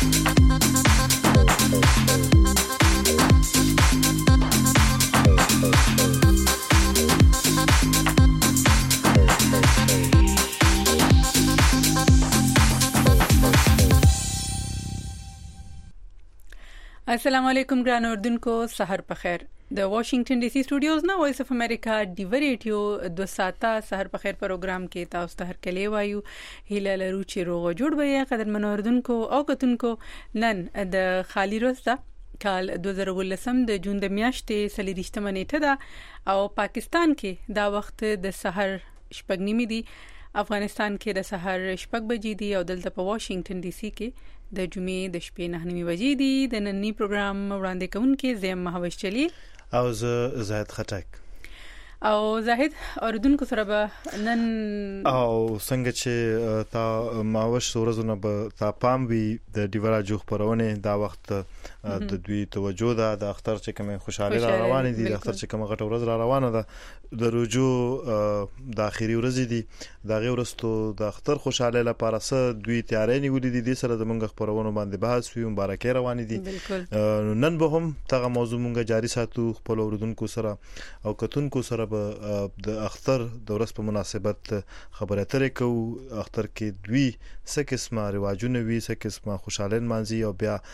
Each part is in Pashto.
السلام علیکم ګران اوردونکو، سحر په خیر. د واشنگټن ډي سي سټوډیوز نه وایس اف امریکا ډیو ریډیو 2 ساعته سحر په خیر پروګرام کې تاسو ته هر کله وایو هیله لرو چې روغ جوړ وي. قدرمن اوردونکو او کتونکو، نن د خالی روز ده، کال 2019 د جون د میاشتې 23 نیټه ده او پاکستان کې دا وخت د سحر شپږ نیمې دي، افغانستان کې د سحر شپږ بجې دي او دلته په واشنگټن ډي سي کې د جمعې د شپې 9 بجې دي. د نننی پروګرام وړاندې کوونکې زم مهوش چلی او زاهد خټک او زاهد اوردونکو سره به نن او څنګه چې تا ماوش ورځونه به تا پام وی د ډیورا جوخ پرونه دا وخت د دوی توجه ده د اختر چې کوم خوشاله را روانه دي، د اختر چې کوم غټ ورځ را روانه ده، د رجوع د اخیری ورځ دي، دا غي ورستو د اختر خوشاله لپاره سره دوی تیارې نیولې دي. د سره زمونږ خبرونه باندې بحث وی مبارکي روانه دي. نن به هم تغه موضوع مونږه جاری ساتو خپل اوردونکو سره او کتونکو سره د اختر د ورځ په مناسبت خبرې اترې کوو. اختر کې دوی څه قسمه رواجونه وي، څه قسمه خوشاله مانځي او بیا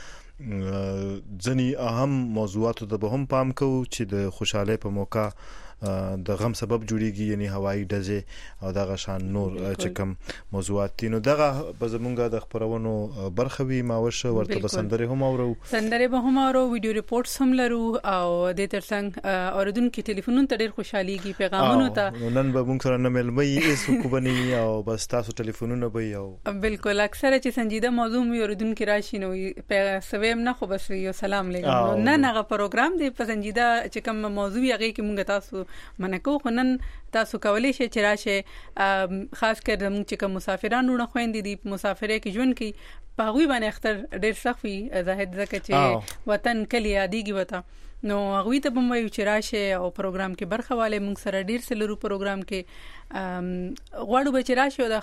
ځنی اهم موضوعاتو ته به هم پام کوو چې د خوشاله په موقع د غم سبب جوړیږي، یعنی هوایی ډزې او دغه شان نور چې کوم موضوعات دي. نو دغه به زمونږه د خبرونو برخه وي. ماوش ورته بسندره هم اورو، سندره به هم اورو، ویډیو ریپورټس هم لرو او د ترڅنګ اوردونکو ټلیفونونو ته ډیر خوشاليږي، پیغامونو ته نن به موږ سره نه ملمي ایس کو بني او بس تاسو ټلیفونونه به او بالکل اکثره چې سنجیده موضوع مې اوردونکو راشي نو سویم نه خو بس یو سلام لګم. نه نه پروګرام دی په سنجیده چې کوم موضوع یې کې موږ تاسو منکو خنن تاسو کولای شئ چې راشه، خاص کر موږ چې کوم مسافرانو نه خويندې دي مسافرې کې ژوند کې په غوي باندې اختر ډیر سخت وي، زاهد زکه چې وطن کلی یادېږي وته نو غوي ته بم وایو چې راشه او پروګرام کې برخه والے موږ سره ډیر سلرو پروګرام کې غواړو به چې راشه د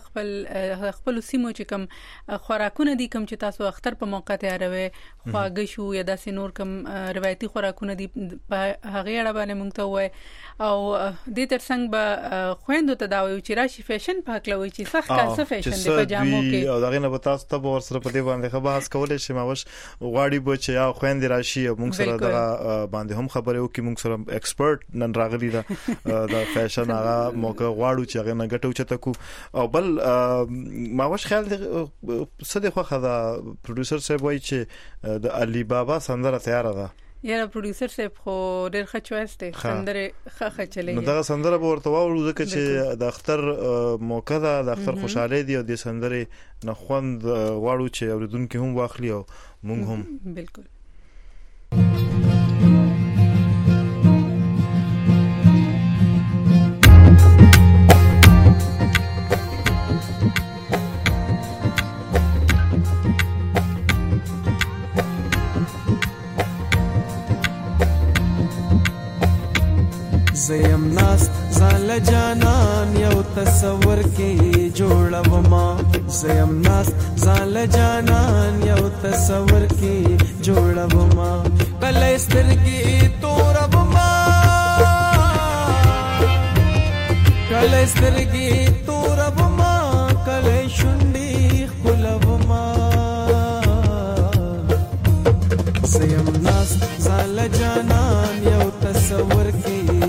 خپل سیمو چې کوم خوراکونه دي کوم چې تاسو اختر په موقع تیاروي، خواږه شو یا داسې نور کوم روایتي خوراکونه دي په هغه اړه باندې موږ ته وای او د ترڅنګ به خويندو ته دا وایو چې راشي فیشن پاکلوي چې سخت کار فیشن دی په جامو کې او دغه نه به تاسو ته ور سره په دې باندې خبرې کولای شي. ماوش غواړي به چې یا خويندې راشي او موږ سره دغه باندې هم خبرې وکړي. موږ سره ایکسپرت نن راغلی دا د فیشن هغه غواړو چې هغه نه ګټو چته کو او بل ماوش خیال څه دی خو دا پروډوسر صاحب وایي چې د علي بابا سندره تیار ده. یاره پروډوسر صاحب خو ډېر ښه چويس دی، سندره ښه چلےږي. نو دا سندره به ورته واورو ځکه چې د اختر موقع ده، د اختر خوشاله دي او د سندره نه خوند غواړو چې اوریدونکو هم واخلي او موږ هم. بالکل زیم ناست زال جانان یو تصور کې جوړوما، زیم ناست زال جانان یو تصور کې جوړوما، کله سترګې توربما کله سترګې توربما کله شونډې خپلوما، زیم ناست زال جانان یو تصور کې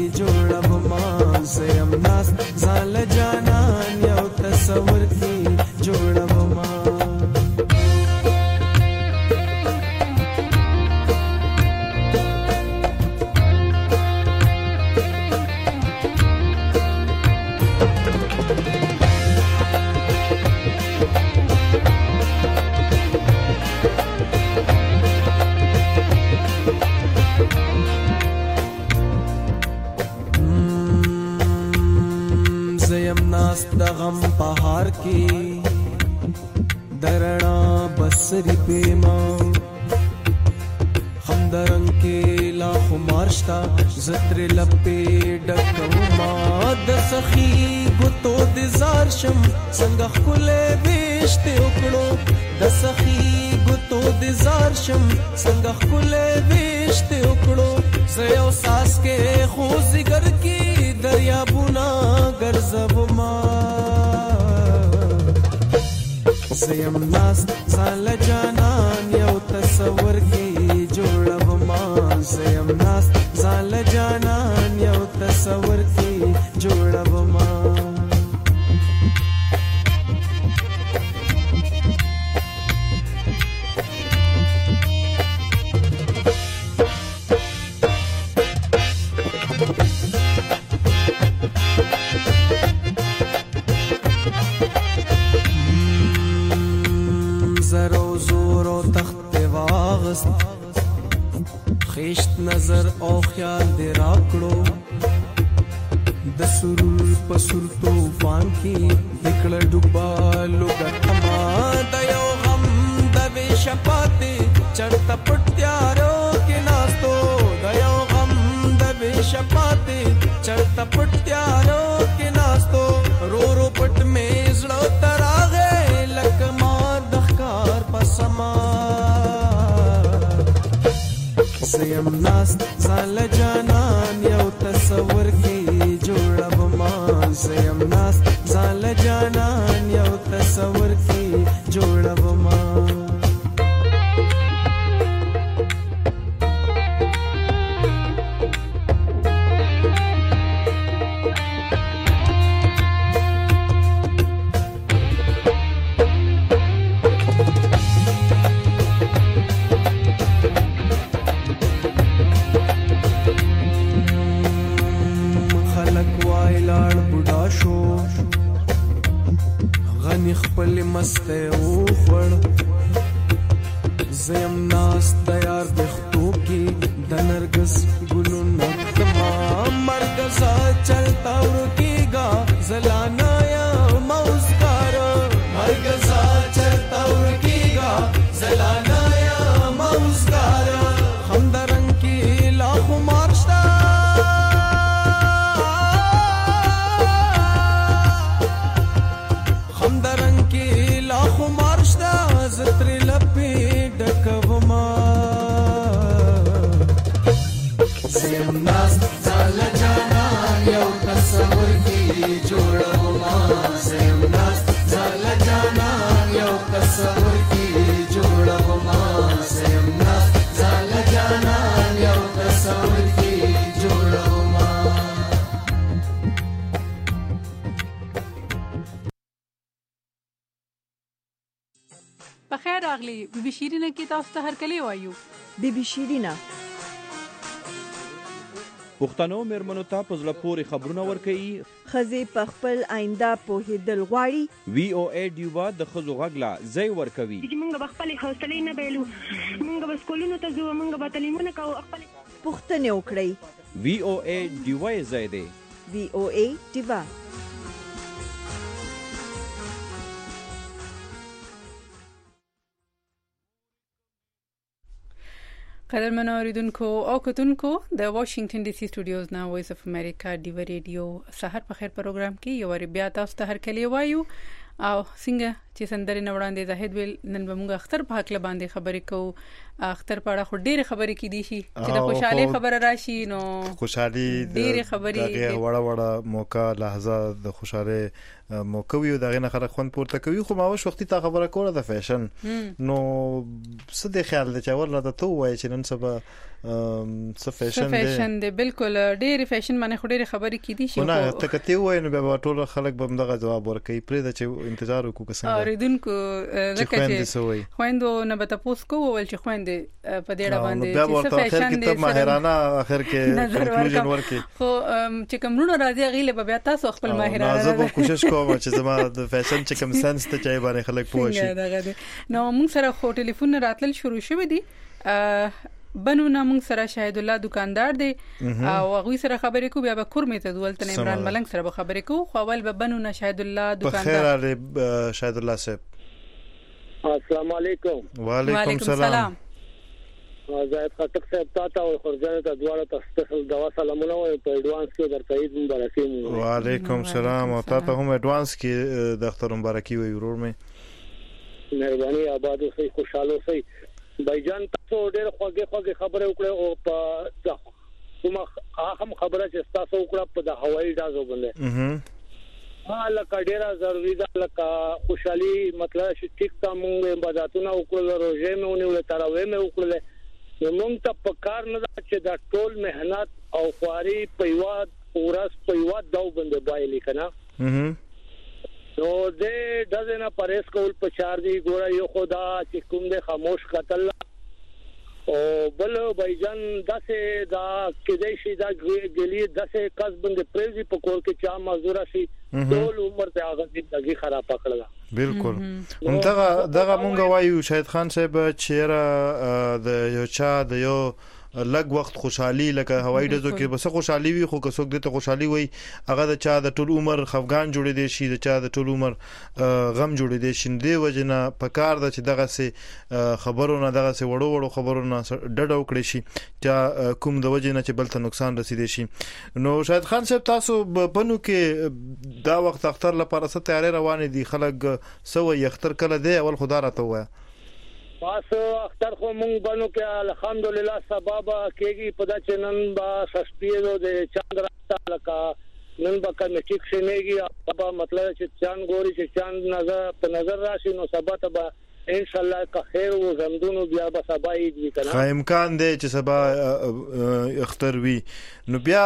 زیم ناست زال جانان یو تصور کې جوړوما. د غم پهار کې درنا بسری پیما هم درنګ کې لا خمارشتا زتر لپې ډکوما، د سخی ګوتو د زار شم څنګه خله بيشته وکړو، د سخی راشم څنګه خپله وشت وکړو زيو ساس کې خوځي ګر کې دریابونه ګرځب ما زیم ناس زال جانان یو تصور کې جوړب ما زیم ناس زال جانان یو تصور کې جوړب ما خیشت نظر او خیال دې راکړو د سرور په سر طوفان کې نکړه ډوبالو ګټما د یو غم د وې شپاتې چرته پټیارو کې ناستو د یو غم د وې شپاتې چرته پټیارو کې ناستو رو رو پټ مې زړه تراغه لکه ما د ښکار پسما زیم ناس زال جانان یو تصور کې جوړب ما زیم ناس زال جانان یو تصور کې جوړب ما خپل مسته او خړ زم ناس تیار دختو کی د نرګس ګلونه کما مرګزا چلتا ورکیگا زلانا یا موسکار مرګزا چلتا ورکیگا زلانا یا موسکار هم درنګ کی لاخ مارشتا زتر لپی ډکوما زم ناس زال جانان یو تصور کی جوړوما زم ناس زال جانان یو تصور کی جوړوما زم ناس زال جانان یو تصور کی جوړوما بخیر راغلی بیبي شیرینه کې تاسو ته هرکلی وایو بیبي شیرینه پښتنو میرمنو ته په زړه پورې خبرونه ورکوي ښځې په خپل آینده پوهېدل غواړي وی او ای ډیوا د ښځو غږ لا ځای ورکوي چې موږ به خپلې حوصلې نه بایلو موږ به سکولونو ته ځو موږ به تعلیمونه کوو پوښتنې وکړئ وی او ای ډیوا یې ځای دی وی او ای ډیوا قدرمن اوریدونکو او کتونکو د واشنگټن ډي سي سټوډیوز نه وایس اف امریکا ډیو ریډیو سحر په خیر پروګرام کې یو ور بیا تاسو ته هرکلی وایو او څنګه چې سندري نوړاندې زاهد ویل نن به موږ اختر په حق باندې خبرې کوو اختر په اړه خو ډېر خبرې کې دي شي چې د خوشحالي خبره راشي نو خوشحالي ډېر خبرې دغه وړه موقع لحظه د خوشاله موقع وي دغه نه خلک خوند پورته کوي خو ما وښ وختي تا خبره کوله د فیشن نو څه د خیال د چاور لا ته وای چې نن سبا څه فیشن دی بالکل ډېر فیشن باندې خو ډېر خبرې کې دي شي نه ته کته وای نو به ټول خلک به دغه جواب ورکړي پرې د چې انتظار وکړو څنګه اوریدونکو ځکه چې خويندو نه به تاسو کوول چې خويندې په دې اړه باندې چې فیشن دی ماهرانه اخر کې کنکلوژن ورکړي خو چې کومونو راځي غیله به بیا تاسو خپل ماهرانه زه به کوشش کوم چې زما د فیشن چې کوم سنس ته چای باندې خلک پوه شي نو موږ سره خو ټلیفون راتل شروع شوه دي بنونه موږ سره شاهد الله دکاندار دی او هغه سره خبرې کو بیا به کورمه ته دولت عمران ملنګ سره خبرې کو خو اول به بنونه شاهد الله دکاندار بخیر شاهد الله صاحب السلام علیکم وعلیکم السلام زاهد خټک صاحب تاسو او خرجانه ته دواړه تاسو دوا سلامونه او په ایڈوانس کې درته عید مبارکي وعلیکم السلام او تاسو هم ایڈوانس کې د اختر مبارکي وي ورور مې مهرباني آباد اوسئ خوشاله اوسئ بایجان تاسو ډېر خوږه خبره وکړه او په کومه اهم خبره چې تاسو وکړه په د هوایي ډازو باندې لکه ډېره ضروري ده لکه خوشحالي مطلب چې ټیک تا مونږ عبادتونه وکړل روزه مې ونیول تراویح مې وکړل مونږ ته په کار نه ده چې دا ټول مهنت او خواري په یواد ورځ په یواد داو باندې بایلې کنه نو دې دزنه پرېس کول په چار دی ګوره یو خدا چې کوم دې خاموش قتل او بل بایجان داسه دا کېدې شي دا ګلی داسه کس باندې پریزي په کور کې چا مزدور شي ټول عمر ته هغه زندگی خراب کړل بالکل دغه مونږ وایو شاهد خان صاحب چیرې د یو چا د یو لګ وخت خوشحالي لکه هوایي ډزو کې بس خوشحالي وي خو کڅوک دته خوشحالي وي هغه د چا د ټول عمر خفغان جوړې دي شي د چا د ټول عمر غم جوړې دي شندې وجنه پکار د چې دغه سي خبرونه دغه سي وړو خبرونه ډډ وکړي شي چې کوم د وجنه چې بل ته نقصان رسیدي شي نو شاهد خان صاحب تاسو بنو کې دا وخت اختر لپاره ست تیاری روان دي خلک سوې اختر کله دی اول خدا راته وای پاس اختر خو مونږ بنو کې الحمدلله سبب کېږي په دا چنن با سستیو د چاند راته لکه نن با کمیټیک شنهږي په مطلب چې چاند ګوري چې چاند نظر په نظر راشي نو سبا ته به ان شاء الله که خیر او زمدونو بیا به سبا عید وی کنه خا امکان دی چې سبا اختر وی نو بیا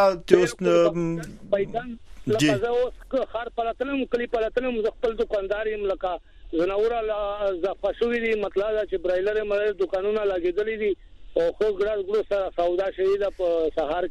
چې بایدان لکه زه اوس خار پلاتلم کلی پلاتلم خپل دکانداریم لکه زناور لا فشوی دي مطلب چې برایلر مې دکانونه لګیدلې دي او خو ګړو سره سودا شوی ده په سهار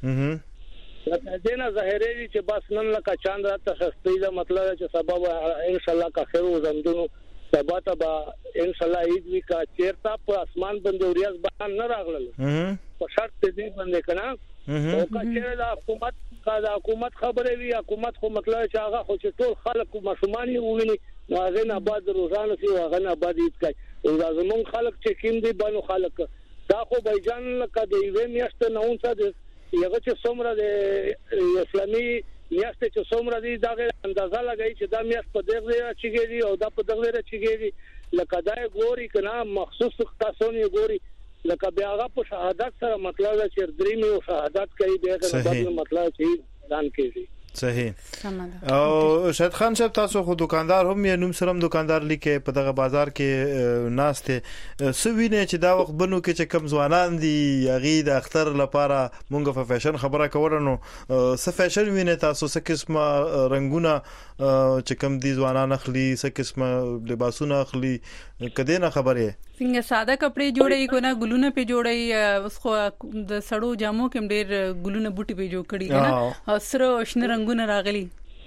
کې لکه دینه ظاهري چې بس نن لکه چاند راته سستي ده مطلب چې سبب ان شاء الله کا خیر او زمدونو سبا ته به ان شاء الله عید وی کا چیرته په اسمان باندې اوریاز باندې نه راغلل په شرط دې باندې کنه او کچره د حکومت خبره وی حکومت خو مطلب چې هغه خو چې ټول خلک مشماني وویني نو هغه نه بعد روزانه سی هغه نه بعد عید کوي او زمون خلک چې کیم دي بنو خلک دا خو بایجان لکه د یوې میاشتې نه اونڅه یغه چې څومره د اسلامي میاشتې چې څومره دي دا اندازه لګای چې دا میاشت په دغه چیږي او دا په دغه چیږي لکه دا ګوري کنه مخصوص تاسو نه ګوري لکه بیا هغه په شهادت سره مطلب چې درې مې شهادت کوي دغه مطلب چې اعلان کوي صحیح او شاهد خان صاحب تاسو خو دکاندار هم یا نوم سرم دکاندار لیکه په دغه بازار کې ناشته سوینه چې دا وخت بنو کې چې کم ځوانان دي یغي د اختر لپاره مونږ په فیشن خبره کولنو څه فیشن وینه تاسو څه قسمه رنگونه چې کم دي ځوانان اخلي څه قسمه لباسونه اخلي کده نه خبره څنګه ساده کپڑے جوړي کو نه ګلونه په جوړي اوس خو د سړو جامو کې ډېر ګلونه بوټي په جوړ کړي نه سره شنه رنگونه راغلي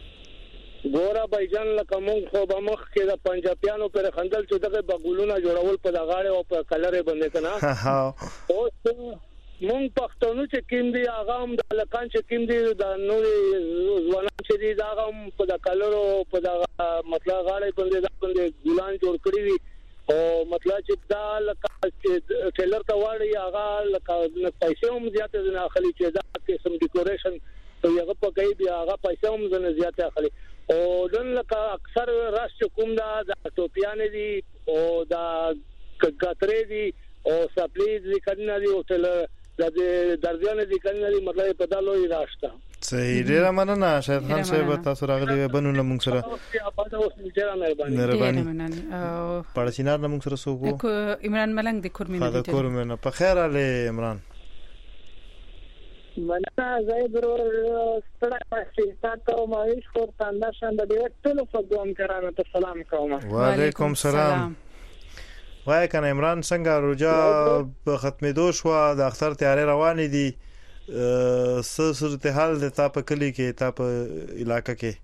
ګورا بایجان لکه مونږ خو به مخ کې د پنجابیانو پر خندل چې دغه بغولونه جوړول په دغاړه او په کلر باندې کنه او مونږ پښتون چې کیم دي هغه هم د لکان چې کیم دي د نورې ځوانان چې دي هغه هم په د کلر او په د مطلب غاړه باندې ګلان جوړ کړی وي او مطلب چې دا لکه ټیلر ته واړی هغه لکه پیسې هم زیاته نه اخلي چې دا قسم ډیکوریشن ته هغه په کوي بیا هغه پیسې هم نه زیاته اخلي او دن لکه اکثر راش کوم دا د ټوپیان دي او دا کګاتري دي او سپلي دي کنه دي او ټیلر د درځنه دي کنه دي مطلب په دالوي راشته صحیح ډیر مننه شاهد خان صاحب تاسو راغلی بنو له موږ سره مهرباني پړسینار له موږ سره سوګو عمران ملنګ د کورمنه په خیر علي عمران مننه زه ضرور ستړی پاتې تاسو مایش خور تاسو شاند ډیرکټ په کوم کرامه ته سلام کوم وعلیکم السلام وای کنه عمران څنګه روجا ختمېدو شو د اختر تیاری روان دي صورتحال د تا په کلی کې تا په علاقې کې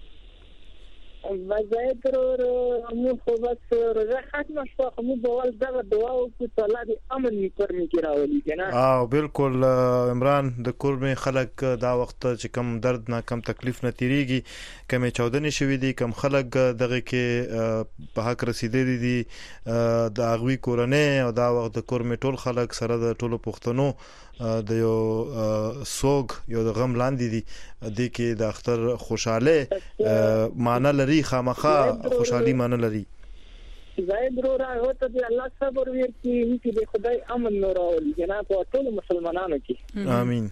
وځي تر موږ خو بس روزه ختم شو خو موږ بول دا دعا او په الله دې امن میکرمي کې راولي کنه بالکل عمران د کورمه خلک دا وخت چې کم درد نه کم تکلیف نه تیریږي کمه چودنې شوې دي کم خلک دغه کې په حق رسیدلي دي د اغوی کورنۍ او دا وخت د کورمه ټول خلک سره د ټولو پښتنو د یو سوګ یو د غم لاندې دي د کې د اختر خوشاله معنی لري خامخا خوشحالي معنی لري زاید رو راغوت دی الله صبر ورکړي چې د خدای امن نور راولي جناب او ټول مسلمانانو کې امين.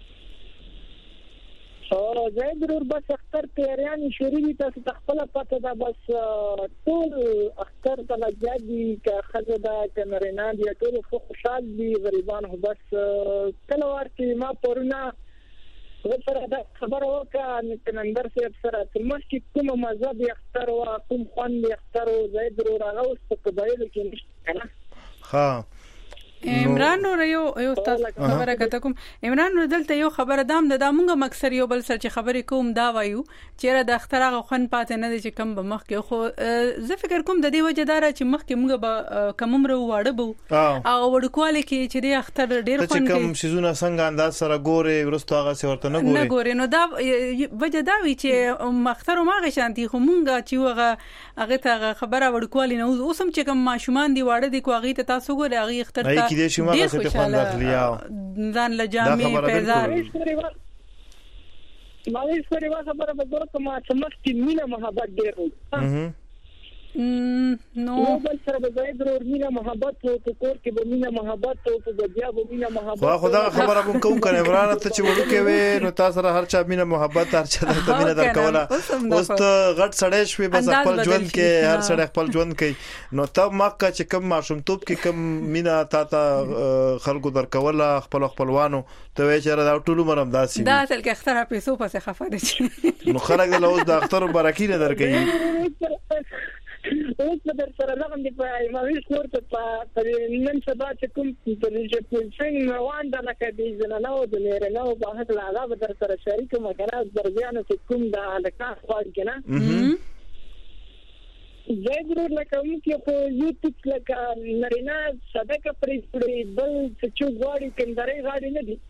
او زاید ضرور بس اختر تیاریان شروع دي تاسو خپل پته دا بس ټول اختر ته لګي چې خزدا کمرنا دي ټول خوشحال دي غریبان هو بس کله ورته ما پرونه ورسره دا خبر وکړه چې نندر سره سره ترمش کې کوم مذهب اختر او کوم خوان اختر او زاید ضرور هغه اوس په قبایل کې نشته نه. ها عمران نور یو تاسو خبره کته کوم عمران نور دلته یو خبره دام د مونږه مکسر یو بل سر چې خبرې کوم دا وایو چې د اختراغه خون پاتې نه دي چې کم به مخ کې خو زه فکر کوم د دې وجدار چې مخ کې مونږه به کممره واړه بو او وړکواله کې چې د اختر ډېر خون کې کم سيزونه څنګه انداز سره ګوري ورستو هغه څه ورته نه ګوري نو دا وجدا وی چې مختر ما غشانتي خو مونږه چې هغه ته خبره وړکواله نه اوسم چې کم ماشومان دی واړه دی کوغه ته تاسو ګوري هغه اختر ته کې دې شوما څه ته خوند اخلي ځان لجامي پیزار ما یې سره خبره به کومه چې مخکې مینه محبت ډېر وي نو بل سره به زاید ضرور مینه محبت او کور کې به مینه محبت او په بیا به مینه محبت خدا خبره کوم کنه عمران ته چې وړو کې وې نو تاسو سره هر چا مینه محبت هر چا ته مینه درکوله اوس ته غټ سړی شوي بس خپل ژوند کې هر سړی خپل ژوند کوي نو ته مکه چې کم ماشومتوب کې کم مینه تا خلکو درکوله خپلوانو ته وې چې دا ټول عمر هم داسي دا تل کې اختر پیسو پسې خفه دي نو خلک د لوز د اختر برکینه درکې اوس در سره لغم دی په ایماوي سپورت په نن سبا چې کوم چې څنګه روان ده لکه دې زنانه او د لري نو په هغه لغه در سره شریک مګر درځانه چې کوم د الکا خواږ کنه زګرو لکه موږ په یوټیوب لکه نرینا صدقه پرې بل چې غواړي کندري غاړي نه دي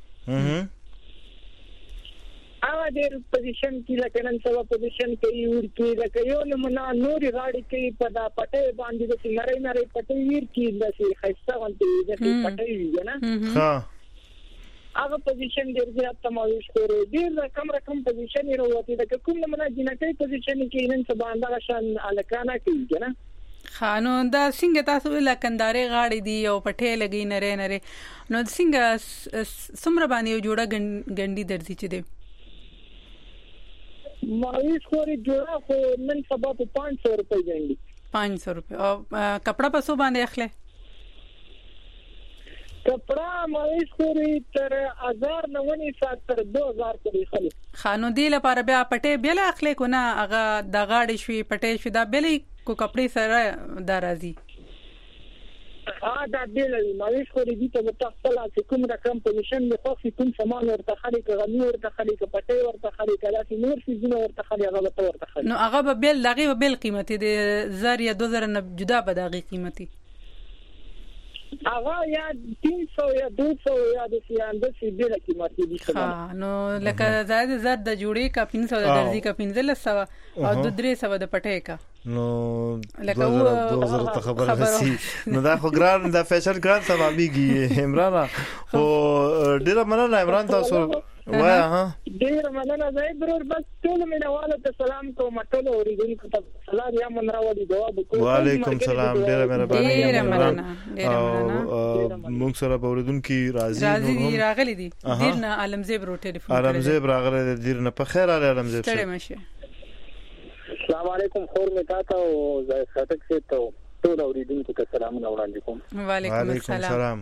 اوا دې پوزیشن کې لکه نن سبا پوزیشن کې ور کې لکه یو نمونه نوري غاړي کې په دا پټه باندې د نری پټه ور کې د خسته باندې د پټه وي نه ها هغه پوزیشن ډېر زیات تمایز کوي ډېر رقم پوزیشن یې وروتي لکه کوم نمونه جنکې پوزیشن کې نن سبا اندازه شان الکانا کې نه خانو دا څنګه تاسو لکندارې غاړي دي او پټه لګي نره نو څنګه سمره باندې جوړه ګنډي درځي چې دی ماویس خوري جوړه خو نن سبا په 500 روپے ګنډي 500 روپے او کپڑا پسو باندې اخله کپڑا ماویس خوري تر 1000 نونی سات تر 2000 پورې خلی خانو دی لپاره بیا پټه بیل اخله کو نه هغه د غاړي شوي پټه شو دا بیل کو کپڑے سره درازي دا بیل ماویس خوري دي ته تخصل چې کوم رقم پوزیشن له خو کوم سامان ورته خالي غنی ورته خالي پټه ورته خالي کله چې نور شي زونه ورته خالي هغه ورته خالي نو هغه بیل دغه بیل قیمتي د 1000 یا 2000 نه جدا به دغه قیمتي هغه یا 300 یا 200 یا د سیاندسي بیل قیمتي دي ها نو لکه زائد 1000 د جوړې کا 500 د درځي کا 1500 او 300 د پټه کا نو لکه 2000 ته خبره رسي نو دا خو ګران د فیشن ګران سبابيږي عمران خو ډیر مننه عمران تاسو وای ها ډیر مننه زاید ضرور بس ټول مینواله ته سلام کوم ټول اوریدونکو ته سلام یا من راوړي جواب کوم وعلیکم سلام ډیر مهرباني موږ سره اوریدونکو راځي راغلي دي ډیر نه علمزیب رو ټلیفون علمزیب راغله ډیر نه په خیر علي علمزیب السلام علیکم خور می تاسو او زاید خټک سے ټول اوریدونکو ته سلام وړاندې کوم وعلیکم السلام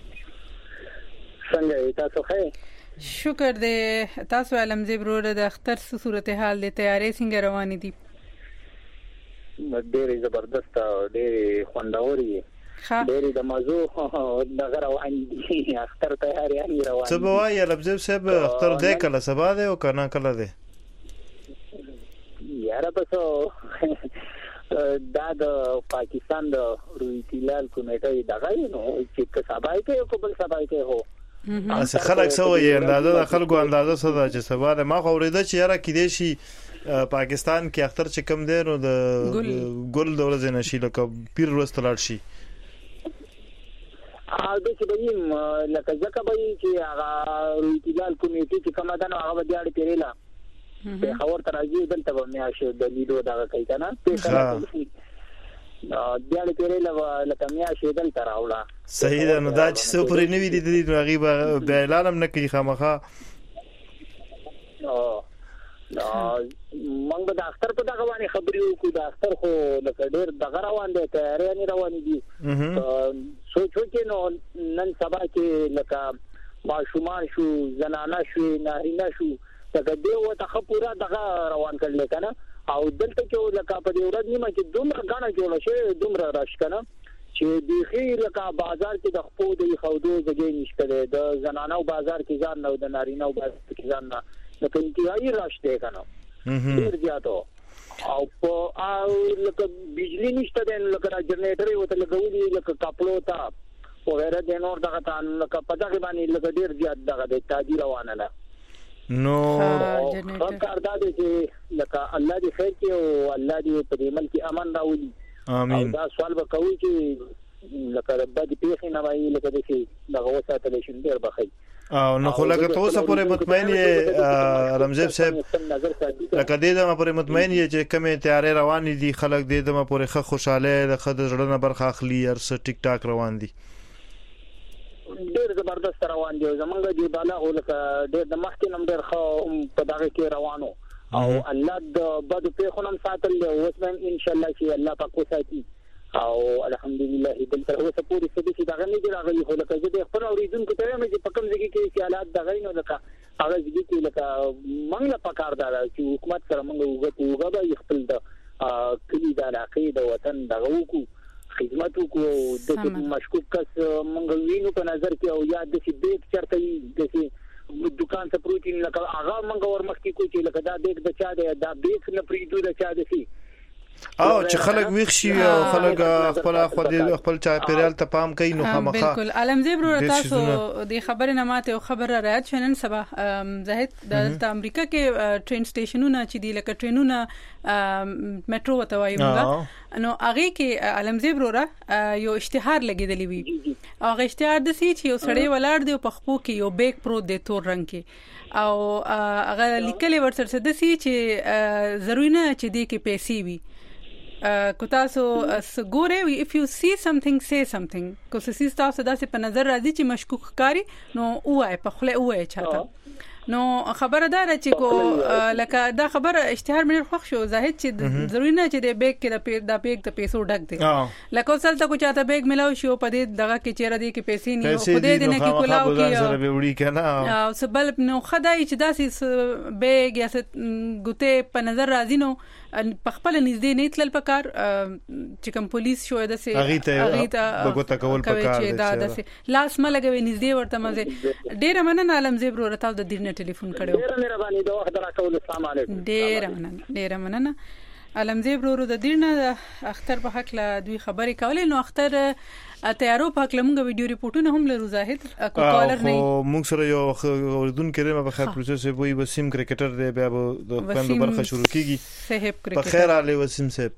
څنګه تاسو ښه شکر دې تاسو علمزیب رو د اختر صورتحال د تیارې څنګه روانې دي ډېر زبردست ډېر خوندوري ډېر د مزو دغه روان دي اختر تیارې روان څه بوای علمزیب صاحب اختر دې کله سبا دې او کنه کله دې یاره تاسو دا د پاکستان د رویتلال کمیټې دغه نو چې سبا کې او بل سبا کې هو اسه خلک سوې اندازه د خلکو اندازه څه ده چې سبا ما خو ورېده چې یاره کې دي شي پاکستان کې اختر چې کم دی نو د ګل د ورځې نشي لکه پیر ورځ تلل شي د چې بیم لکه ځکه به چې هغه رویتلال کمیټې چې کومه ده نو هغه د اړ پیریلا په خبر تر راځي دلته به میاشه د لیدو دا کوي کنه بیا له پیرې لکه میاشتې دلته راوړه. صحیح ده. نو دا چې څو پرې نه وي دي نو هغې به بیا اعلان هم نه کوي خامخا. موږ به د اختر په دغه باندې خبرې وکړو. د اختر خو لکه ډېر دغه روان دی، تیاریانې روانې دي. سوچ وکړې نو نن سبا کې لکه ماشومان شو، زنانه شو، نارینه شو، لکه دی ورته ښه پوره دغه روان کړلی که نه. او دلته کې لکه په دې ورځ نیمه کې دومره ګڼه جوړه شوې، دومره رش که نه، چې بیخي لکه بازار کې د خپو د ایښودو ځای نشته دی. د زنانو بازار کې ځان نه او د نارینهو بازار کې ځان نه، لکه انتهایي رش دی که نه، ډېر زیات. او لکه بجلی نشته دی، لکه جنریټر یې ورته لګولي، لکه کپړو ته وغیره دی، نور دغه ته لکه په دغې باندې لکه ډېر زیات دغه دی تادي روانه ده. نو کار دا دی چې لکه الله دې خیر کړي او الله دې په دې ملک امن راولي. امين. دا سوال به کوي چې لکه رب دې پیښې نه وایي، لکه دې دغه وساتل شي ډېر بخي. او نو خو لکه ته اوسه پورې مطمئن یې رمزیب صاحب، لکه دې دمه پورې مطمئن یې چې کومې تیارې روانې دي، خلک دې دمه پورې ښه خوشحاله د ښه د زړه نه برخه اخلي، هر څه ټیک ټاک روان دي؟ ډېر زبردست روان دي. زمونږ دې بالا خو لکه ډېر د مخکې نه ډېر ښه په دغه کې روانو، او الله د بدو پیښو نه ساتل دی. اوس به انشاءالله چې الله پاک وساتي، او الحمدلله دلته اوسه پورې څه دي چې دغه نه دي راغلي. خو لکه زه د خپل اورېدونکو ته وایم چې په کوم ځای کې چې حالات دغه نو لکه هغه ځای کې لکه موږ له پکار دا چې حکومت سره موږ وګورو به خپل د کلي د علاقې د وطن دغه وکړو، خدمت وکړو. د مشکوک کس موږ وینو په نظر کې، او یا د څه بیگ چرته د دکان ته پروتین لکه هغه موږ ورمخکې کوو چې لکه دا بیگ د چا دی، دا بیگ نه پریږدو د چا دی، او چې خلک ویښ شي او خلک خپل چاپیریال ته پام کوي. نو خامخا بالکل علمزیب رو تاسو د خبرې نه ماته او خبره راځي چې نن سبا زاهد د امریکا کې ټرین سټیشنونه چې دی لکه ټرینونه میټرو وته وایي موږ، نو هغه کې علمزیب رو یو اشتهار لګیدلی وی، او هغه اشتهار د سې چې یو سړی ولاړ دی په خپو کې یو بیگ پروت دی تور رنگ کې، او هغه لیکلي ورسره د سې چې ضروري نه چې دی کې پیسې وي. کو تاسو ګوره if you see something say something، کو څه تاسو داسې په نظر راځي چې مشکوک کاری نو وای په خله وای چاته. نو خبره دار چې کو لکه دا خبره اشتهار مې خوښ شو زاهد چې ضروري نه چې د بیگ کې د بیگ د پیسو ډک دی، لکه وسل ته کو چاته بیگ ملاو شو په دې دغه کې چیرې دی کې پیسې نه خو دې نه کې کولاو کې سره به وړي کنه، او سبل نو خدای چې داسې بیگ یا ګوته په نظر راځي نو په خپل نږدې نه تل پکار چې کوم پولیس شو د سه هغه ته بګوت کول پکار دی، دا دسه لاس ملګوي نږدې ورته مزه. ډیر مننه علمزیب رو راتاو د دینه ټلیفون کړو، ډیر مهرباني د وخت راکول. السلام علیکم. ډیر مننه علمزیب رو د دینه اختر په حق له دوی خبرې کولې. نو اختر تیارو پاک لمغه ویډیو ریپورټونه هم لرو زاهد کو کالر نه موږ سره یو اوردون کړي په خیر پروسس وي وسیم کرکټر دی، بیا د خپل برخه شروع کیږي. صاحب کرکټر په خیر علي وسیم صاحب.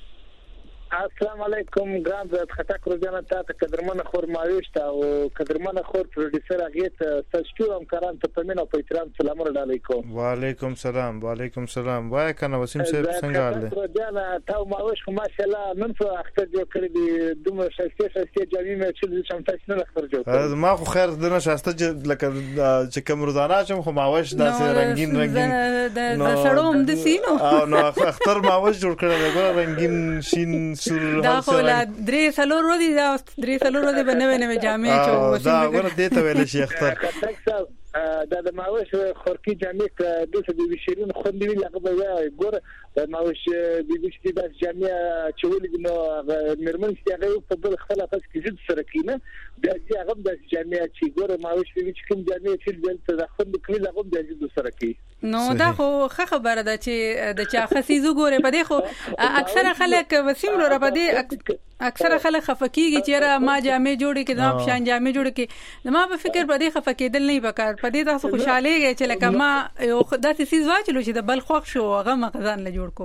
السلام علیکم ګران زړه خټک روزانه ته قدرمن خور ماويشت او قدرمن خور پروډوسر هغه ته سچو هم کاران ته پمن او پېترام سلام علیکم. وعلیکم سلام. وعلیکم سلام. وای کنه وسیم صاحب څنګه حال دی؟ روزانه ته ماويش خو ماشاءالله نن څو اختر جوړ کړی دی، دومره شایسته جامې مې چې څنګه تاسو نه اختر جوړ کړی. ما خو خیر دنه شایسته لکه چې کوم روزانه چې خو ماويش داسې رنگین د سړوم د سینو او نو اختر ماويش جوړ کړی دی رنگین شین سور. دا خو لا درې سلور ودی دا درې سلور ودی بنوي جامې چې دا ور دې ته ویل شي اختر دا د ماوش خورکی جامې د څه د شیرین خوندې لغه به ګور د ماوش د دې د جامې چولې نو مرمن چې هغه په بل خلاص کې زید سره کینه بیا چې هغه د جامې چې ګور ماوش چې کوم جامې چې د څه خوند کې لغه د زید سره کی. نو دا خو خبره ده چې د چا خسیزو ګوره په دې خو اکثره خلک وسیم رو په دې اکثره خلک خفقېږي چې ما جامې جوړې کې دا شان جامې جوړې کې ما په فکر په دې خفقېدل نه وکړ په دې تاسو خوشاله یې چې لکه ما یو داسې سیز واچلو چې د بل خوښ شو هغه مخزان له جوړ کو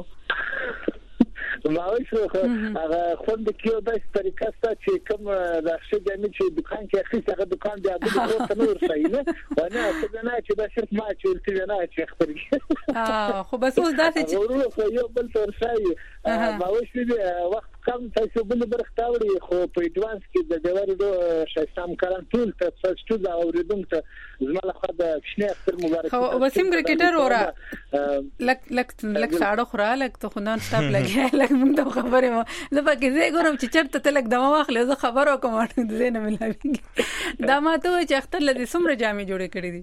ماوش هغه خوند کیو د طریقه ست چې کوم راشه جامې چې دکان کې اخیسته هغه دکان دی د نور صحیح نه وانا څه نه چې دا صرف ما چې نه چې خبرې خو بس اوس داسې چې یو بل تر شای ماوش دې وخت کم پیسې بل برخه وړي خو په ایډوانس کې د ډیورډو شایستام کاران ټول ته فرست ټو دا اوریدونکو زما له خوا د شنه اختر مبارک خو وسیم کرکټر اورا لک ساړه خورا لک ته خنان سټاپ لګیا لک موږ ته خبره مو زه پکې زه ګورم چې چرته تلک دما واخلې زه خبرو کوم د نه ملاوي دا ما ته چې اختر لدی سمره جامې جوړې کړې دي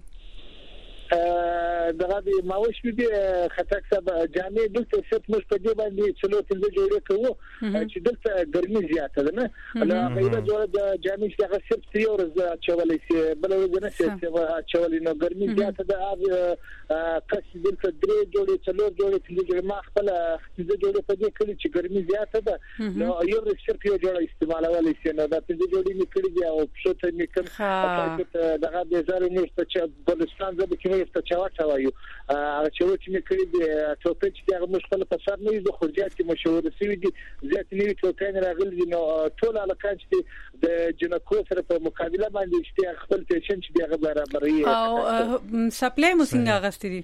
دغه د ماوش دي خطک صاحب جامې دلته ست مش په دې باندې څلو تل جوړې کوو چې دلته ګرمي زیاته ده نه نو هغه جوړه د جامې چې هغه صرف 3 ورځې چولې سي بل ورځ نه سي چولې نو ګرمي زیاته ده کس دلته درې جوړې څلو جوړې تل جوړې ما خپل چې جوړې په دې کلی چې ګرمي زیاته ده نو یو ورځ صرف یو جوړه استعمالولې سي نو دا تل جوړې مې کړې دي او څه ته مې کوم دغه د زارو نشته چې بلستان زده کې ته چاوټه وایو هغه چې مې کړی دی ټوپک چې هغه مشکل په سر نه د خرجات کې مشهور سوي دي زیات نیوي ټوپک راغلي دي نو ټول علاقه چې د جنکو سره په مقابله باندې چې خپل پیشن چې هغه برابرې او سپلای مو څنګه غستې دي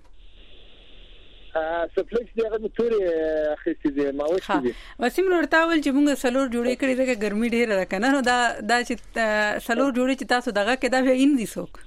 سپلای چې هغه توري اخیستې دي ما وښې دي وسیم ورتاول چې موږ سلور جوړې کړې ده ګرمي ډیره ده کنه نو دا چې سلور جوړې چې تاسو دغه کې دا به ان دي څوک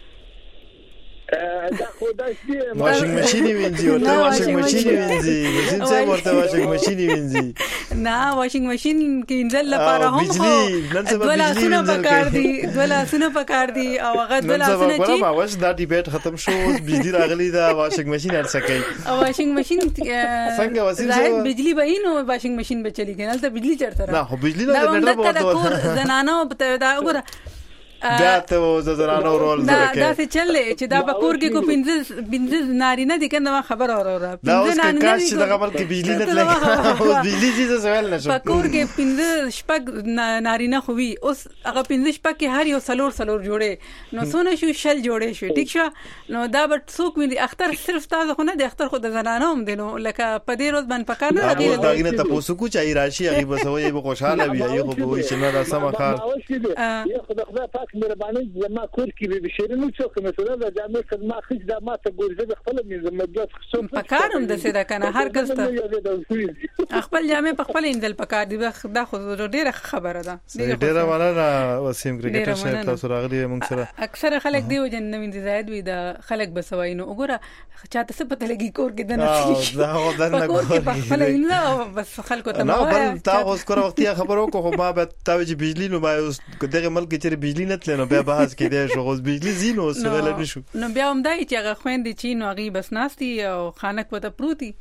دا خو دا چې واشنګ ماشين وینځي ورته واشنګ ماشين وینځي وزین څه ورته واشنګ ماشين وینځي نه واشنګ ماشين کې انځل لپاره هم دولا سونه پکار دي دولا سونه پکار دي او هغه دولا سونه چې ما واش دا ډیبیټ ختم شو بجلی راغلی دا واشنګ ماشين هرڅه کوي او واشنګ ماشين څنګه وسیم زه بجلی به نو واشنګ ماشين به چلی کنه ته بجلی چرته نه خو بجلی نه نه زنانو په دا وګوره دا ته زنانو رول زکه دا څه چلې چې دا بکور کې کو 15 نارینه دي کنه خبر اوره 15 نارینه چې دا خبر کې بجلی نه لګي او بجلی چې سوال نشو بکور کې 15 شپږ نارینه خو وي اوس هغه 15 شپږ کې هر یو سلور جوړې نو سونه شو شل جوړې شو ټیک شو نو دا به څوک وي اختر صرف تاسو خو نه د اختر خو د زنانو هم دي نو لکه په دې روز باندې پکار نه لګي دا غینه تاسو کو چای راشي هغه بسوي به خوشاله وي یو خو وي چې نه دا سم کار یو خدای مهرباني زما کور کې به شیرینو څوک مثلا د جامع خدمت خج د ماته ګورځه خپل مزمدات خصوص پکارم د سیدا کنه هر کس ته خپل جامع په خپل اندل پکار دی دا خو ډیره خبره ده ډیره ولا وسیم کرکټر شه تاسو راغلی موږ سره اکثر خلک دی وجن نوین زائد وي د خلک بسوینو وګوره چاته څه پته لګي کور کې د نه دا هو د نه کور په خپل اندل بس خلکو ته نو بل تاسو کور وختي خبرو کو ما به تاسو بجلی نو ما دغه ملک چې بجلی نه تلنو بیا بحث کې دی شو غوز بجلی زینو سوال نشو نو بیا هم دای چې هغه خويندې چې نو هغه بس ناشتي او خانک پته پروتي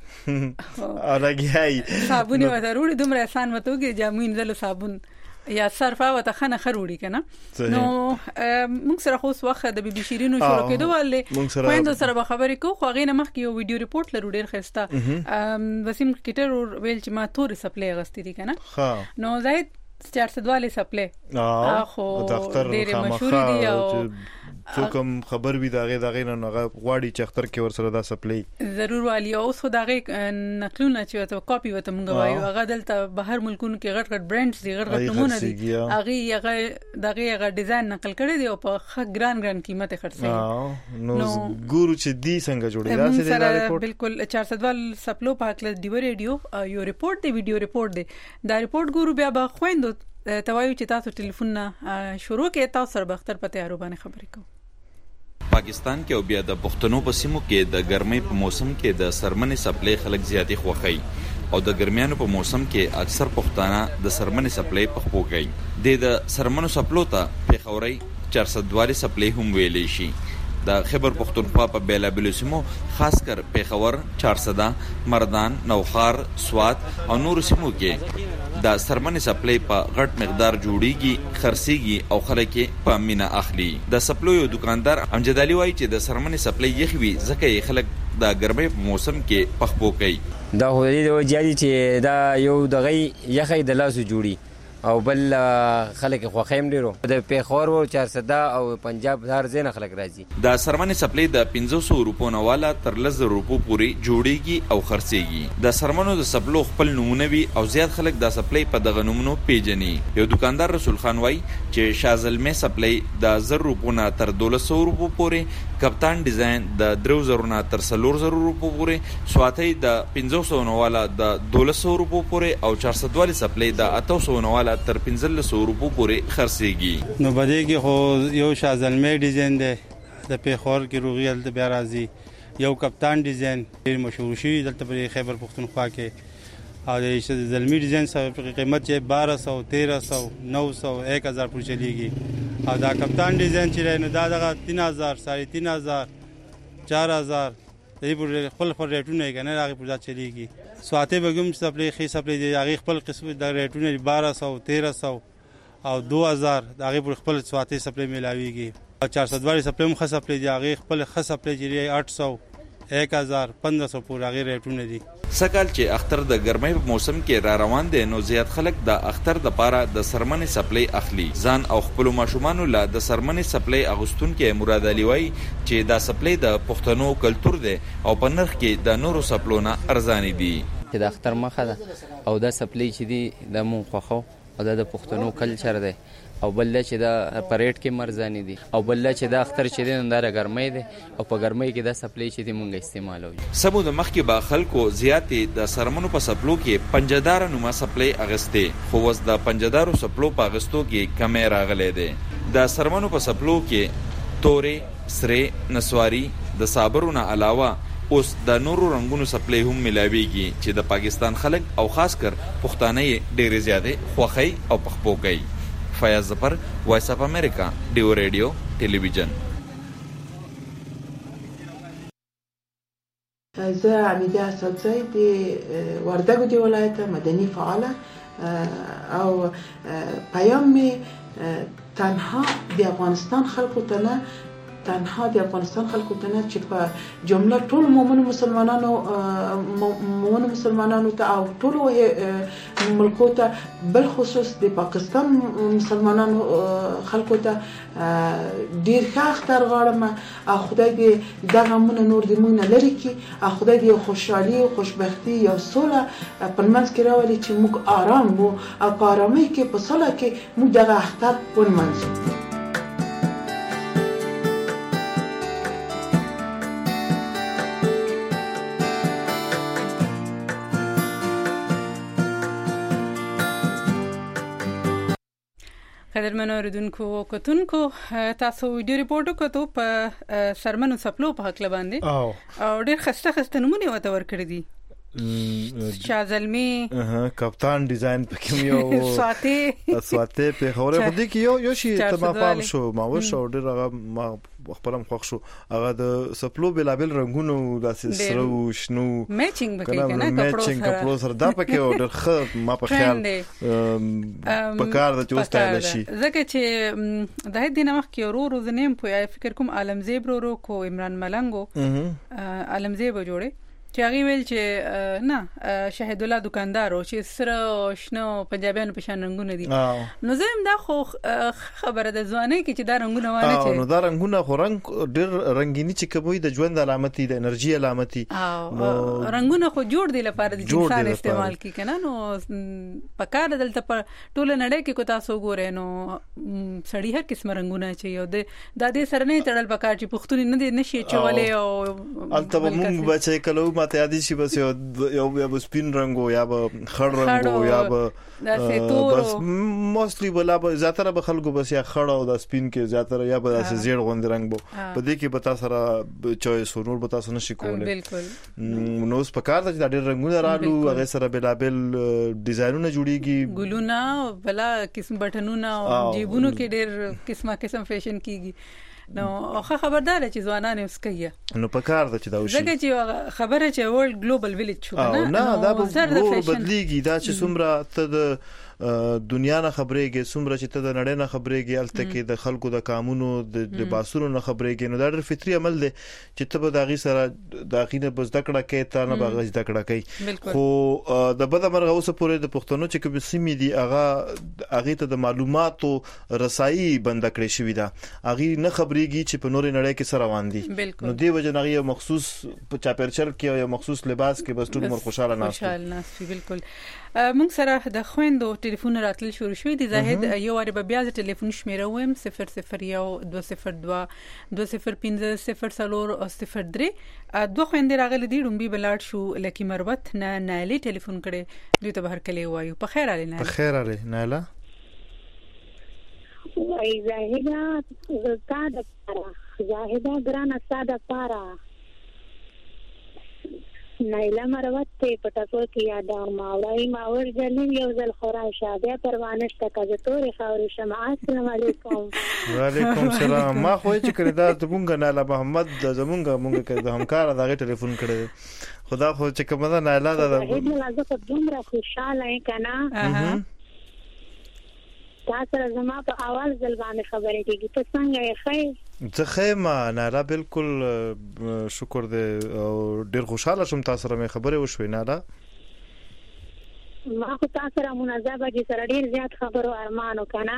راګي صابون وته وروړي دومره آسان وته کې جامین زله صابون یا صرفه وته خنه خروړي کنه نو موږ سره خو وخت د بي بي شيرینو شروع کېدو ولې خويندو سره خبرې کو خو غینه مخ کې یو ویډیو ریپورت لرو ډیر خسته وسیم کټر ویل چې ما تور سپلای غستې دي کنه نو زاید 400 سپلای خو ډېر مشهور دي او څوکم خبر وي داغه نه غواړي چې اختر کې ورسره دا سپلای ضرور والی او خو داغه نقلونه چې ته کاپی وته مونږ وایو هغه دلته بهر ملکونو کې غټ برانډز دي غټ نمونه دي هغه دغه ډیزاین نقل کړي دي او په ګران قیمت خرڅي نو ګورو چې دی څنګه جوړي دا څه دی ریپورت بالکل 400 سپلو په کله دی ریډیو یو ریپورت دی ویډیو ریپورت دی دا ریپورت ګورو بیا به خويندو توایو چې تاسو ټلیفون نه شروع کې تاسو سره بختر په تیارو باندې خبرې کوو پاکستان کې او بیا د پښتنو په سیمو کې د ګرمۍ په موسم کې د سرمنې سپلای خلک زیاتې خوښي او د ګرمیانو په موسم کې اکثر پښتانه د سرمنې سپلای په خپو کوي د سرمنو سپلو ته پیښوري 400 سپلای هم ویلې شي د خیبر پختونخوا په بیلابلو سیمو خاص کر پیښور 400 مردان نوخار سوات او نور سیمو کې د سرمنې سپلای په غټ مقدار جوړیږي خرڅيږي او خلک په مینا اخلي د سپلو یو دکاندار امجد علي وایي چې د سرمنې سپلای یخوي ځکه خلک د ګرمۍ په موسم کې پخپو کوي دا هو دی وجادي چې دا یو دغه یخي د لاسو جوړي او بل خلک خوخیم ډیرو د پیښور او 400 او پنجاب هر ځای خلک راځي د سرمنې سپلای د 500 روپو نه والا تر 1000 روپو پورې جوړیږي او خرڅيږي د سرمنو د سپلو خپل نمونه وي او زیات خلک د سپلای په دغه نمونو پیژني یو دکاندار رسول خان وای چې شازلمه سپلای د 1000 روپو نه تر 1200 روپو پورې کپتان ډیزاین د 3000 نه تر 4000 روپو پورې، سواتي د 1500 نه والا د 1200 روپو پورې او 400 والی سپلای د 800 نه والا تر 1500 روپو پورې خرڅيږي. نو بده کې خو یو شازلمی ډیزاین دی د پیښور کې روغیل د بیا راځي، یو کپتان ډیزاین ډیر مشهور شي دلته په خیبر پختونخوا کې، او د زلمی ډیزاین سره قیمت چې 1200 1300 900 1000 پورې چلیږي، او دا کپتان ډیزاین چې نه دا دغه 3000 3500 4000 دې په خپل ریټونه کې نه راغی په چلیږي. سواته بګم سپلای خې سپلای دی هغه خپل قسم د ریټونه 1200 1300 او 2000 هغه په خپل سواته سپلای ملاويږي، او 400 والی سپلای مخ سپلای دی هغه خپل خ سپلای دی 800 1000 1500 پورې هغه ریټونه دي. سکهال چې اختر د ګرمۍ په موسم کې را روان دي نو زیات خلک د اختر د پاره د سرمنې سپلای اخلي. ځان او خپل ماشومان له د سرمنې سپلای اغوستون کې مراد علي وای چې دا سپلای د پښتنو کلچر دی او په نرخ کې د نورو سپلونو ارزاني دي. چې د اختر مخه ده او دا سپلای چې دی د مون خوخو او د پښتنو کلچر دی، او بل چې دا پریډ کې مرزاني دي، او بل چې دا اختر چې دی ننداره ګرمۍ دی او په ګرمۍ کې دا سپلای چې دی مونږ استعمالوي. سمو د مخ کې با خلکو زیاتې د سرمنو په سپلو کې پنجدار نوما سپلای اغسته، خو وس د پنجدارو سپلو په اغستو کې کمې راغلې ده. د سرمنو په سپلو کې تورې، سره، نسواري، د صابرونو علاوه اوس د نورو رنگونو سپلای هم ملاويږي چې د پاکستان خلک او خاص کر پښتانه یې ډېر زیاته خوخي او پخپو کوي. فیاض ظفر، وایس اف امریکا، ډیو ریډیو ټلویزیون. زه حمیده اسدزی د وردګو دی ولایت مدني فعاله، او پیام می تنها د افغانستان خلکو ته نه چې په جمله ټول مومن مسلمانانو ته او ټول ملکو ته، بل خصوص د پاکستان مسلمانانو خلکو ته ډیر ښه اختر غواړم، او خدای دې دا غمونه نور دې موږ نه لرې کړي، او خدای دې خوشحالي او خوشبختي او سوله په منځ کې راولي چې موږ آرام وو او په آرامۍ کې په صلح کې موږ دغه اختر ونمانځو. قدرمنو اوریدونکو کتونکو، تاسو ویډیو ریپورټ وکړو په سرمنو سپلو په حق باندې او ډېر خسته نمونه وته ورکړی دي. شازلمی کپتان ډیزاین پکې یو سواته په خوره خو دې کې یو شی ته ما شو ما وشو ډېر هغه ما خپلم خوښ شو، هغه د سپلو بلابل رنگونو داسې سره شنو میچینګ پکې کنه کپړو سره دا پکې ډېر ښه ما په خیال په کار د چوستایل شي. ځکه چې د دې نمخ کې ورو زنیم په فکر کوم عالمزیب ورو کو عمران ملنګو عالمزیب جوړه چې هغه ویل چې نه شهید الله دکاندارو چې سره شنو پنجابیانو په شان رنگونه دي، نو زم دا خو خبره د ځواني کې چې دا رنگونه وانه چې نو دا رنگونه خو رنگ ډېر رنگینی چې کوي د ژوند علامت دي، د انرژي علامت دي، نو رنگونه خو جوړ دي لپاره د انسان استعمال کی کنه. نو پکار دلته په ټوله نړۍ کې کو تاسو ګورئ نو سړی هر قسم رنگونه چې یو د دې سره نه تړل پکار چې پښتون نه دي نشي چولې او البته موږ بچي کلو ماته یادی شي بس یو سپین رنگو یا به خړ رنگو یا به بس موستلی بلا به زیاتره به خلکو بس یا خړ او د سپین کې زیاتره یا به داسې زیړ غوند رنگ بو په دې کې به تاسو سره چويس نور به تاسو نشي کولای. بالکل نو اس پکار ته د ډېر رنگونه رالو هغه سره بلابل ډیزاینونه جوړیږي، ګلونه بلا قسم بټنونه او جیبونو کې ډېر قسم فیشن کیږي. نو خبردار چې ځوانان اوس کوي نو پکار ده چې دا وشي، ځکه چې خبره چې ورلد ګلوبل ویلیج شو نه دا به بدلیږي، دا چې څومره ته د دنیا نه خبرېږي، څومره چې ته د نړۍ نه خبرېږي، الته کې د خلکو د قانونو د لباسونو نه خبرېږي، نو دا ډېر فطري عمل دی چې ته به داغي سره داغي نه بس دکړه کې ته نه باغ دکړه کوي. خو د بده مرغه اوس پورې د پښتنو چې کوم سیمې دي هغه ته د معلوماتو رسایي بند کړې شوې ده، هغه نه خبرېږي چې په نورې نړۍ کې سره روان دي، نو دی وجه نه یو مخصوص په چاپرچل کې یو مخصوص لباس کې بس ټول عمر خوشاله ناست. بالکل موږ سره د خويندو ټلیفون راتل شروع شوی دی. زاهد یو واره به بیا د ټلیفون شمیره ویم 001 202 205 دوه خويندې راغلي دي. رومبي بلاړ شو لکی مروت نه نایلی ټلیفون کړي دوی ته بهر کلی وایو. په خیر علي نه. په خیر علي نایلا. وای زاهدا زاده پارا زاهدا ګرانه ساده پارا نایلا مروت ته پټکو کې یاد ما وای ما ورجلی یو ځل خورا شاده پروانه شته که تورې خاور شمع. السلام علیکم. وعلیکم السلام. ما خو چې کړی دا زمونږ نایلا محمد زمونږ کې د همکار دغه ټلیفون کړی خدا خو چې کومه نایلا دا زه په دومره خوشاله یم کنه تاسو زما په اول ځل باندې خبرې کیږي. ته څنګه یې؟ خیر زه خیمه نایلا بالکل شکر دې او ډیر خوشاله شوم تاسو سره مې خبرې وشوې نایلا. ما خو تاسو سره مناسبه دي سره ډیر زیات خبرو ارمانو کنه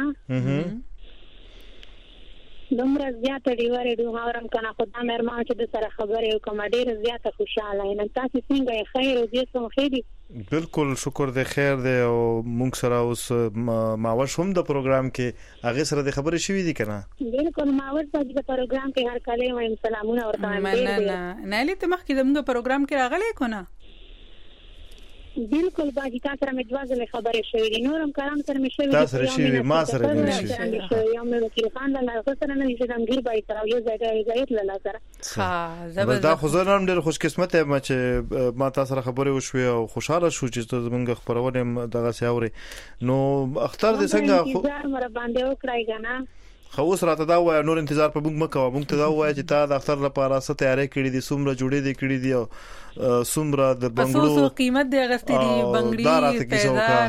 دومره زیات ډیوره دوه اورم کنه خدا مې ارمان چې د سره خبرې وکم ډیر زیات خوشاله یم. تاسو څنګه یې؟ خیر او دې سم خېدي؟ بالکل شکر دې خیر دې او موږ سره اوس ماوش هم د پروګرام کې هغه سره د خبرې شوې دي کنه. بالکل ماوش د پروګرام کې هر کله وایم سلامونه ورته وایم. نه لې ته مخکې د موږ پروګرام کې راغلې کو نه؟ بالکل باجی تاسو سره مې دواځله خبرې شوې دي. نورم کارم سره مې شوې دي. تاسو سره شوې ما سره دي یو مې وکیل خان له لاسه سره نه شي دم ګیر بای سره یو ځای له لاسه. ها زبردست. دا خو زه نن ډېر خوش قسمت یم چې ما تاسو سره خبرې وشوې او خوشاله شو چې زمونږ خبرونه دغه سیاوري. نو اختر دې څنګه خو مر باندې وکړای کنه خو اوس راته دا وای نور انتظار په موږ مکو موږ ته دا وای چې تا د اختر لپاره څه تیاری کړې دي څومره جوړې دي کړې دي او څومره د بنگلو قیمت دی غستې دي بنگړي پیزار.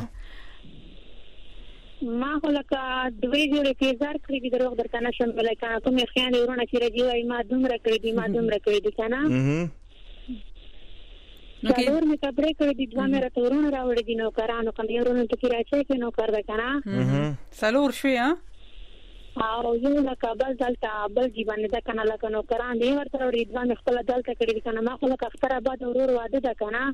ما هلکه دوی جوړې پیزار کړې دي دروغ درکنه شم بلای کنه ته مې خیال ورونه چې راځي وای ما دومره کړې دي کنه څلور مې کپړې کړې دي دوه مې راته ورونه راوړې دي نو کارانو کنه ورونه ته راځي کې نو کار وکنه څلور شوي او یو لکه بل دلته بل جیبانه ده کنه لکه نو کران دی ورته ورې ځان خپل دلته کړی کنه ما خو لکه اختر آباد ورور واده ده کنه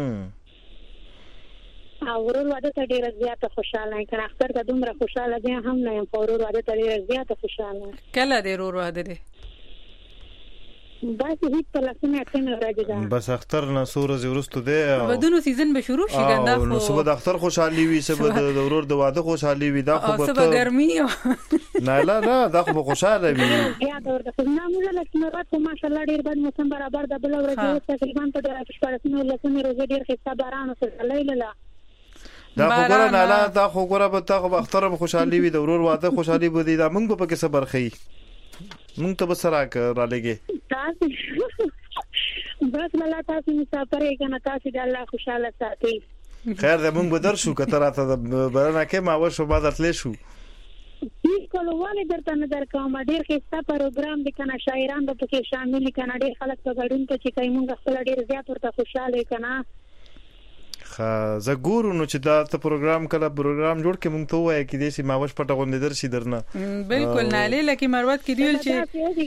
او ورور واده ته ډیر زیات خوشاله کنه اختر ته دومره خوشاله دي هم نه ورور واده ته ډیر زیات خوشاله. کله دی ورور واده دی؟ بس هیڅ په لاسونه اټینه راځي دا بس اختر نه سور زورستو دی ودونو سیزن به شروع شي ګنده خو نو سبا د اختر خوشحالي وي سبا د ورور د واده خوشحالي وي دا خو به سبا ګرمي نه دا خو به خوشاله وي یا دا ورته نه موږ لکه رات ماشاءالله ډیر بد موسم برابر د بل ورځ تقریبا په 14 لسمه ورځ ډیر ښه باران سره لیلا دا خو ګره نه دا خو ګره به تا خو اختر خوشحالي وي د ورور واده خوشحالي بده دا موږ په کې صبر خي مونږ ته بسرا را لګي بس ملا تاسو مسافر یې کنه تاسو د الله خوشاله ساتي. خیر ده مونږ بدر شو کتر راته برنه کې ما وشو بعد تل شو بالکل والي درته نظر کوم ډیر ښه پروګرام د کنه شاعران د پکې شامل کنه ډیر خلک په غړون ته چې کوي مونږ خپل ډیر زیات ورته خوشاله کنه زه ګورو نو چې دا ته پروګرام جوړ کې مونږ ته وایي کې دې سي ماوش پټه غونډه درشي درنه بالکل نه لکه مروت کې دیول چې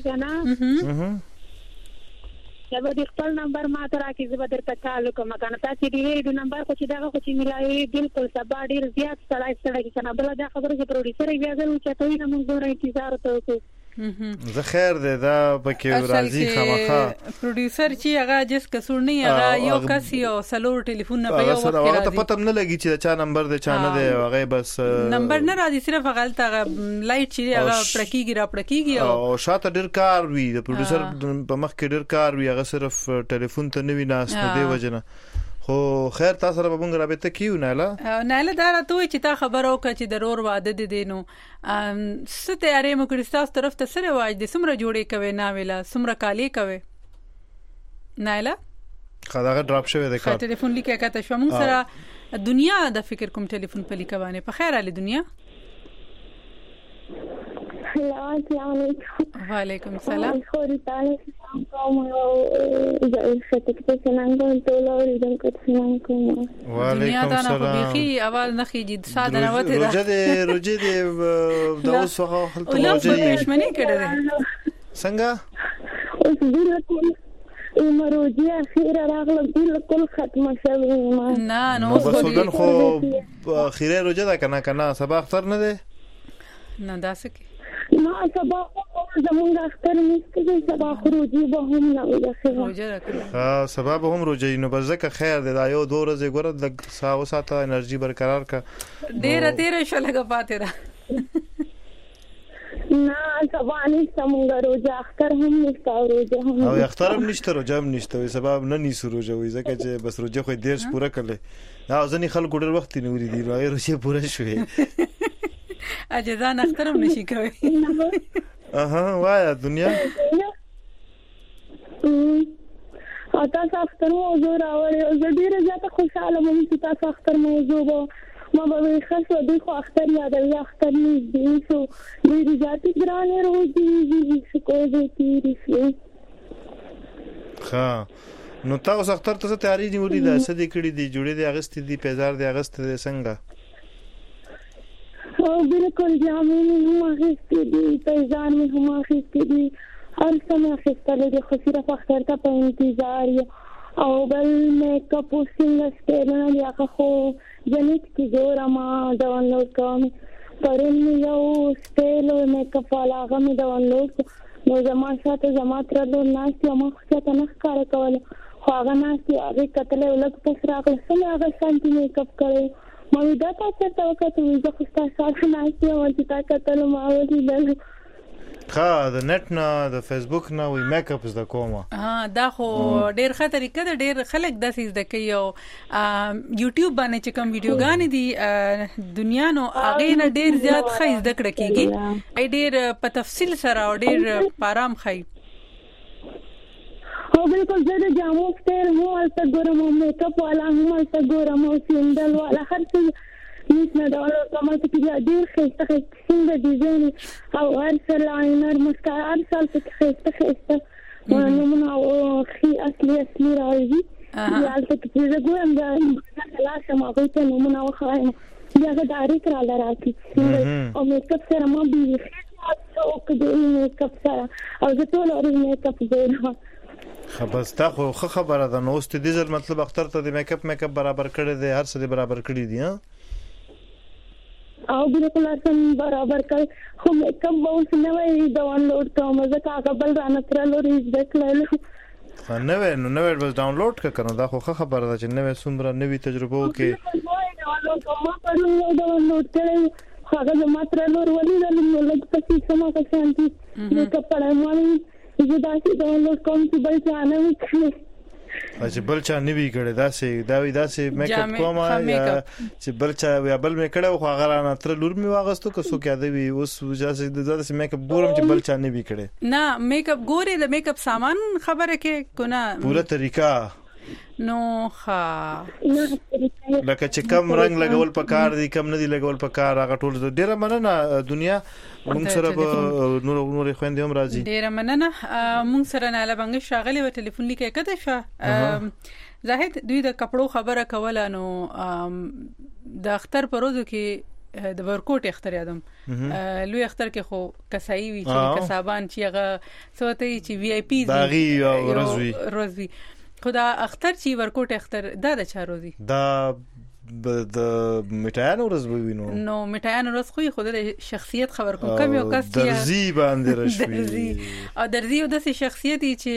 دا به خپل نمبر ما ته راکې زه به درته کال کوم کنه تاسو دې ویډیو نمبر خو چې دا خو چې ملایوي بالکل سبا ډیر زیات سړی کنه بل دا خبره چې پروډوسر یې بیا زه چې ته نه مونږ ډیر انتظار وکړو زه خیر ده دا پکې راځي خامخا پروډوسر چې هغه جس کسور نه هغه یو کس یو سلور ټلیفون نه په یو وخت راځي هغه ته پته نه لګي چې چا نمبر ده چا نه ده هغه بس نمبر نه راځي صرف هغه لایټ چې هغه پړکیږي او شاته ډیر کار وي د پروډوسر په مخ کې ډیر کار وي هغه صرف ټلیفون ته نه وي ناس نه دی وجنه خو خیر تاسو سره به موږ رابطه کیو نه دا راته چې تا خبر او چې ضرور واده دي نو ست یاري مو کړستاس طرف ته سره واج دي سمره جوړې کوي نه ویلا سمره کالی کوي نایلا خدای ډراپ شوی د کار ټلیفون لیکه کاته شو موږ سره دنیا د فکر کوم ټلیفون په لیکوانه په خیر علي دنیا السلام علیکم وعلیکم السلام خوري تعالی کوم زه ستکته څنګه ټول اوریدم کوم وعلیکم السلام بيخي اول نخي جد ساده نه وته روجه دې د اوس هغه خلک روجه پښمنی کړه څنګه مروجي اخیره راغله بالکل ختمه شوې ما نه نو بس ودن خو اخیره روزه ده کنه سبا اختر نه ده نه داسې کې ما سبا زمونږ اختر نشته سبا خروجي به هم نه وي روزه راکړه سبا به هم روزه نو بس ځکه خیر دی دا یو 2 ورځې ګوره د ساو ساته انرژي برقرار کا ډېر شلګه پاتې را نه سبا نشته مونږ روزه اختر هم نشته روزه هم او اختر هم نشته روزه هم نشته سبب نه نیسو روزه وي ځکه چې بس روزه خو ډیر پوره کړل دا ځنی خلکو ډیر وخت نیولې دي راغی روزه پوره شوې اجازه نه اختر هم نشي کوي اها وایا دنیا او تاسو اختر موضوع راوړی او زه ډیره زیاته خوشاله وم چې تاسو اختر موضوع ما به خاصه د خو اختر یادوي اختر نږدې شو ډېرې زیاتې ګرانې روزي چې کوزې تېرې شوې ښه نو تاسو اختر ته څه تیاری نیولې ده څه دې کړي دي جوړې دي اغستې دي پیزار دي اغستې دي څنګه او بالکل جامې مې هم اخیستې دي پیزار مې هم اخیستې دي هر څه مې اخیستلی دي خو صرف اختر ته په انتظار یم او بل میک اپ او څنګه سټایلونه دي هغه خو جنت کې ګورم ډاونلوډ کوم پرون مې یو سټایل او میک اپ والا هغه مې ډاونلوډ نو زما ساته زما تر لور ناستې ما خو ته نه ښکاره کوله خو هغه ناستې هغې کتلی او لږ پس راغله څنګه هغه شانتي میک اپ کړی ما وایي دا تا چېرته وکتل زه خو ستا سره ناستې یم چې تا کتلو ما ولیدل ښه د نت نه د فیسبوک نه وي میک اپ زده کوم دا خو ډېر ښه طریقه ده ډېر خلک داسې زده کوي او یوټیوب باندې چې کوم ویډیوګانې دي دنیا نو هغې نه ډېر زیات ښه زده کړه کېږي ډېر په تفصیل سره او ډېر په ارام ښایي او بالکل زه د جامو سټایل هم هلته ګورم او میک اپ والا هم هلته ګورم او سینډل والا هر څه نیت نه ډاونلوډ کوم چې ډېر ښایسته څنګه ډیزاین او هر څه لاینر مسکارا هر څه ښایسته نومونه او اصلي راځي هلته چې زه ګورم دا لاسم هغوی ته نومونه وښایم بیا هغه ډایرکټ راله راکړي او میک اپ سره ما بیخي څوک د میک اپ سره او زه ټول ورځ میک اپ ګورم بس تا خو ښه خبره ده نو اوس د دې ځل مطلب اختر ته د میک اپ برابر کړی دی هر څه دې برابر کړي دي او بالکل سم برابر کړ خو میک اپ به اوس نوی ډاونلوډ کوم ځکه هغه بل رانه ترلو زده کړلو نوی بس ډاونلوډ کړه دا خو ښه خبره ده چې نوی څومره نوي تجربه وکړي ما پرون ډاونلوډ کړی هغه زما ترلو ولیدل نو لږ پسې سما که شانتي میک اپ پړای ما زه داسې ډاونلوډ کوم چې بل چا نه وي کړی چې بل چا نه وی کړی داسې میک اپ کوم چې بل چا یا بل مې کړو خو هغه رانه تر لور می واغستو که څوک یادوي اوس داسې میک اپ ګورم چې بل چا نه وی کړی نه میک اپ ګوري د میک اپ سامان خبره کې کنه پوره طریقہ نو ښه لکه چې کم رنگ لګول پکار دي کم نه دي لګول پکار هغه ټول ډیره مننه دنیا موږ سره نور خويندې هم راځي ډیره مننه موږ سره نه لبنګ شاغلي و ټلیفون لیکه کده شه زاهد دوی د کپړو خبره کوله نو د اختر پروزو کې د ورکوټ اختر یادم لوی اختر کې خو کسایی وی چې کسابان چې هغه سوته چې وی آی پی باغی روزي خدا اختر چې ورکوټ اختر دا د چا روزي دا د میټایانو ورځ وینو نو میټایانو ورځ خو خو د شخصیت خبر کوم کم یو کس درزي باندې راشي او درزي د شخصیت چې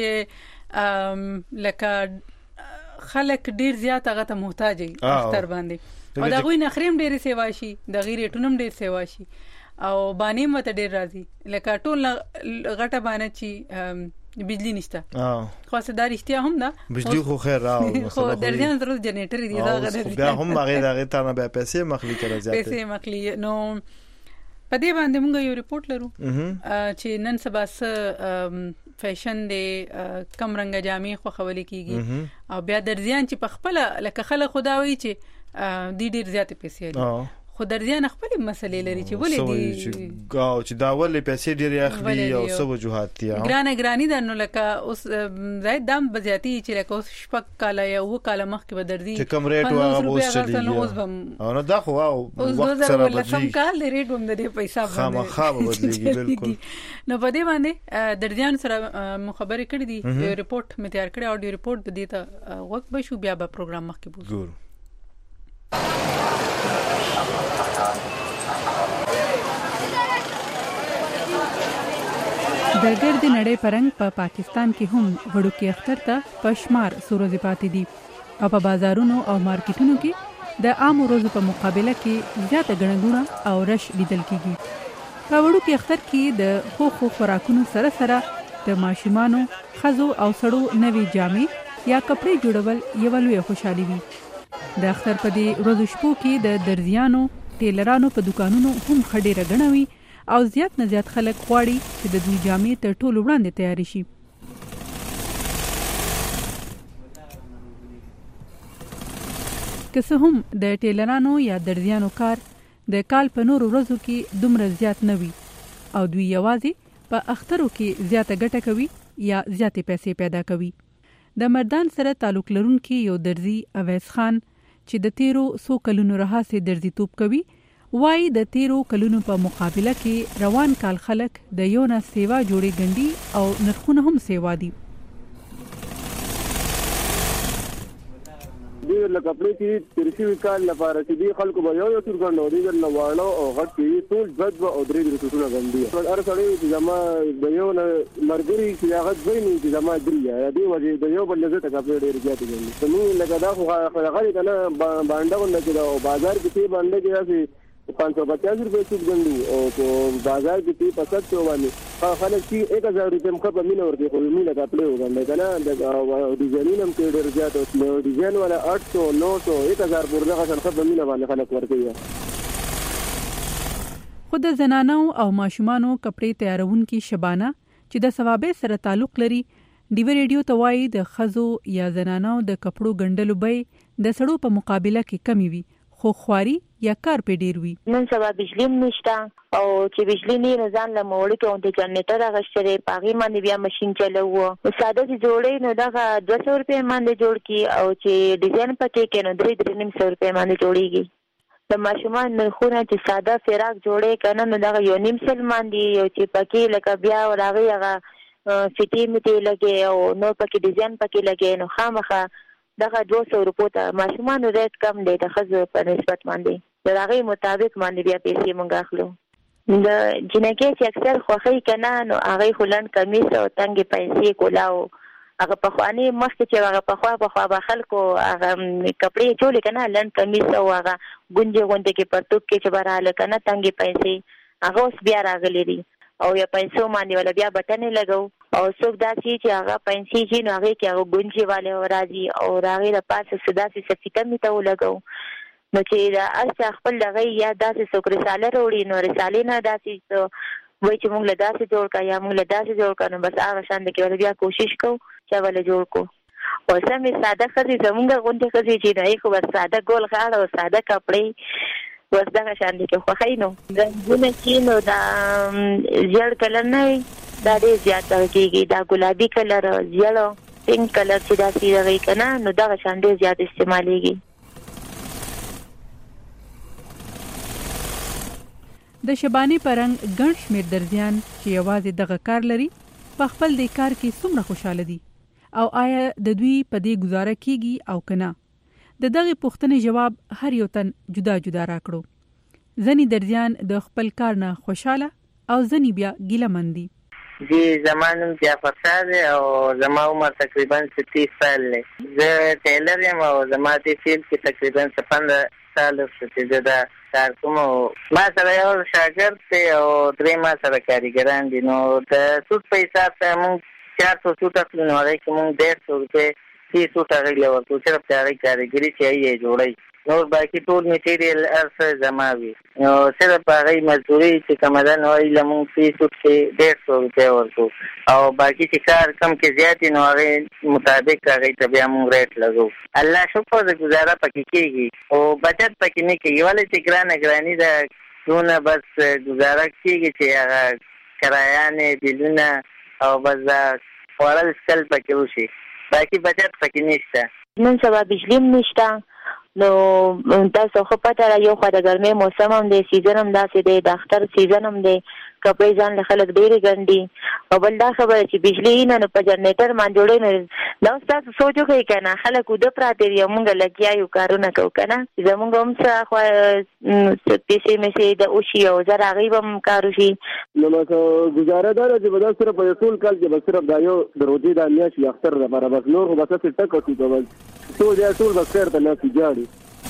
لکه خلک ډیر زیات هغه ته محتاج دي اختر باندې او دا غوي نخریم ډیر سیوا شي د غیر ټونم ډیر سیوا شي او باندې مت ډیر راځي لکه ټول غټه باندې چې بجلی نشته خو صدر احتیا هم ده بجلی خو خیر راو خو درځان ضرورت جنریټر دی دا غره بیا هم هغه ته نه بیا پیسې مخلي کړه زیاته پیسې مخلي نو په دې باندې موږ یو ریپورت لرو چې نن سبا فیشن دی کم رنګ جامې خو خولې کیږي او بیا درځان چې په خپل لکه خلک خداوي چې ډیر زیات پیسې لري خو درځيان خپل مسلې لري چې ولې دي او چې دا ولې پیسې ډېرې اخلي او څه وجوهات دي ګرانی ده نو لکه اوس زائد دام بزیاتی چې لکه اوس شپک کاله یا و کاله مخکې بدردي چې کم ریټ هغه اوس چلی او نو دا خو وخت سره بدلی کال ریټ هم د دې پیسې خامخا بدلیږي بالکل نو په دې باندې درځيان سره مخابره کړې دي یو ریپورت مې تیار کړی اډیو ریپورت د دې ته وخت به شو بیا به پروګرام مخکې بوزو د ګرد نړۍ پرنګ په پاکستان کې هم وړوکی اختر ته پشمار سورځ پاتې دي او په بازارونو او مارکیټونو کې د عام ورځو په مقابله کې زیاته ګڼګوڼه او رش لیدل کیږي په وړوکی اختر کې د خو خوراکونو سره سره د ماشومانو خزو او سړو نوي جامې یا کپڑے جوړول یو لوی خوشحالي وي د اختر په دې ورځو شپو کې د درزیانو ټیلرانو په دکانونو هم خډېره ګڼوي او زیات نه زیات خلک غواړي چې د دوی جامې تر ټولو وړاندې تیاری شي که څه هم د ټیلرانو یا درزیانو کار د کال په نورو ورځو کې دومره زیات نه وي او دوی یوازې په اخترو کې زیاته ګټه کوي یا زیاتې پیسې پیدا کوي د مردان سره تعلق لرونکي یو درزي اویس خان چې د تیرو سو کلونو راهیسې درزي توپ کوي وای د تیرو کلونو په مقابله کې روان کال خلک د یو نه سیوا جوړې ګنډي او نرخونه هم سیوا دي دې لکه خپل کې ترشي کال لپاره چې دي خلکو به یو تر ګڼو دي د لواړو او غټ کې ټول بد او درې رسونه غندي هر سړی چې زما د یو نه مرګري چې هغه ځای نه چې زما دریا دی وجه د یو بل لزه ته خپل ډیر زیات دي نو لکه دا خو غړي کنه باندې ونه او بازار کې باندې کې 550 روپے سود ګندو او په بازار کې په 700 باندې خلک چې 1000 روپے مخه په مینه ورته خو مینه کا پلو غندل کنه د ډیزاین هم کې ډیر زیات او ډیزاین ولا 800 900 1000 پورې غشن خو په مینه باندې خلک ورته خود زنانو او ماشومانو کپڑے تیارونکي شبانه چې د ثوابه سره تعلق لري ډیو ریډیو توای د خزو یا زنانو د کپړو ګندلو به د سړو په مقابله کې کمی وي خو خواري یا کار په ډیر وي نن سبا بجلی نشته او چې بجلی نه ځان له موړ کې اونته جنریټر غشره پاغي باندې بیا ماشين چلوو ساده چې جوړې نو دا 200 روپے باندې جوړ کی او چې ډیزاین پکې کې نو 300 روپے باندې جوړيږي د ماشومان نرخونه چې ساده فراق جوړې کنه نو دا یو نیم سل باندې یو چې پکې لکه بیا وراغي هغه فټي میته لګي او نو پکې ډیزاین پکې لګي نو خامخه دغه 200 روپو ته ماشومان ریټ کم دی د خزو په نسبت باندې د هغه مطابق باندې بیا پیسې مونږ اخلو د جنکه چې اکثر خوخی کنه نو هغه خلن کمیس او تنګ پیسې کولاو هغه په خواني مخکې چې هغه په خوا به خلکو هغه کپڑے چولې کنه لن کمیس او هغه ګونجه غونډه کې پرتوک کې چې براله کنه تنګ پیسې هغه اوس بیا راغلي دي او یا پیسو باندې ولا بیا بټنې لګاو او څوک دا چې هغه پیسې چې نو هغه کې هغه ګونجي والے راځي او راغی د پاسه صداسي سفیته میته ولګاو نو چې دا اصل خپل دغه یا داسې څوک رساله وروړي نو رسالې نه داسې وای چې موږ له داسې جوړ کا یا موږ له داسې جوړ کا نو بس هغه شان د کې بیا کوشش کوو چې ول جوړ کو او سمې ساده خزي زمونږ غونډه خزي چې دای خو بس ساده ګول خاړه او ساده کپڑے وس دا شان دي کې خو خاينو زنګونه چې نو دا زیړ کلر نه دا دې زیات کېږي دا ګلابي کلر زیړو پینک کلر چې دا سیږي کنه نو دا شان دې زیات استعمالېږي د شبانی پرنګ ګڼ شمیر درځيان چې یوازې دغه کار لري په خپل د کار کې څومره خوشاله دي او آیا د دوی په دې گزاره کیږي او کنه د دغه پوښتنې جواب هر یو تن جدا جدا راکړو ځنی درځيان د خپل کار نه خوشاله او ځنی بیا ګیله مندي جی زمانم جعفر صاحب او زما عمر تقریبا 30 سال دی زه ټیلر یم او زما دې فیلډ کې تقریبا 15 سال څخه دا کار کوم ما سره یو شاګرد دی او درې ما سره کاریګران دي نو د سود په حساب سره موږ 400 سود اخلو نو هغه کې موږ 150 روپے 30 سود اخلو ورته چې په هغه کاریګری چې یې جوړي نور باقي ټول میټیریل ارسه جمع وي نو صرف هغه مزدوري چې کومه ده نو یې لمون فیسو کې 150 روپۍ ورکو او باقي چې کار کم کې زیات نو هغه مطابق هغه ته بیا موږ ریټ لګو. الله شکر د گزاره پکې کېږي او بچت پکې نه کېږي ولې چې ګراني ده دونه بس گزاره کېږي چې هغه کرایانې بیلونه او بس خوړل سکل پکې وشي باقي بچت پکې نشته. نن سبا بجلی نشته نو تاسو خو پته را یو خو د ګرمۍ موسم هم دی سیزن هم داسې دی د اختر سیزن هم دی کپړې ځان له خلک ډېرې ګنډي او بل دا خبره چې بجلی نه نو په جنریټر باندې جوړوي نو دا اوس تاسو سوچ وکړئ که نه خلک اوده پراته دي او مونږ لګیا یو کارونه کوو که نه زمونږ هم څه خوا پیسې میسې د وشي او زر هغوی به هم کار وشي. نو ګزاره دا ده چې به دا صرف په ټول کال کې به صرف دا یو د روژې دا میاشت وي اختر لپاره بس نور خو به څه ټک وکړي که بس ټول به خیر ته ناستې جاړي.